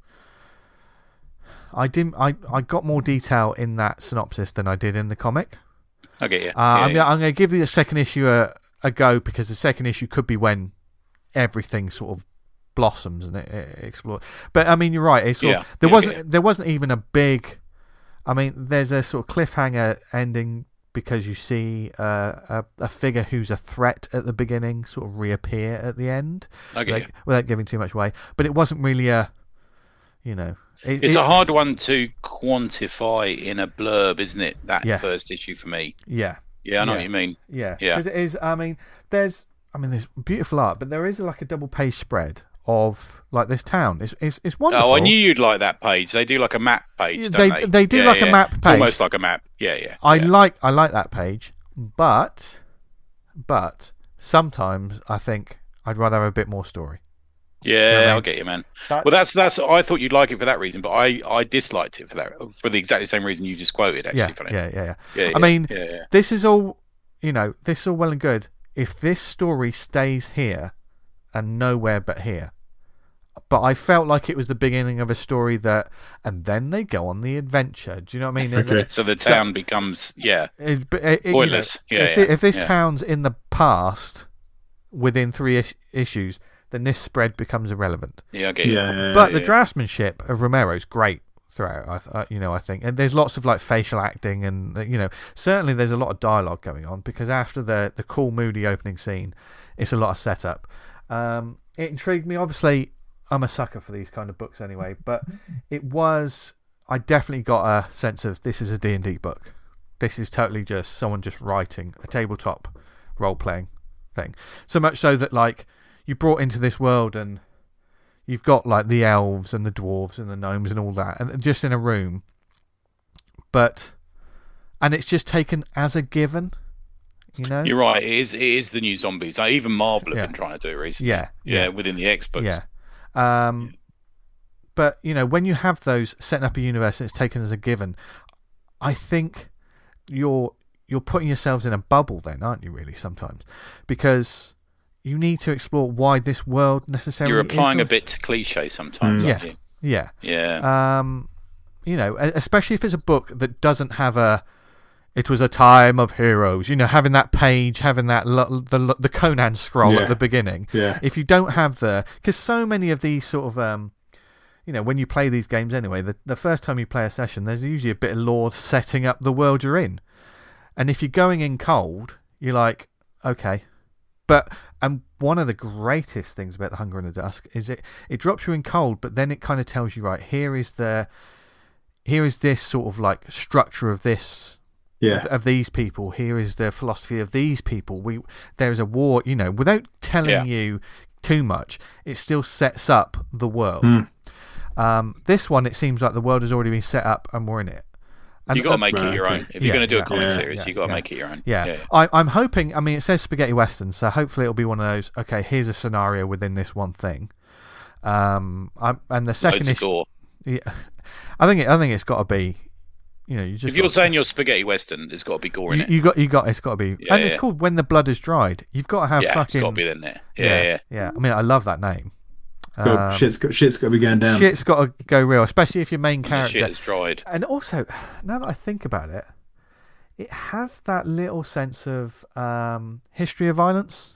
I got more detail in that synopsis than I did in the comic. Okay, yeah. I'm going to give the second issue a go, because the second issue could be when everything sort of blossoms and it explodes. But I mean, you're right. It's sort of, there wasn't even a big. I mean, there's a sort of cliffhanger ending because you see a figure who's a threat at the beginning sort of reappear at the end, without giving too much away. But it wasn't really a. It's a hard one to quantify in a blurb, isn't it? That first issue for me. Yeah. Yeah, I know what you mean. Yeah. Because it is. There's beautiful art, but there is like a double page spread of like this town. It's wonderful. Oh, I knew you'd like that page. They do like a map page, don't they? They do a map page. It's almost like a map. Yeah. I like that page, but sometimes I think I'd rather have a bit more story. Yeah, I'll get you, man. Well, that's. I thought you'd like it for that reason, but I disliked it for the exactly same reason you just quoted. Actually, yeah. I mean, this is all this is all well and good if this story stays here and nowhere but here. But I felt like it was the beginning of a story and then they go on the adventure. Do you know what I mean? Okay. So the town becomes pointless. If this town's in the past within 3 issues, then this spread becomes irrelevant. Yeah, okay. But the draftsmanship of Romero is great throughout. I think, and there's lots of like facial acting, and certainly there's a lot of dialogue going on, because after the cool, moody opening scene, it's a lot of setup. It intrigued me. Obviously, I'm a sucker for these kind of books anyway, but I definitely got a sense of this is a D&D book. This is totally just someone just writing a tabletop role-playing thing. So much so that like you brought into this world and you've got like the elves and the dwarves and the gnomes and all that, and just in a room. And it's just taken as a given. You're right. It is the new zombies. Even Marvel have been trying to do it recently. Yeah, within the X books. Yeah. But when you have those setting up a universe and it's taken as a given, I think you're putting yourselves in a bubble then, aren't you? Really, sometimes, because you need to explore why this world necessarily. You're applying a bit to cliche sometimes. Yeah. Especially if it's a book that doesn't have it was a time of heroes. Having that page, having that the Conan scroll at the beginning. Yeah. If you don't have because so many of these sort of when you play these games anyway, the first time you play a session, there's usually a bit of lore setting up the world you're in, and if you're going in cold, you're like, okay. And one of the greatest things about The Hunger in the Dusk is it drops you in cold, but then it kind of tells you, right, here is this sort of like structure of this, of these people. Here is the philosophy of these people. There's a war, without telling you too much, it still sets up the world. This one, it seems like the world has already been set up and we're in it. And you got to make it your own. If you're going to do a comic series, you got to make it your own. Yeah. I'm hoping. I mean, it says spaghetti western, so hopefully it'll be one of those. Okay, here's a scenario within this one thing. And the second issue. Gore. Yeah, I think it's got to be. you just. If you're saying you're spaghetti western, there's got to be gore in it. You got. It's got to be, Yeah, and it's called When the Blood Is Dried. You've got to have fucking. It's got to be in there. Yeah. I mean, I love that name. Shit's got to be going down. Shit's got to go real, especially if your main character. Shit is dried. And also, now that I think about it, it has that little sense of history of violence.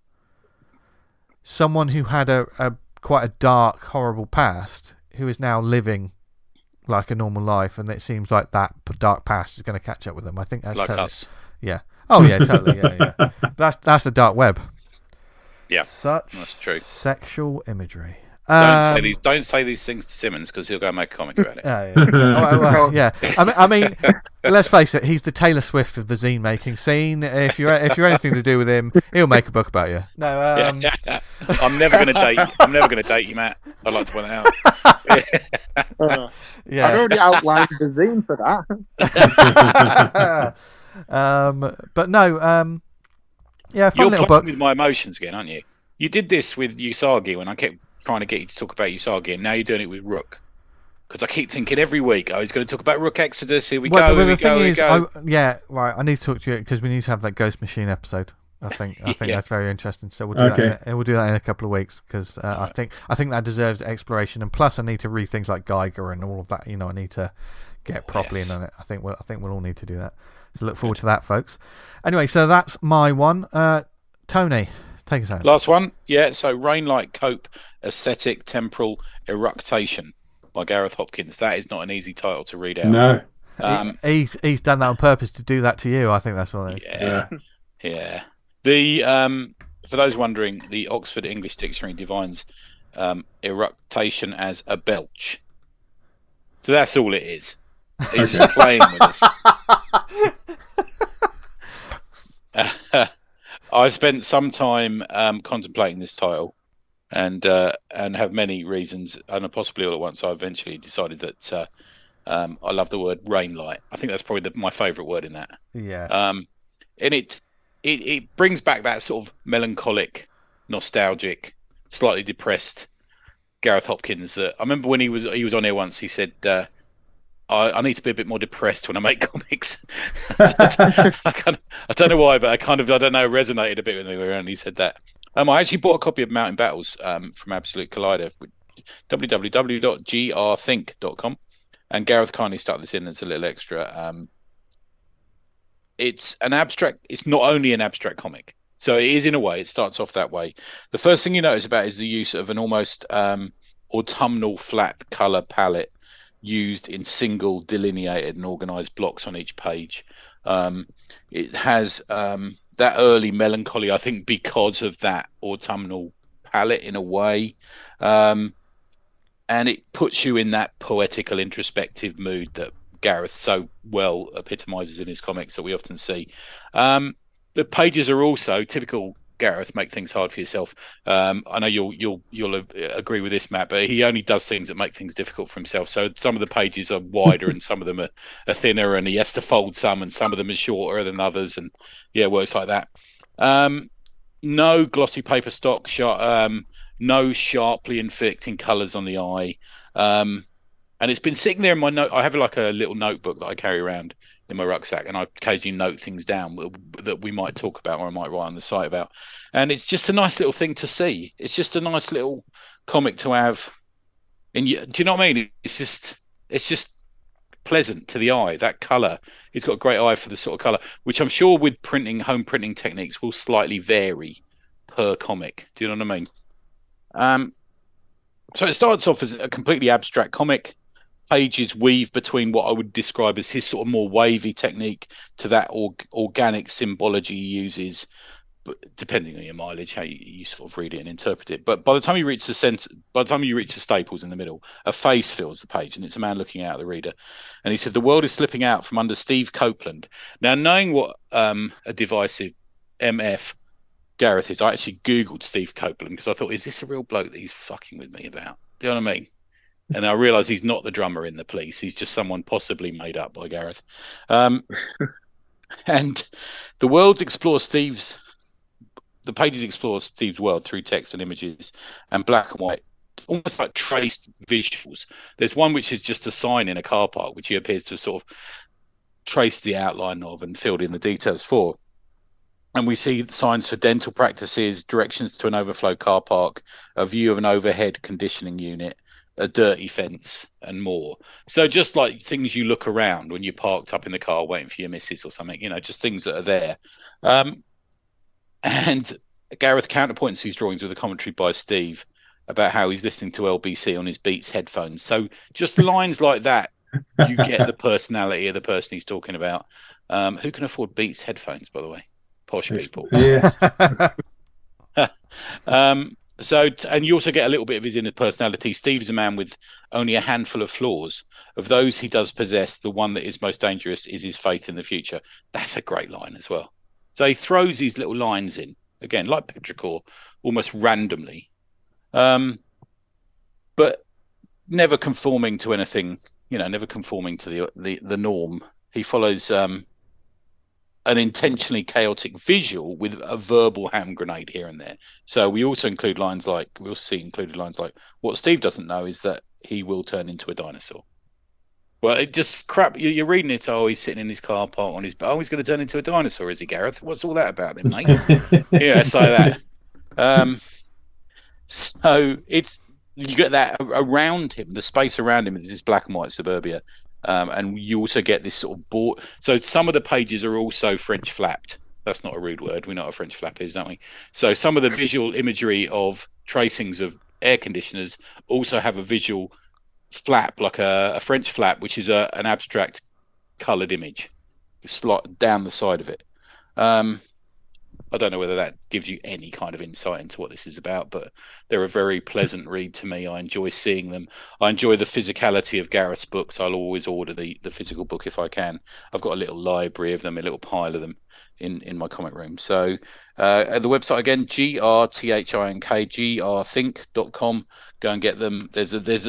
Someone who had a quite a dark, horrible past, who is now living like a normal life, and it seems like that dark past is going to catch up with them. I think that's like totally, us. Yeah. Oh yeah, totally. Yeah. That's the dark web. Yeah, Such that's true. Sexual imagery. Don't say these things to Simmons because he'll go and make a comic about it. Yeah. I mean, let's face it. He's the Taylor Swift of the zine making scene. If you're anything to do with him, he'll make a book about you. No, I'm never going to date. I'm never going to date you, Matt. I'd like to point that out. Yeah, I've already outlined the zine for that. But no. Yeah, fun You're little playing book. with my emotions again, aren't you? You did this with Usagi when I kept trying to get you to talk about Usagi, and now you're doing it with Rook. Because I keep thinking every week, he's going to talk about Rook Exodus. Here we go. Well, here the we thing go. is, Here we go. right. I need to talk to you because we need to have that Ghost Machine episode. I think that's very interesting. So we'll do that. We'll do that in a couple of weeks because I think that deserves exploration. And plus, I need to read things like Geiger and all of that. I need to get properly in on it. I think we'll all need to do that. So look forward to that, folks. Anyway, so that's my one. Tony, take us out. Last one. Yeah. So Rainlight Cope, Aesthetic Temporal Eructation by Gareth Hopkins. That is not an easy title to read out. No. He's done that on purpose to do that to you. I think that's what it is. Yeah. The for those wondering, the Oxford English Dictionary defines eructation as a belch. So that's all it is. He's just playing with us. I spent some time contemplating this title, and have many reasons, and possibly all at once. I eventually decided that I love the word rainlight. I think that's probably my favourite word in that. Yeah. And it brings back that sort of melancholic, nostalgic, slightly depressed Gareth Hopkins. I remember when he was on here once. He said, I need to be a bit more depressed when I make comics. I don't know why, but I don't know, resonated a bit with me when he said that. I actually bought a copy of Mountain Battles from Absolute Collider, www.grthink.com, and Gareth kindly stuck this in as a little extra. It's not only an abstract comic, so it is in a way. It starts off that way. The first thing you notice about is the use of an almost autumnal flat color palette used in single delineated and organized blocks on each page. It has that early melancholy, I think, because of that autumnal palette in a way. And it puts you in that poetical, introspective mood that Gareth so well epitomizes in his comics that we often see. The pages are also typical Gareth, make things hard for yourself. I know you'll agree with this, Matt, but he only does things that make things difficult for himself. So some of the pages are wider and some of them are thinner, and he has to fold some, and some of them are shorter than others, and works like that. No glossy paper stock, no sharply inflicting colours on the eye. And it's been sitting there in my note. I have like a little notebook that I carry around in my rucksack, and I occasionally note things down that we might talk about or I might write on the site about. And it's just a nice little thing to see. It's just a nice little comic to have. And do you know what I mean? It's just pleasant to the eye. That colour, he's got a great eye for the sort of colour, which I'm sure with home printing techniques will slightly vary per comic. Do you know what I mean? So it starts off as a completely abstract comic. Pages weave between what I would describe as his sort of more wavy technique to that organic symbology he uses, but depending on your mileage, how you sort of read it and interpret it. But by the time you reach the staples in the middle, a face fills the page, and it's a man looking out at the reader. And he said, "The world is slipping out from under Steve Copeland." Now, knowing what a divisive MF Gareth is, I actually Googled Steve Copeland because I thought, is this a real bloke that he's fucking with me about? Do you know what I mean? And I realised he's not the drummer in the Police. He's just someone possibly made up by Gareth. And the pages explore Steve's world through text and images and black and white almost like traced visuals. There's one which is just a sign in a car park, which he appears to sort of trace the outline of and filled in the details for. And we see signs for dental practices, directions to an overflow car park, a view of an overhead conditioning unit, a dirty fence, and more. So just like things you look around when you're parked up in the car waiting for your missus or something, just things that are there. And Gareth counterpoints these drawings with a commentary by Steve about how he's listening to LBC on his Beats headphones. So just lines like that, you get the personality of the person he's talking about. Who can afford Beats headphones, by the way? Posh people. Yeah. And you also get a little bit of his inner personality. Steve is a man with only a handful of flaws. Of those he does possess, the one that is most dangerous is his faith in the future. That's a great line as well. So he throws these little lines in, again, like Petrichor, almost randomly. But never conforming to anything, never conforming to the norm. He follows an intentionally chaotic visual with a verbal hand grenade here and there. So we also include lines like, what Steve doesn't know is that he will turn into a dinosaur. Well, it just crap. You're reading it. Oh, he's sitting in his car park on his. Oh, he's going to turn into a dinosaur, is he, Gareth? What's all that about, then, mate? Yeah, it's like that. So you get that around him. The space around him is this black and white suburbia. And you also get this sort of board. So some of the pages are also French flapped. That's not a rude word. We know what a French flap is, don't we? So some of the visual imagery of tracings of air conditioners also have a visual flap, like a French flap, which is an abstract coloured image down the side of it. I don't know whether that gives you any kind of insight into what this is about, but they're a very pleasant read to me. I enjoy seeing them. I enjoy the physicality of Gareth's books. I'll always order the physical book if I can. I've got a little library of them, a little pile of them in my comic room. So at the website again, grthink.com. Go and get them. There's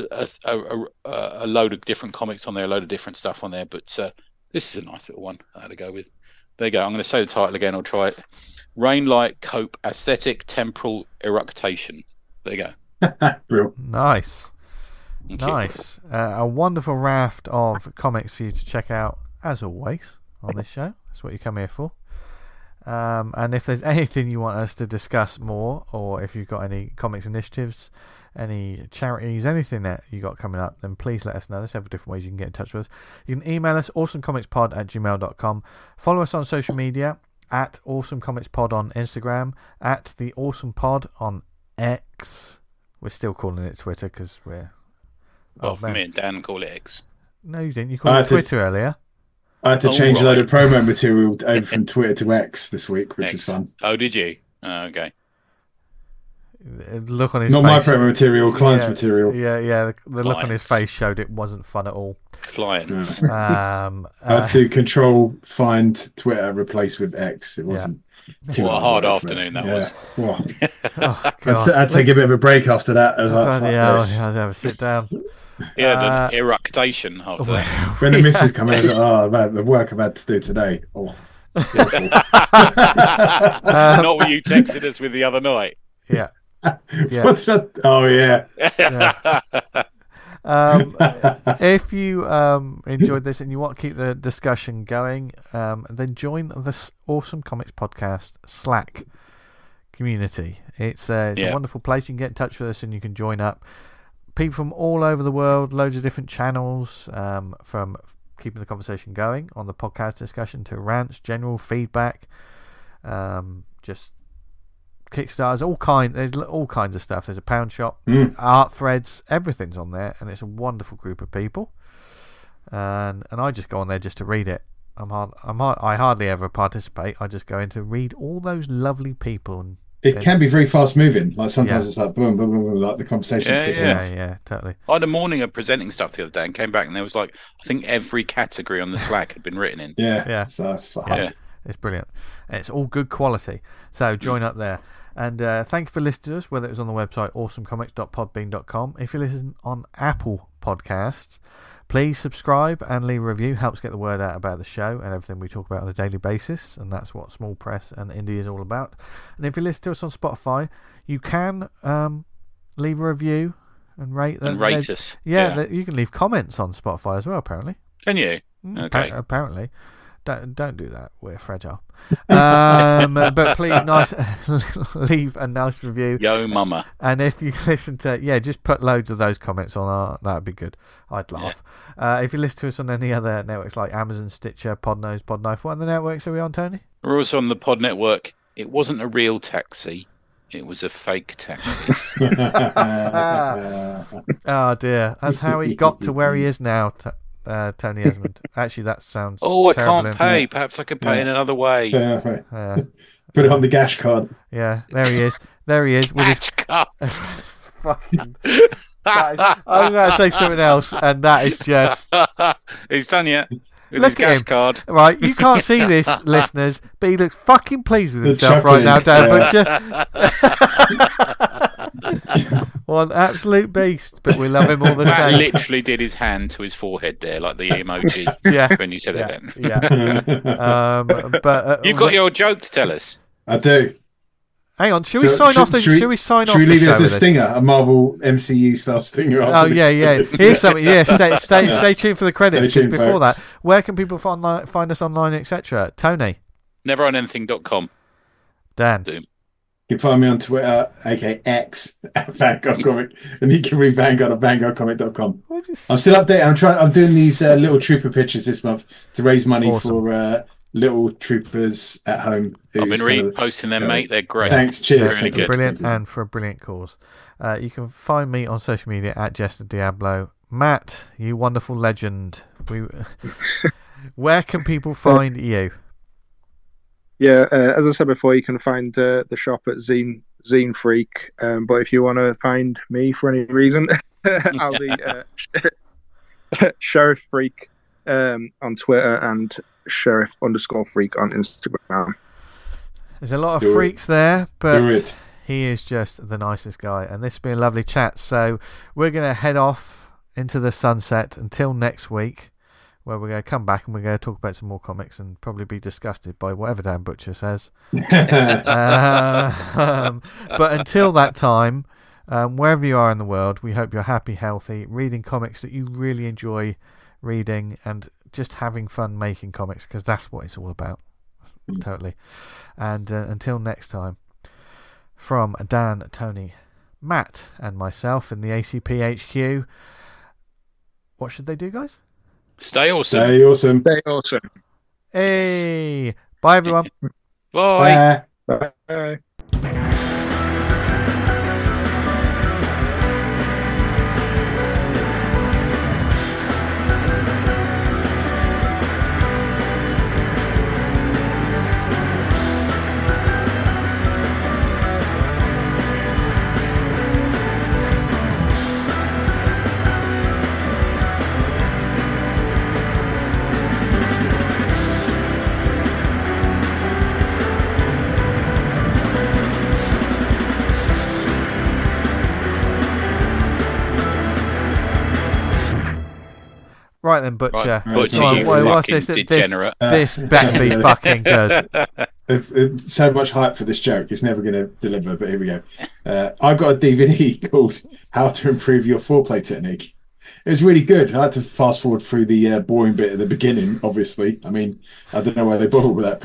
a load of different comics on there, a load of different stuff on there, but this is a nice little one I had to go with. There you go. I'm going to say the title again. I'll try it. Rainlight Cope Aesthetic Temporal Eructation. There you go. Nice. Nice. A wonderful raft of comics for you to check out, as always, on this show. That's what you come here for. And if there's anything you want us to discuss more, or if you've got any comics initiatives, any charities, anything that you got coming up, then please let us know. There's several different ways you can get in touch with us. You can email us, awesomecomicspod@gmail.com. Follow us on social media, at awesomecomicspod on Instagram, at the awesomepod on X. We're still calling it Twitter because we're... me and Dan call it X. No, you didn't. You called it Twitter earlier. I had to change a load of promo material over from Twitter to X this week, which was fun. Oh, did you? Oh, okay. Look on his Not face. my promo material, client's material. Yeah. The look on his face showed it wasn't fun at all. Clients. I had to control, find Twitter, replace with X. It wasn't too a hard afternoon that was. Oh, God. I'd take a bit of a break after that. I was like, I'd have a sit down. Yeah, the eructation after that. When the missus come in, I was like, oh, man, the work I've had to do today. Oh, not what you texted us with the other night. Yeah. Oh, yeah. If you enjoyed this and you want to keep the discussion going, then join the Awesome Comics Podcast Slack community. It's a wonderful place. You can get in touch with us and you can join up. People from all over the world, loads of different channels, from keeping the conversation going on the podcast discussion to rants, general feedback, just Kickstarters, there's all kinds of stuff. There's a pound shop, art threads, everything's on there, and it's a wonderful group of people. And I just go on there just to read it. I hardly ever participate. I just go in to read all those lovely people. And it can be very fast moving. Like sometimes it's like boom, boom, boom, boom, like the conversation's kicking off. Yeah, totally. I had a morning of presenting stuff the other day and came back and there was like, I think every category on the Slack had been written in. Yeah. So it's brilliant. It's all good quality. So join up there. And thank you for listening to us, whether it was on the website awesomecomics.podbean.com. If you listen on Apple Podcasts, please subscribe and leave a review. Helps get the word out about the show and everything we talk about on a daily basis. And that's what Small Press and Indie is all about. And if you listen to us on Spotify, you can leave a review and rate us. Yeah, you can leave comments on Spotify as well. Apparently, can you? Okay. Apparently, don't do that. We're fragile. But please, leave a nice review. Yo, mama. And if you listen to, just put loads of those comments on. That'd be good. I'd laugh. Yeah. If you listen to us on any other networks like Amazon, Stitcher, Podnose, Podknife, what other networks are we on, Tony? We're also on the Pod Network. It wasn't a real taxi. It was a fake taxi. Oh dear, that's how he got to where he is now. Tony Esmond. Actually, that sounds. I can't pay. Yeah. Perhaps I could pay in another way. Put it on the Gash card. Yeah, there he is. With his card. Fucking. I was about to say something else, and that is just. He's done yet. With his Gash card. Right, you can't see this, listeners, but he looks fucking pleased with himself right now, Dan Butcher. One absolute beast, but we love him all the Matt same. Literally did his hand to his forehead there, like the emoji. When you said that. Yeah. But you've got your joke to tell us. I do. Hang on, should we sign off? Should we sign off? Should we leave it as a stinger, a Marvel MCU style stinger? Yeah. Here's something. Yeah, stay tuned for the credits. Because before that, where can people find us online, etc.? Tony, neveronanything.com. Dan, Doom. You can find me on Twitter, aka X, at Vanguard Comic, and you can read Vanguard at vanguardcomic.com. I'm still updating. I'm doing these little trooper pictures this month to raise money for little troopers at home. I've been reposting them, mate. They're great. Thanks. Cheers. Really good. Brilliant, and for a brilliant cause. You can find me on social media at Jester Diablo. Matt, you wonderful legend. Where can people find you? Yeah, as I said before, you can find the shop at Zine Freak. But if you want to find me for any reason, I'll be Sheriff Freak on Twitter and Sheriff_Freak on Instagram. There's a lot of freaks there, but he is just the nicest guy. And this has been a lovely chat. So we're going to head off into the sunset until next week, where we're going to come back and we're going to talk about some more comics and probably be disgusted by whatever Dan Butcher says. But until that time, wherever you are in the world, we hope you're happy, healthy, reading comics that you really enjoy reading, and just having fun making comics, because that's what it's all about. Totally. And until next time, from Dan, Tony, Matt, and myself in the ACP HQ, what should they do, guys? Stay awesome. Stay awesome. Stay awesome. Hey, bye everyone. Bye. Bye. Right then, Butcher. Right. Butcher, you fucking degenerate. This better be fucking good. So much hype for this joke. It's never going to deliver, but here we go. I got a DVD called How to Improve Your Foreplay Technique. It was really good. I had to fast forward through the boring bit at the beginning, obviously. I mean, I don't know why they bothered with that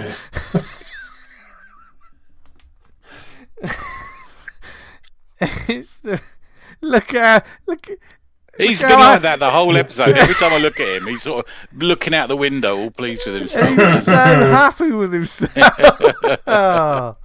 bit. Look. He's been like that the whole episode. Every time I look at him, he's sort of looking out the window, all pleased with himself. He's so happy with himself. Oh.